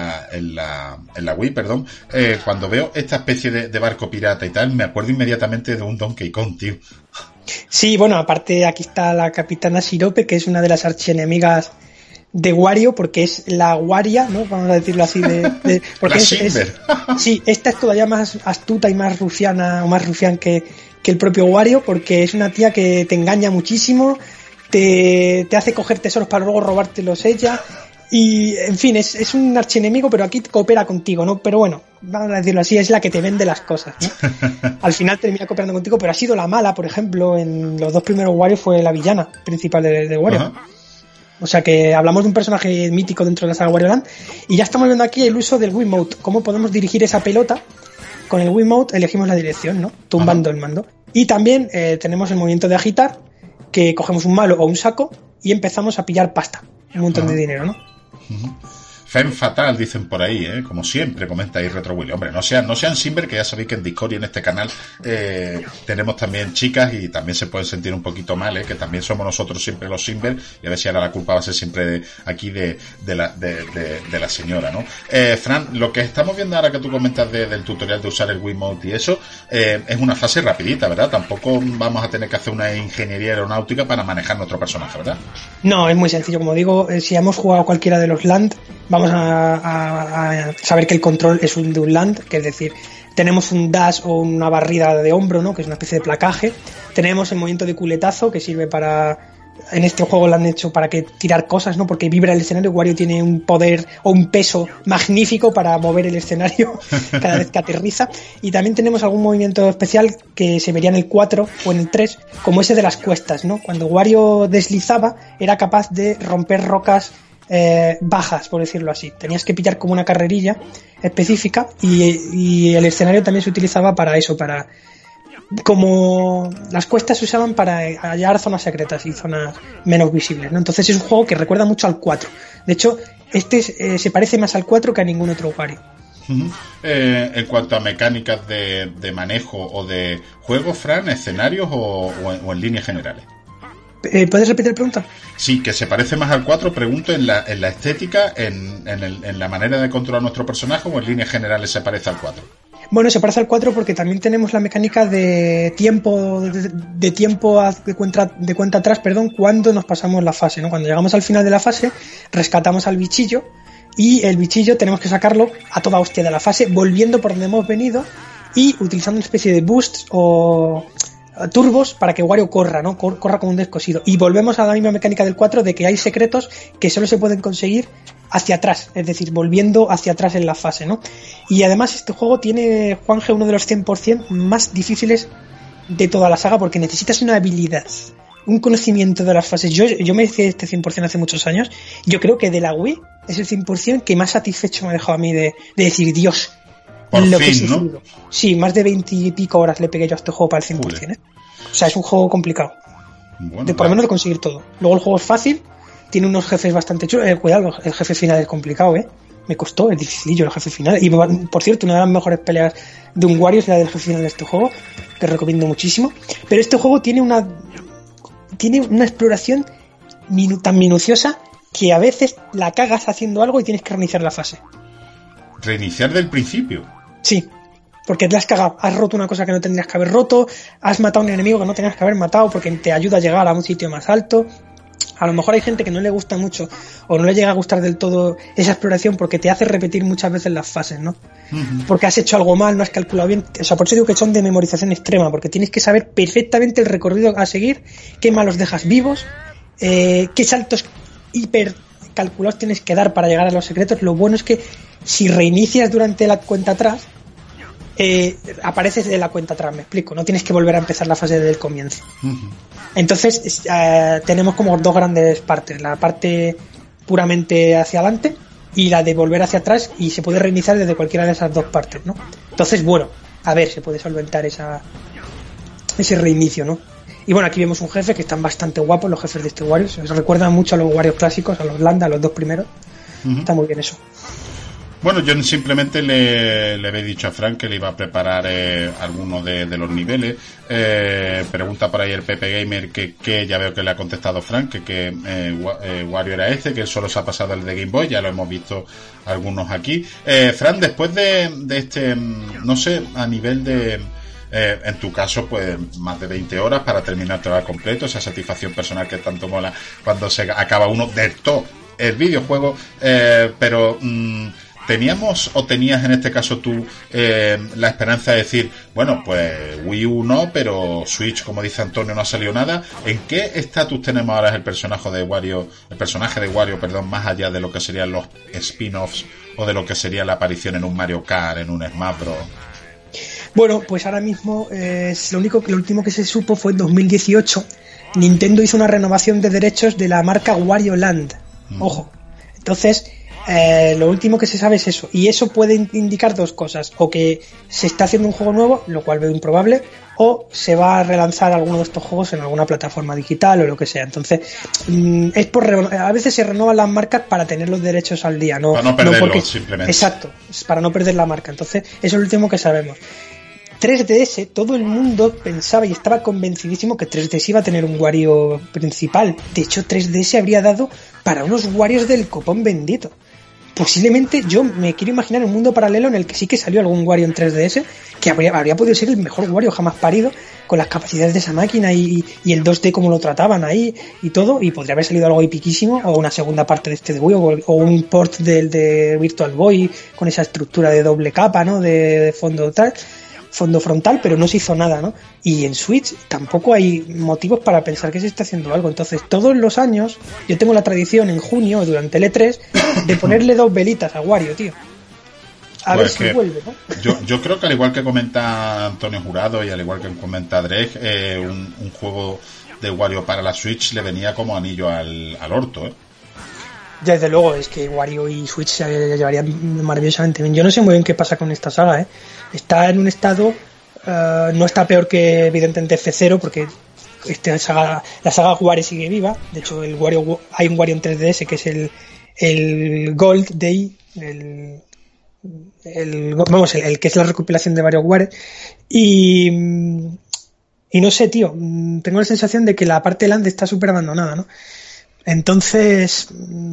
Wii, cuando veo esta especie de barco pirata y tal, me acuerdo inmediatamente de un Donkey Kong, tío. Sí, bueno, aparte aquí está la Capitana Sirope, que es una de las archienemigas de Wario, porque es la Waria, ¿no? Vamos a decirlo así porque sí, esta es todavía más astuta y más rufiana o más rufián que el propio Wario, porque es una tía que te engaña muchísimo, te hace coger tesoros para luego robártelos ella, y en fin, es un archienemigo, pero aquí coopera contigo, ¿no? Pero bueno, vamos a decirlo así, es la que te vende las cosas, ¿no? Al final termina cooperando contigo, pero ha sido la mala, por ejemplo, en los 2 primeros Wario fue la villana principal de Wario. O sea que hablamos de un personaje mítico dentro de la saga Wario Land. Y ya estamos viendo aquí el uso del Wiimote. Cómo podemos dirigir esa pelota. Con el Wiimote elegimos la dirección, ¿no? Tumbando el mando. Y también tenemos el movimiento de agitar, que cogemos un malo o un saco y empezamos a pillar pasta. Un montón de dinero, ¿no? Femme fatal, dicen por ahí, como siempre, comenta ahí Retro Willy. Hombre, no sean Simber, que ya sabéis que en Discord y en este canal tenemos también chicas y también se pueden sentir un poquito mal, que también somos nosotros siempre los Simber, y a ver si ahora la culpa va a ser siempre de la señora, ¿no? Fran, lo que estamos viendo ahora que tú comentas del tutorial de usar el Wiimote y eso, es una fase rapidita, ¿verdad? Tampoco vamos a tener que hacer una ingeniería aeronáutica para manejar nuestro personaje, ¿verdad? No, es muy sencillo, como digo, si hemos jugado cualquiera de los Land, vamos a saber que el control es de un Land, que es decir, tenemos un dash o una barrida de hombro, ¿no? Que es una especie de placaje. Tenemos el movimiento de culetazo, que sirve para... En este juego lo han hecho para que tirar cosas, ¿no? Porque vibra el escenario. Wario tiene un poder o un peso magnífico para mover el escenario cada vez que aterriza. Y también tenemos algún movimiento especial que se vería en el 4 o en el 3, como ese de las cuestas, ¿no? Cuando Wario deslizaba, era capaz de romper rocas bajas, por decirlo así. Tenías que pillar como una carrerilla específica y el escenario también se utilizaba para eso, como las cuestas se usaban para hallar zonas secretas y zonas menos visibles, ¿no? Entonces es un juego que recuerda mucho al 4. De hecho, este se parece más al 4 que a ningún otro Wario. En cuanto a mecánicas de manejo o de juego, Fran, escenarios o en líneas generales. ¿Puedes repetir la pregunta? Sí, que se parece más al 4, pregunto, en la estética, en la manera de controlar nuestro personaje, o en líneas generales se parece al 4. Bueno, se parece al 4 porque también tenemos la mecánica de tiempo de cuenta atrás, cuando nos pasamos la fase, ¿no? Cuando llegamos al final de la fase, rescatamos al bichillo y el bichillo tenemos que sacarlo a toda hostia de la fase, volviendo por donde hemos venido y utilizando una especie de boosts o turbos para que Wario corra, ¿no? Corra como un descosido. Y volvemos a la misma mecánica del 4 de que hay secretos que solo se pueden conseguir hacia atrás, es decir, volviendo hacia atrás en la fase, ¿no? Y además este juego tiene, Juanje, uno de los 100% más difíciles de toda la saga, porque necesitas una habilidad, un conocimiento de las fases. Yo me hice este 100% hace muchos años. Yo creo que de la Wii es el 100% que más satisfecho me ha dejado a mí de decir, Dios, por lo fin, que ¿no? Sí, más de 20 y pico horas le pegué yo a este juego para el 100%, O sea, es un juego complicado. Bueno, por lo menos de conseguir todo. Luego el juego es fácil, tiene unos jefes bastante chulos. Cuidado, el jefe final es complicado, Me costó, es dificilillo el jefe final. Y por cierto, una de las mejores peleas de un Wario es la del jefe final de este juego, que recomiendo muchísimo. Pero este juego tiene tiene una exploración tan minuciosa que a veces la cagas haciendo algo y tienes que reiniciar la fase. ¿Reiniciar del principio? Sí, porque te has cagado, has roto una cosa que no tendrías que haber roto, has matado a un enemigo que no tenías que haber matado porque te ayuda a llegar a un sitio más alto. A lo mejor hay gente que no le gusta mucho o no le llega a gustar del todo esa exploración porque te hace repetir muchas veces las fases, ¿no? Uh-huh. Porque has hecho algo mal, no has calculado bien. O sea, por eso digo que son de memorización extrema, porque tienes que saber perfectamente el recorrido a seguir, qué malos dejas vivos, qué saltos hiper calculados tienes que dar para llegar a los secretos. Lo bueno es que si reinicias durante la cuenta atrás, apareces de la cuenta atrás, me explico, no tienes que volver a empezar la fase desde el comienzo. Uh-huh. Entonces tenemos como dos grandes partes, la parte puramente hacia adelante y la de volver hacia atrás, y se puede reiniciar desde cualquiera de esas dos partes, ¿no? Entonces, bueno, a ver, se puede solventar ese reinicio, ¿no? Y bueno, aquí vemos un jefe que están bastante guapos, los jefes de este Wario, se recuerdan mucho a los Wario clásicos, a los Landa, a los dos primeros. Uh-huh. Está muy bien eso. Bueno, yo simplemente le había dicho a Frank que le iba a preparar alguno de los niveles. Pregunta por ahí el Pepe Gamer que ya veo que le ha contestado Frank, que Wario era que solo se ha pasado el de Game Boy, ya lo hemos visto algunos aquí. Frank, después de este, no sé, a nivel de... en tu caso, pues más de 20 horas para terminar todo completo, esa satisfacción personal que tanto mola cuando se acaba uno del todo el videojuego, pero... ¿teníamos o tenías en este caso tú la esperanza de decir, bueno, pues Wii U no, pero Switch, como dice Antonio, no ha salido nada? ¿En qué estatus tenemos ahora el personaje de Wario, más allá de lo que serían los spin-offs o de lo que sería la aparición en un Mario Kart, en un Smash Bros? Bueno, pues ahora mismo lo último que se supo fue en 2018. Nintendo hizo una renovación de derechos de la marca Wario Land. Ojo. Entonces, lo último que se sabe es eso, y eso puede indicar dos cosas: o que se está haciendo un juego nuevo, lo cual veo improbable, o se va a relanzar alguno de estos juegos en alguna plataforma digital o lo que sea. Entonces, es a veces se renovan las marcas para tener los derechos al día, no, para no perderlos, porque, simplemente. Exacto, para no perder la marca. Entonces, eso es lo último que sabemos. 3DS, todo el mundo pensaba y estaba convencidísimo que 3DS iba a tener un Wario principal. De hecho, 3DS habría dado para unos Warios del copón bendito. Posiblemente yo me quiero imaginar un mundo paralelo en el que sí que salió algún Wario en 3DS que habría podido ser el mejor Wario jamás parido, con las capacidades de esa máquina y el 2D como lo trataban ahí y todo, y podría haber salido algo epiquísimo, o una segunda parte de este de Wii, o un port del de Virtual Boy con esa estructura de doble capa, ¿no? De fondo frontal, pero no se hizo nada, ¿no? Y en Switch tampoco hay motivos para pensar que se está haciendo algo. Entonces, todos los años yo tengo la tradición en junio, durante el E3, de ponerle 2 velitas a Wario, tío. A ver si vuelve, ¿no? Yo creo que, al igual que comenta Antonio Jurado y al igual que comenta Dreg, un juego de Wario para la Switch le venía como anillo al orto, ¿eh? Desde luego, es que Wario y Switch se llevarían maravillosamente bien. Yo no sé muy bien qué pasa con esta saga, ¿eh? Está en un estado, no está peor que evidentemente F0, porque la saga Wario sigue viva. De hecho, hay un Wario en 3DS que es el Gold Day, el que es la recopilación de varios Wario. Y no sé, tío, tengo la sensación de que la parte Land está súper abandonada, ¿no? Entonces,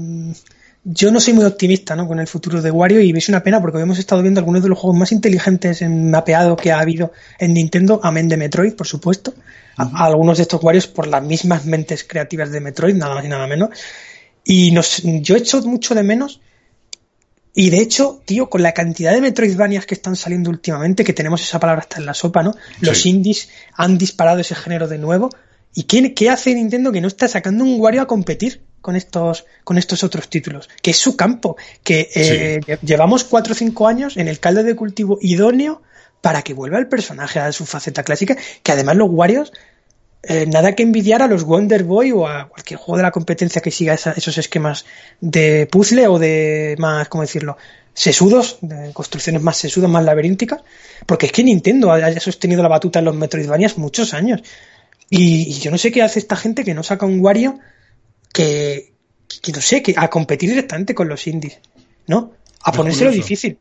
yo no soy muy optimista, ¿no?, con el futuro de Wario, y es una pena porque hemos estado viendo algunos de los juegos más inteligentes en mapeado que ha habido en Nintendo, amén de Metroid, por supuesto. Uh-huh. Algunos de estos Warios por las mismas mentes creativas de Metroid, nada más y nada menos. Y yo echo mucho de menos, y de hecho, tío, con la cantidad de Metroidvanias que están saliendo últimamente, que tenemos esa palabra hasta en la sopa, ¿no? Los sí. Indies han disparado ese género de nuevo. ¿Y qué hace Nintendo que no está sacando un Wario a competir con estos otros títulos? Que es su campo, que llevamos 4 o 5 años en el caldo de cultivo idóneo para que vuelva el personaje a su faceta clásica, que además los Warios, nada que envidiar a los Wonder Boy o a cualquier juego de la competencia que siga esos esquemas de puzzle o de más, ¿cómo decirlo?, sesudos, de construcciones más sesudas, más laberínticas, porque es que Nintendo ha sostenido la batuta en los Metroidvanias muchos años. Y yo no sé qué hace esta gente que no saca un Wario que no sé, que a competir directamente con los indies, ¿no? A ponérselo difícil.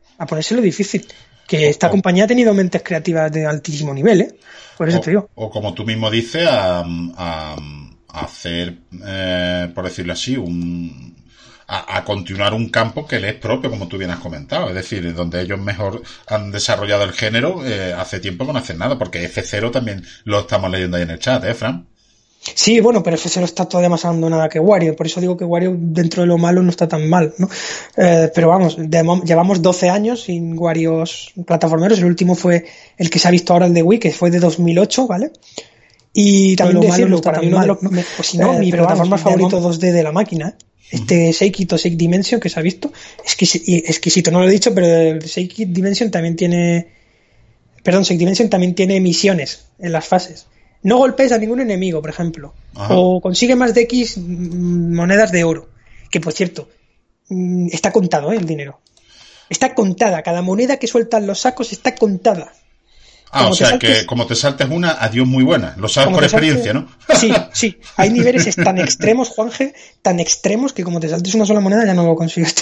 Que esta compañía ha tenido mentes creativas de altísimo nivel, ¿eh? Por eso te digo. O como tú mismo dices, a hacer, por decirlo así, a continuar un campo que le es propio, como tú bien has comentado. Es decir, donde ellos mejor han desarrollado el género, hace tiempo que no hacen nada, porque F0 también lo estamos leyendo ahí en el chat, Fran? Sí, bueno, pero F0 está todavía más abandonada que Wario, por eso digo que Wario dentro de lo malo no está tan mal, ¿no? Pero vamos, llevamos 12 años sin Warios plataformeros, el último fue el que se ha visto ahora, el de Wii, que fue de 2008, ¿vale? Y también decirlo, para mí uno de los, pues si no, mi plataforma favorito 2D de la máquina, Seikito Shake Dimension que se ha visto, exquisito, no lo he dicho, pero el Shake Dimension también tiene, Shake Dimension también tiene misiones en las fases. No golpees a ningún enemigo, por ejemplo. Ajá. O consigue más de X monedas de oro. Que, por cierto, está contado, el dinero. Está contada. Cada moneda que sueltan los sacos está contada. Ah, o sea que como te saltes una, adiós muy buena. Lo sabes por experiencia, ¿no? Sí. Hay niveles tan extremos, Juanje, tan extremos que como te saltes una sola moneda ya no lo consigues.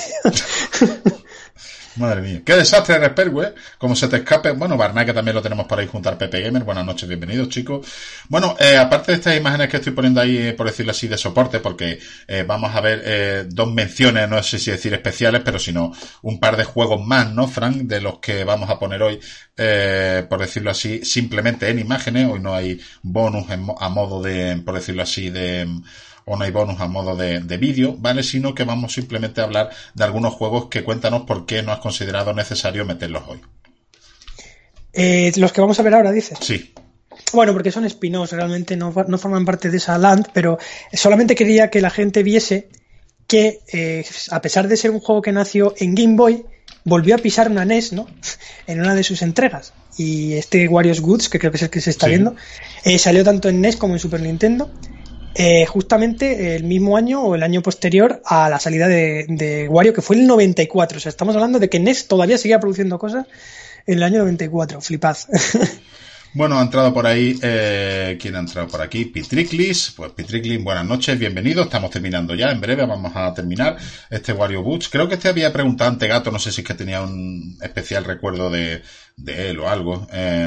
Madre mía, qué desastre eres, Pergu, ¿eh? Como se te escape. Bueno, Barnay, que también lo tenemos por ahí junto al Pepe Gamer. Buenas noches, bienvenidos, chicos. Bueno, aparte de estas imágenes que estoy poniendo ahí, por decirlo así, de soporte, porque vamos a ver dos menciones, no sé si decir especiales, pero sino un par de juegos más, ¿no, Frank? De los que vamos a poner hoy, por decirlo así, simplemente en imágenes. Hoy no hay bonus a modo de, por decirlo así, o no hay bonus a modo de vídeo, ¿vale? Sino que vamos simplemente a hablar de algunos juegos que cuéntanos por qué no has considerado necesario meterlos hoy. Los que vamos a ver ahora, dices. Sí. Bueno, porque son spin-offs, realmente no forman parte de esa land, pero solamente quería que la gente viese que, a pesar de ser un juego que nació en Game Boy, volvió a pisar una NES, ¿no? En una de sus entregas. Y este Wario's Goods, que creo que es el que se está viendo, salió tanto en NES como en Super Nintendo. Justamente el mismo año o el año posterior a la salida de Wario, que fue el 94. O sea, estamos hablando de que NES todavía seguía produciendo cosas en el año 94. Flipad. Bueno, ha entrado por ahí, ¿quién ha entrado por aquí? Pitriclis. Pues Pitriclis, buenas noches, bienvenido. Estamos terminando ya, en breve vamos a terminar este Wario Boots. Creo que había preguntado ante Gato, no sé si es que tenía un especial recuerdo de él o algo.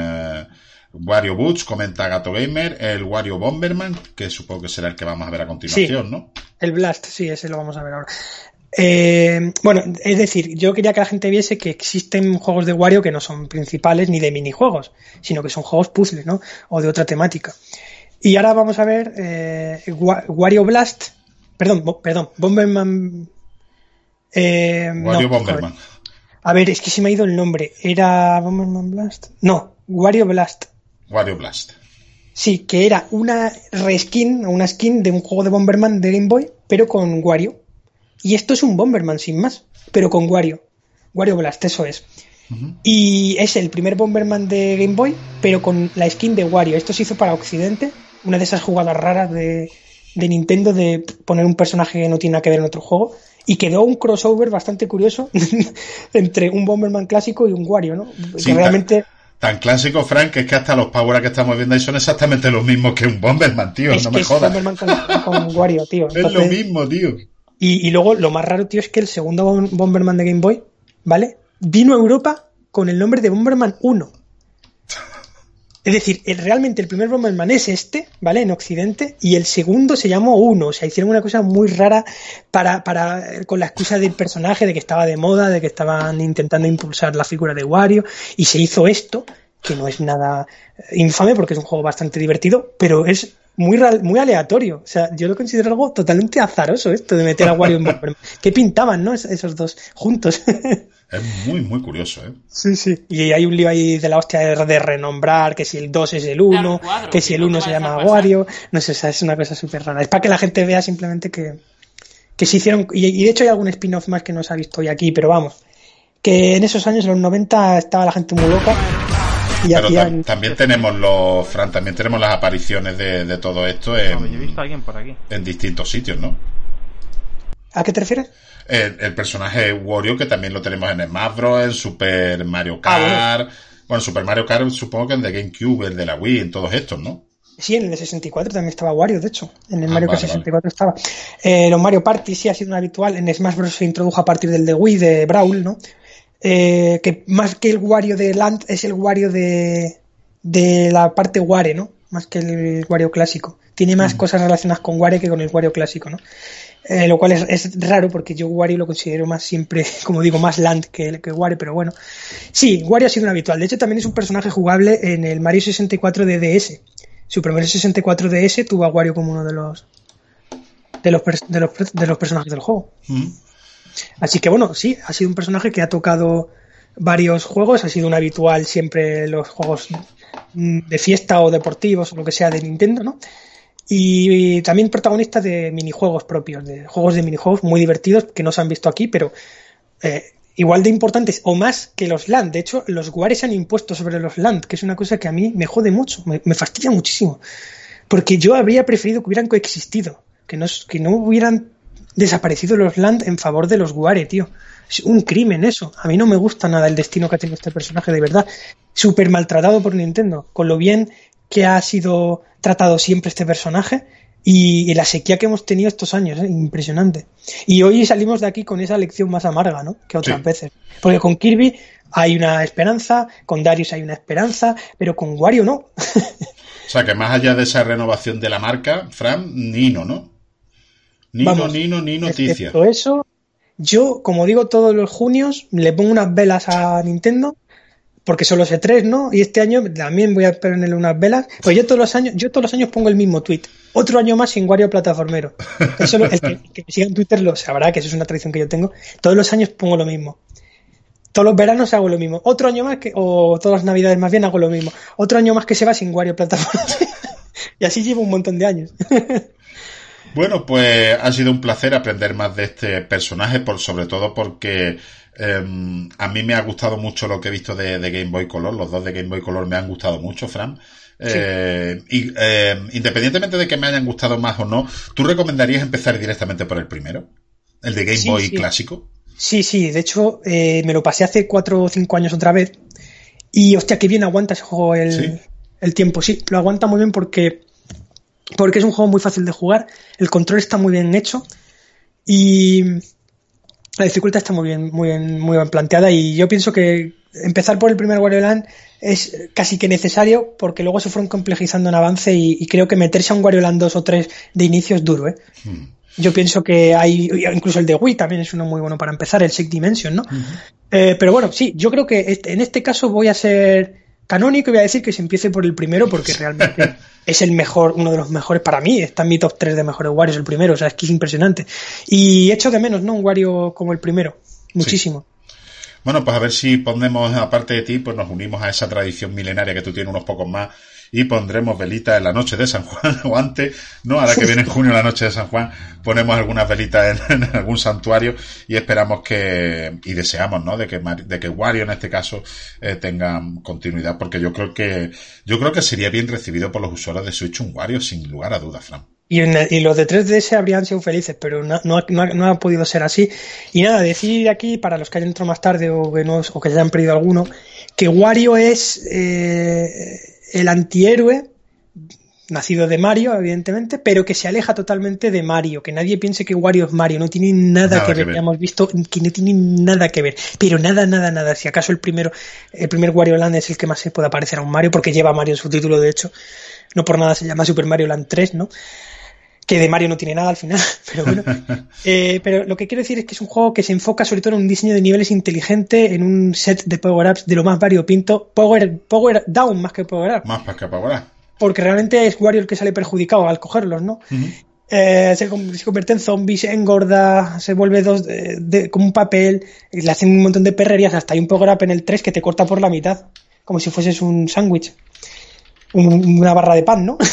Wario Boots, comenta Gato Gamer, el Wario Bomberman, que supongo que será el que vamos a ver a continuación, ¿no? El Blast, sí, ese lo vamos a ver ahora. Bueno, es decir, yo quería que la gente viese que existen juegos de Wario que no son principales ni de minijuegos, sino que son juegos puzzles, ¿no? O de otra temática. Y ahora vamos a ver Wario Blast, perdón, Bomberman. Wario Bomberman. A ver, es que se me ha ido el nombre. ¿Era Bomberman Blast? No, Wario Blast. Wario Blast. Sí, que era una una skin de un juego de Bomberman de Game Boy, pero con Wario. Y esto es un Bomberman sin más, pero con Wario. Wario Blast, eso es. Uh-huh. Y es el primer Bomberman de Game Boy, pero con la skin de Wario. Esto se hizo para Occidente, una de esas jugadas raras de Nintendo de poner un personaje que no tiene nada que ver en otro juego. Y quedó un crossover bastante curioso entre un Bomberman clásico y un Wario, ¿no? Sí, que realmente... Tan clásico, Frank, que es que hasta los Power que estamos viendo ahí son exactamente los mismos que un Bomberman, tío. Es no que me jodas. Es Bomberman con Wario, tío. Entonces... Es lo mismo, tío. Y luego lo más raro, tío, es que el segundo Bomberman de Game Boy, ¿vale? Vino a Europa con el nombre de Bomberman 1. Es decir, realmente el primer Bomberman es este, ¿vale? En Occidente, y el segundo se llamó 1. O sea, hicieron una cosa muy rara con la excusa del personaje, de que estaba de moda, de que estaban intentando impulsar la figura de Wario, y se hizo esto, que no es nada infame porque es un juego bastante divertido, pero es muy aleatorio. O sea, yo lo considero algo totalmente azaroso esto de meter a Wario en Bomberman. ¿Qué pintaban, no? Esos dos juntos. Es muy, muy curioso, ¿eh? Sí. Y hay un lío ahí de la hostia de renombrar, que si el 2 es el 1, que si el 1 se llama Wario. No sé, es una cosa súper rara. Es para que la gente vea simplemente que se hicieron... Y de hecho hay algún spin-off más que no se ha visto hoy aquí, pero vamos, que en esos años, en los 90, estaba la gente muy loca. Y pero también tenemos Fran, también tenemos las apariciones de todo esto yo he visto a alguien por aquí. En distintos sitios, ¿no? ¿A qué te refieres? El personaje Wario, que también lo tenemos en Smash Bros, en Super Mario Kart. Bueno, Super Mario Kart supongo que en de GameCube, el de la Wii, en todos estos, ¿no? Sí, en el de 64 también estaba Wario, de hecho. En el Mario Kart 64 estaba. Los Mario Party sí ha sido un habitual. En Smash Bros se introdujo a partir del de Wii, de Brawl, ¿no? Que más que el Wario de Land es el Wario de la parte Ware, ¿no? Más que el Wario clásico. Tiene más cosas relacionadas con Wario que con el Wario clásico, ¿no? Lo cual es raro porque yo Wario lo considero más siempre, como digo, más Land que Wario, pero bueno. Sí, Wario ha sido un habitual. De hecho, también es un personaje jugable en el Mario 64 de DS. Super Mario 64 DS tuvo a Wario como uno de los personajes del juego. Así que bueno, sí, ha sido un personaje que ha tocado varios juegos, ha sido un habitual siempre en los juegos de fiesta o deportivos o lo que sea de Nintendo, ¿no? Y también protagonista de minijuegos propios, de juegos de minijuegos muy divertidos que no se han visto aquí, pero igual de importantes o más que los Land. De hecho, los Wario se han impuesto sobre los Land, que es una cosa que a mí me jode mucho, me fastidia muchísimo, porque yo habría preferido que hubieran coexistido, que no hubieran desaparecido los Land en favor de los Wario, tío. Es un crimen eso. A mí no me gusta nada el destino que ha tenido este personaje, de verdad. Súper maltratado por Nintendo, con lo bien que ha sido tratado siempre este personaje y la sequía que hemos tenido estos años, impresionante. Y hoy salimos de aquí con esa lección más amarga, ¿no? Que otras veces. Porque con Kirby hay una esperanza, con Darius hay una esperanza, pero con Wario no. O sea, que más allá de esa renovación de la marca, Fran, Nino, ¿no? Ni noticia. Excepto eso, yo, como digo todos los junios, le pongo unas velas a Nintendo, porque son los E3, ¿no? Y este año también voy a ponerle unas velas. Pues yo todos los años pongo el mismo tweet. Otro año más sin Wario plataformero. Eso el que me siga en Twitter lo sabrá, que eso es una tradición que yo tengo. Todos los años pongo lo mismo. Todos los veranos hago lo mismo. Otro año más o todas las navidades más bien hago lo mismo. Otro año más que se va sin Wario plataformero. Y así llevo un montón de años. Bueno, pues ha sido un placer aprender más de este personaje, sobre todo porque a mí me ha gustado mucho lo que he visto de Game Boy Color. Los dos de Game Boy Color me han gustado mucho, Fran. Sí. Independientemente de que me hayan gustado más o no, ¿tú recomendarías empezar directamente por el primero? ¿El de Game Boy clásico? Sí. De hecho, me lo pasé hace 4 o 5 años otra vez. Y hostia, qué bien aguanta ese juego el tiempo. Sí, lo aguanta muy bien porque es un juego muy fácil de jugar, el control está muy bien hecho y la dificultad está muy bien planteada, y yo pienso que empezar por el primer Wario Land es casi que necesario, porque luego se fueron complejizando en avance y creo que meterse a un Wario Land 2 o 3 de inicio es duro, ¿eh? Yo pienso que hay, incluso el de Wii también es uno muy bueno para empezar, el Sick Dimension, ¿no? Pero bueno, sí, yo creo que en este caso voy a ser canónico y voy a decir que se empiece por el primero, porque realmente es el mejor, uno de los mejores para mí. Está en mi top 3 de mejores Warios el primero, o sea, es que es impresionante. Y echo de menos, ¿no? Un Wario como el primero, muchísimo. Sí. Bueno, pues a ver si ponemos, aparte de ti, pues nos unimos a esa tradición milenaria que tú tienes unos pocos más, y pondremos velitas en la noche de San Juan, o antes, ¿no? Ahora que viene en junio la noche de San Juan, ponemos algunas velitas en algún santuario y esperamos y deseamos, ¿no? De que Wario en este caso tenga continuidad, porque yo creo que sería bien recibido por los usuarios de Switch un Wario, sin lugar a dudas, Fran. Y los de 3DS habrían sido felices, pero no ha podido ser así. Y nada, decir aquí, para los que hayan entrado más tarde o que se hayan perdido alguno, que Wario es el antihéroe nacido de Mario, evidentemente, pero que se aleja totalmente de Mario. Que nadie piense que Wario es Mario, no tiene nada que ver. Ya hemos visto que no tiene nada que ver, pero nada. Si acaso el primer Wario Land es el que más se puede parecer a un Mario, porque lleva Mario en su título, de hecho. No por nada se llama Super Mario Land 3, ¿no? Que de Mario no tiene nada al final, pero bueno. Pero lo que quiero decir es que es un juego que se enfoca sobre todo en un diseño de niveles inteligente, en un set de power-ups de lo más variopinto, power down más que power-up. Más que power-up. Porque realmente es Wario el que sale perjudicado al cogerlos, ¿no? Se convierte en zombies, se engorda, se vuelve como un papel, le hacen un montón de perrerías, hasta hay un power-up en el 3 que te corta por la mitad, como si fueses un sándwich. Una barra de pan, ¿no?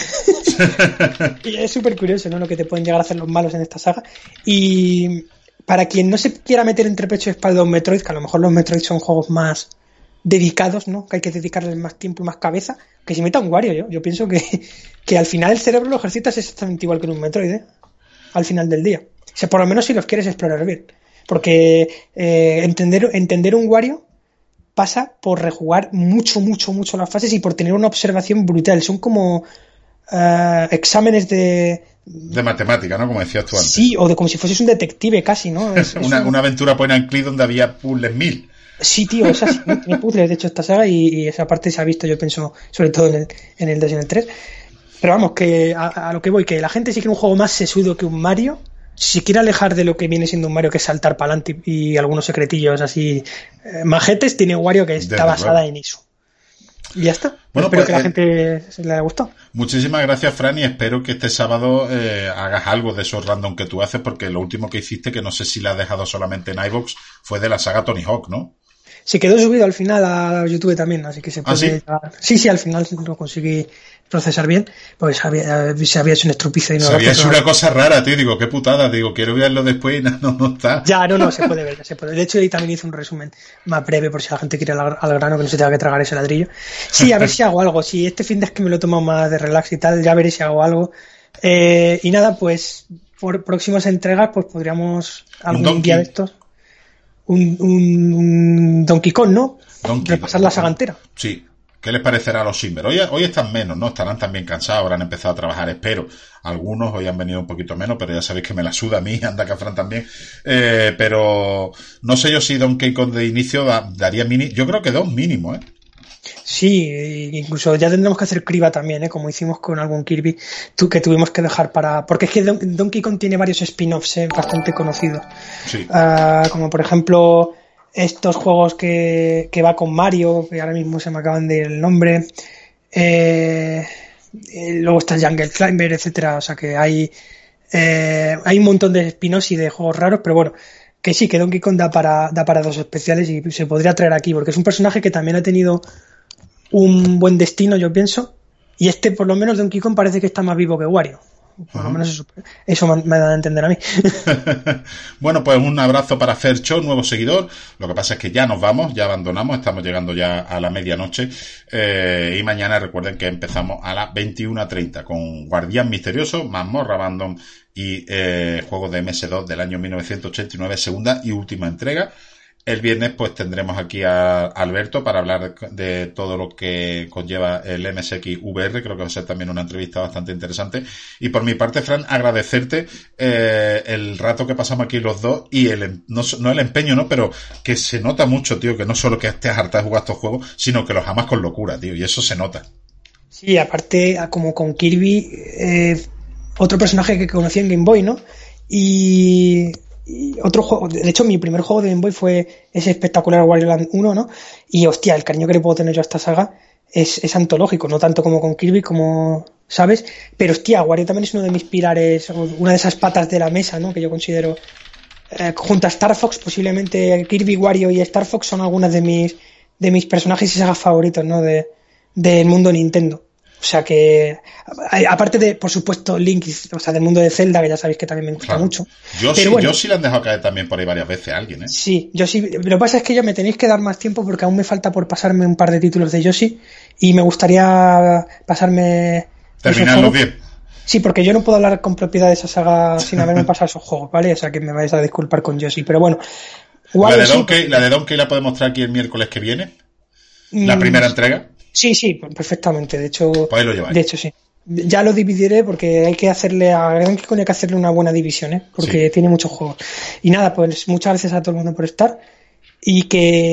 Y es súper curioso, ¿no? Lo que te pueden llegar a hacer los malos en esta saga. Y para quien no se quiera meter entre pecho y espalda a un Metroid, que a lo mejor los Metroid son juegos más dedicados, ¿no? Que hay que dedicarles más tiempo y más cabeza, que se meta un Wario. Yo pienso que al final el cerebro lo ejercitas exactamente igual que en un Metroid, ¿eh? Al final del día. O sea, por lo menos si los quieres explorar bien. Porque entender un Wario pasa por rejugar mucho las fases y por tener una observación brutal. Son como exámenes de matemática, ¿no? Como decías tú antes. Sí, o de como si fueses un detective casi, ¿no? Una aventura point and click donde había puzzles 1000. Sí, tío, esa sí, tiene puzzles, de hecho, esta saga, y esa parte se ha visto, yo pienso, sobre todo en el 2 y en el 3. Pero vamos, que a lo que voy, que la gente sí quiere un juego más sesudo que un Mario. Si quiere alejar de lo que viene siendo un Mario, que es saltar para adelante y algunos secretillos así majetes, tiene Wario que está basada en eso. Y ya está. Bueno, espero que la gente se le haya gustado. Muchísimas gracias, Fran, y espero que este sábado hagas algo de esos random que tú haces, porque lo último que hiciste, que no sé si la has dejado solamente en iVoox, fue de la saga Tony Hawk, ¿no? Se quedó subido al final a YouTube también, así que se puede... Sí, al final lo conseguí procesar bien, porque se había hecho un estropicio y no... Se había hecho una cosa rara, tío, digo, qué putada, digo, quiero verlo después y no está. Ya, no, se puede ver, se puede. De hecho, ahí también hice un resumen más breve por si la gente quiere al grano, que no se tenga que tragar ese ladrillo. Sí, a ver si hago algo, si este fin de es que me lo tomo más de relax y tal, ya veré si hago algo. Y nada, pues, por próximas entregas, pues podríamos algún día de estos... Un Donkey Kong, ¿no? Repasar la saga entera. Sí. ¿Qué les parecerá a los Simber? Hoy están menos, ¿no? Estarán también cansados, habrán empezado a trabajar, espero. Algunos hoy han venido un poquito menos, pero ya sabéis que me la suda a mí, anda que a Fran también. Pero no sé yo si Donkey Kong de inicio daría mini. Yo creo que 2 mínimo, ¿eh? Sí, incluso ya tendremos que hacer criba también, como hicimos con algún Kirby, que tuvimos que dejar para... Porque es que Donkey Kong tiene varios spin-offs bastante conocidos. Sí. Como por ejemplo estos juegos que va con Mario, que ahora mismo se me acaban de ir el nombre. Luego está el Jungle Climber, etcétera. O sea que hay un montón de spin-offs y de juegos raros, pero bueno, que sí, que Donkey Kong da para 2 especiales y se podría traer aquí, porque es un personaje que también ha tenido un buen destino, yo pienso, y por lo menos Donkey Kong parece que está más vivo que Wario. Por lo menos eso me da a entender a mí. Bueno, pues un abrazo para Fercho, nuevo seguidor. Lo que pasa es que ya nos vamos, ya abandonamos, estamos llegando ya a la medianoche. Y mañana recuerden que empezamos a las 21:30 con Guardián Misterioso, Mazmorra Abandon y juego de MS2 del año 1989, segunda y última entrega. El viernes pues tendremos aquí a Alberto para hablar de todo lo que conlleva el MSX VR. Creo que va a ser también una entrevista bastante interesante. Y por mi parte, Fran, agradecerte el rato que pasamos aquí los dos y no el empeño, ¿no? Pero que se nota mucho, tío, que no solo que estés harta de jugar estos juegos, sino que los amas con locura, tío, y eso se nota. Sí, aparte, como con Kirby, otro personaje que conocí en Game Boy, ¿no? Y otro juego, de hecho mi primer juego de Game Boy fue ese espectacular Wario Land 1, ¿no? Y hostia, el cariño que le puedo tener yo a esta saga es antológico, no tanto como con Kirby, como sabes, pero hostia, Wario también es uno de mis pilares, una de esas patas de la mesa, ¿no? Que yo considero, junto a Star Fox, posiblemente Kirby, Wario y Star Fox son algunas de mis personajes y sagas favoritos, ¿no? Del mundo Nintendo. O sea que, aparte de, por supuesto, Link, o sea, del mundo de Zelda, que ya sabéis que también me gusta mucho. Yo sí le han dejado caer también por ahí varias veces a alguien, ¿eh? Sí, yo sí. Lo que pasa es que me tenéis que dar más tiempo porque aún me falta por pasarme un par de títulos de Yoshi y me gustaría pasarme... Terminarlo bien. Sí, porque yo no puedo hablar con propiedad de esa saga sin haberme pasado esos juegos, ¿vale? O sea que me vais a disculpar con Yoshi, pero bueno. La de Donkey la podemos traer aquí el miércoles que viene. La primera entrega. Sí, perfectamente. De hecho, pues ahí lo lleváis. De hecho, sí. Ya lo dividiré porque hay que hacerle a Donkey Kong hay que hacerle una buena división, porque tiene muchos juegos. Y nada, pues muchas gracias a todo el mundo por estar y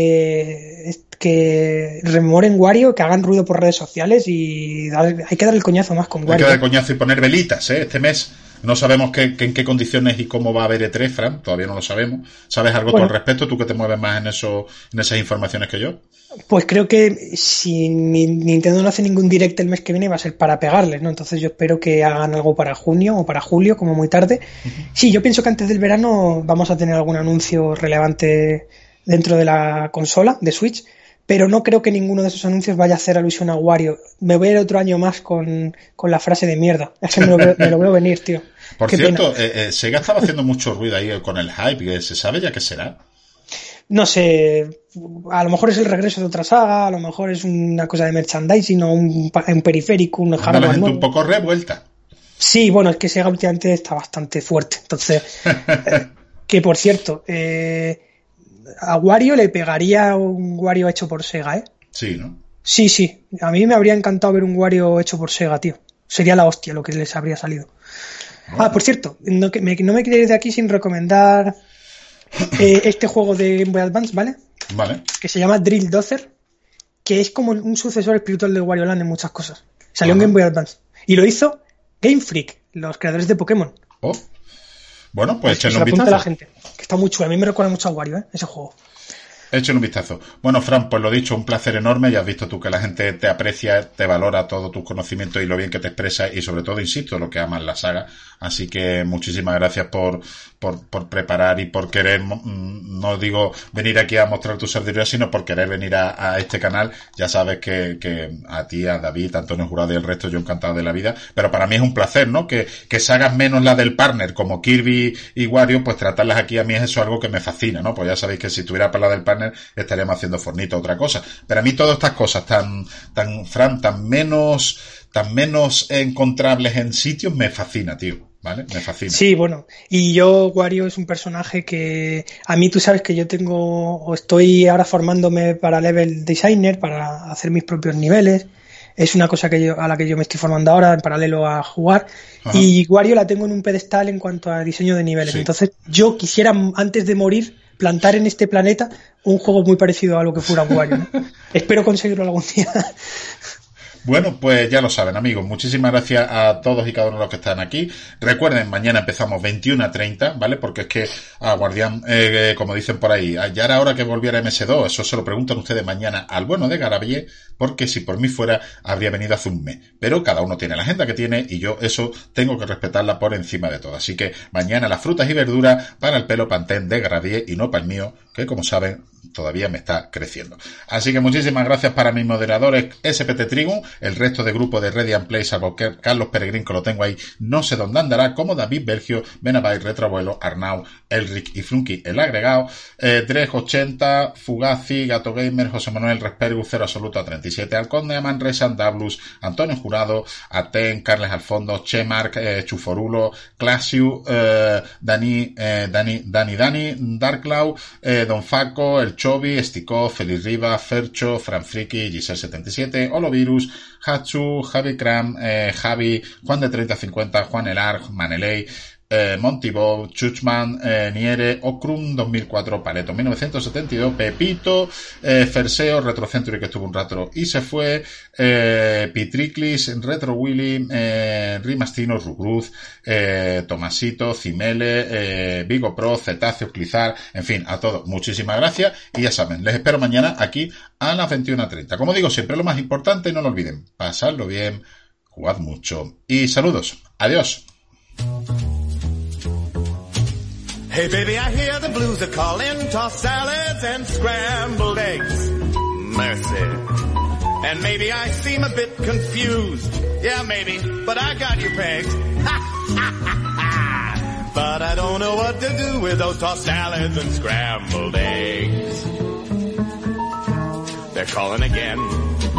que rememoren Wario, que hagan ruido por redes sociales y hay que dar el coñazo más con Wario. Hay que dar el coñazo y poner velitas, este mes. No sabemos en qué condiciones y cómo va a haber E3, Fran, todavía no lo sabemos. ¿Sabes algo al respecto? ¿Tú que te mueves más en esas informaciones que yo? Pues creo que si Nintendo no hace ningún direct el mes que viene va a ser para pegarles, ¿no? Entonces yo espero que hagan algo para junio o para julio, como muy tarde. Sí, yo pienso que antes del verano vamos a tener algún anuncio relevante dentro de la consola de Switch, pero no creo que ninguno de esos anuncios vaya a hacer alusión a Wario. Me voy a ir otro año más con la frase de mierda. Es que me lo veo venir, tío. Por cierto, Sega estaba haciendo mucho ruido ahí con el hype. ¿Se sabe ya qué será? No sé, a lo mejor es el regreso de otra saga, a lo mejor es una cosa de merchandising o un periférico, un hardware la gente nuevo. Un poco revuelta. Sí, bueno, es que Sega últimamente está bastante fuerte. Entonces, que por cierto, a Wario le pegaría un Wario hecho por Sega, ¿eh? Sí, ¿no? Sí. A mí me habría encantado ver un Wario hecho por Sega, tío. Sería la hostia lo que les habría salido. Por cierto, no me quiero ir de aquí sin recomendar este juego de Game Boy Advance, ¿vale? Vale. Que se llama Drill Dozer, que es como un sucesor espiritual de Wario Land en muchas cosas. Salió en Game Boy Advance. Y lo hizo Game Freak, los creadores de Pokémon. Oh. Bueno, pues échenle un vistazo. vistazo. La gente, que está muy chulo. A mí me recuerda mucho a Wario, ese juego. Échale un vistazo. Bueno, Fran, pues lo dicho, un placer enorme. Ya has visto tú que la gente te aprecia, te valora todos tus conocimientos y lo bien que te expresas y sobre todo, insisto, lo que amas la saga. Así que muchísimas gracias por preparar y por querer, no digo venir aquí a mostrar tu sabiduría, sino por querer venir a este canal. Ya sabes que a ti, a David, a Antonio Jurado y el resto, yo encantado de la vida. Pero para mí es un placer, ¿no? Que sagas menos la del partner, como Kirby y Wario, pues tratarlas aquí a mí es eso algo que me fascina, ¿no? Pues ya sabéis que si tuviera para la del partner estaríamos haciendo Fornito otra cosa. Pero a mí todas estas cosas tan menos encontrables en sitios me fascina, tío. ¿Vale? Me fascina. Sí, bueno, y yo, Wario es un personaje que a mí tú sabes que yo estoy ahora formándome para level designer, para hacer mis propios niveles. Es una cosa a la que yo me estoy formando ahora en paralelo a jugar. Ajá. Y Wario la tengo en un pedestal en cuanto a diseño de niveles. Sí. Entonces yo quisiera, antes de morir, plantar en este planeta un juego muy parecido a lo que fuera Wario, ¿no? Espero conseguirlo algún día. Bueno, pues ya lo saben, amigos. Muchísimas gracias a todos y cada uno de los que están aquí. Recuerden, mañana empezamos 21:30, ¿vale? Porque es que a Guardián, como dicen por ahí, ya era hora que volviera MS2. Eso se lo preguntan ustedes mañana al bueno de Garabier, porque si por mí fuera, habría venido hace un mes. Pero cada uno tiene la agenda que tiene y yo eso tengo que respetarla por encima de todo. Así que mañana las frutas y verduras para el pelo Pantene de Garabier y no para el mío, que como saben, todavía me está creciendo. Así que muchísimas gracias para mis moderadores SPT Trigun, el resto de grupo de Ready and Play, salvo que Carlos Peregrín, que lo tengo ahí, no sé dónde andará, como David Bergio, Benabay, Retroabuelo, Arnau, Elric y Flunky, el agregado, Dreg80, Fugazi, Gato Gamer, José Manuel Respergu, 0 absoluto a 37, Alconde, Amanresa, Dablus, Antonio Jurado, Aten, Carles Alfondo, Chemark, Chuforulo, Clasiu, Dani, Darklau, Don Faco, El Chobi, Stikov, Feliz Riva, Fercho, Fran Friki, Giselle77, Olovirus, Hatsu, Javi Kram, Javi, Juan de 3050, Juan Elar, Maneley, Montibo, Chuchman, Niere, Okrum 2004, Paleto 1972, Pepito, Ferseo, Retrocentury que estuvo un rato y se fue, Pitriclis, Retro Willy, Rimastino, Rugruz, Tomasito, Cimele, Vigo Pro, Cetáceo, Clizar, en fin, a todos, muchísimas gracias y ya saben, les espero mañana aquí a las 21:30. Como digo, siempre lo más importante, no lo olviden, pasadlo bien, jugad mucho y saludos, adiós. Hey baby, I hear the blues are calling, tossed salads and scrambled eggs. Mercy. And maybe I seem a bit confused. Yeah, maybe, but I got you pegged. But I don't know what to do with those tossed salads and scrambled eggs. They're calling again.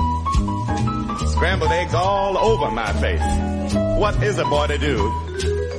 Scrambled eggs all over my face. What is a boy to do?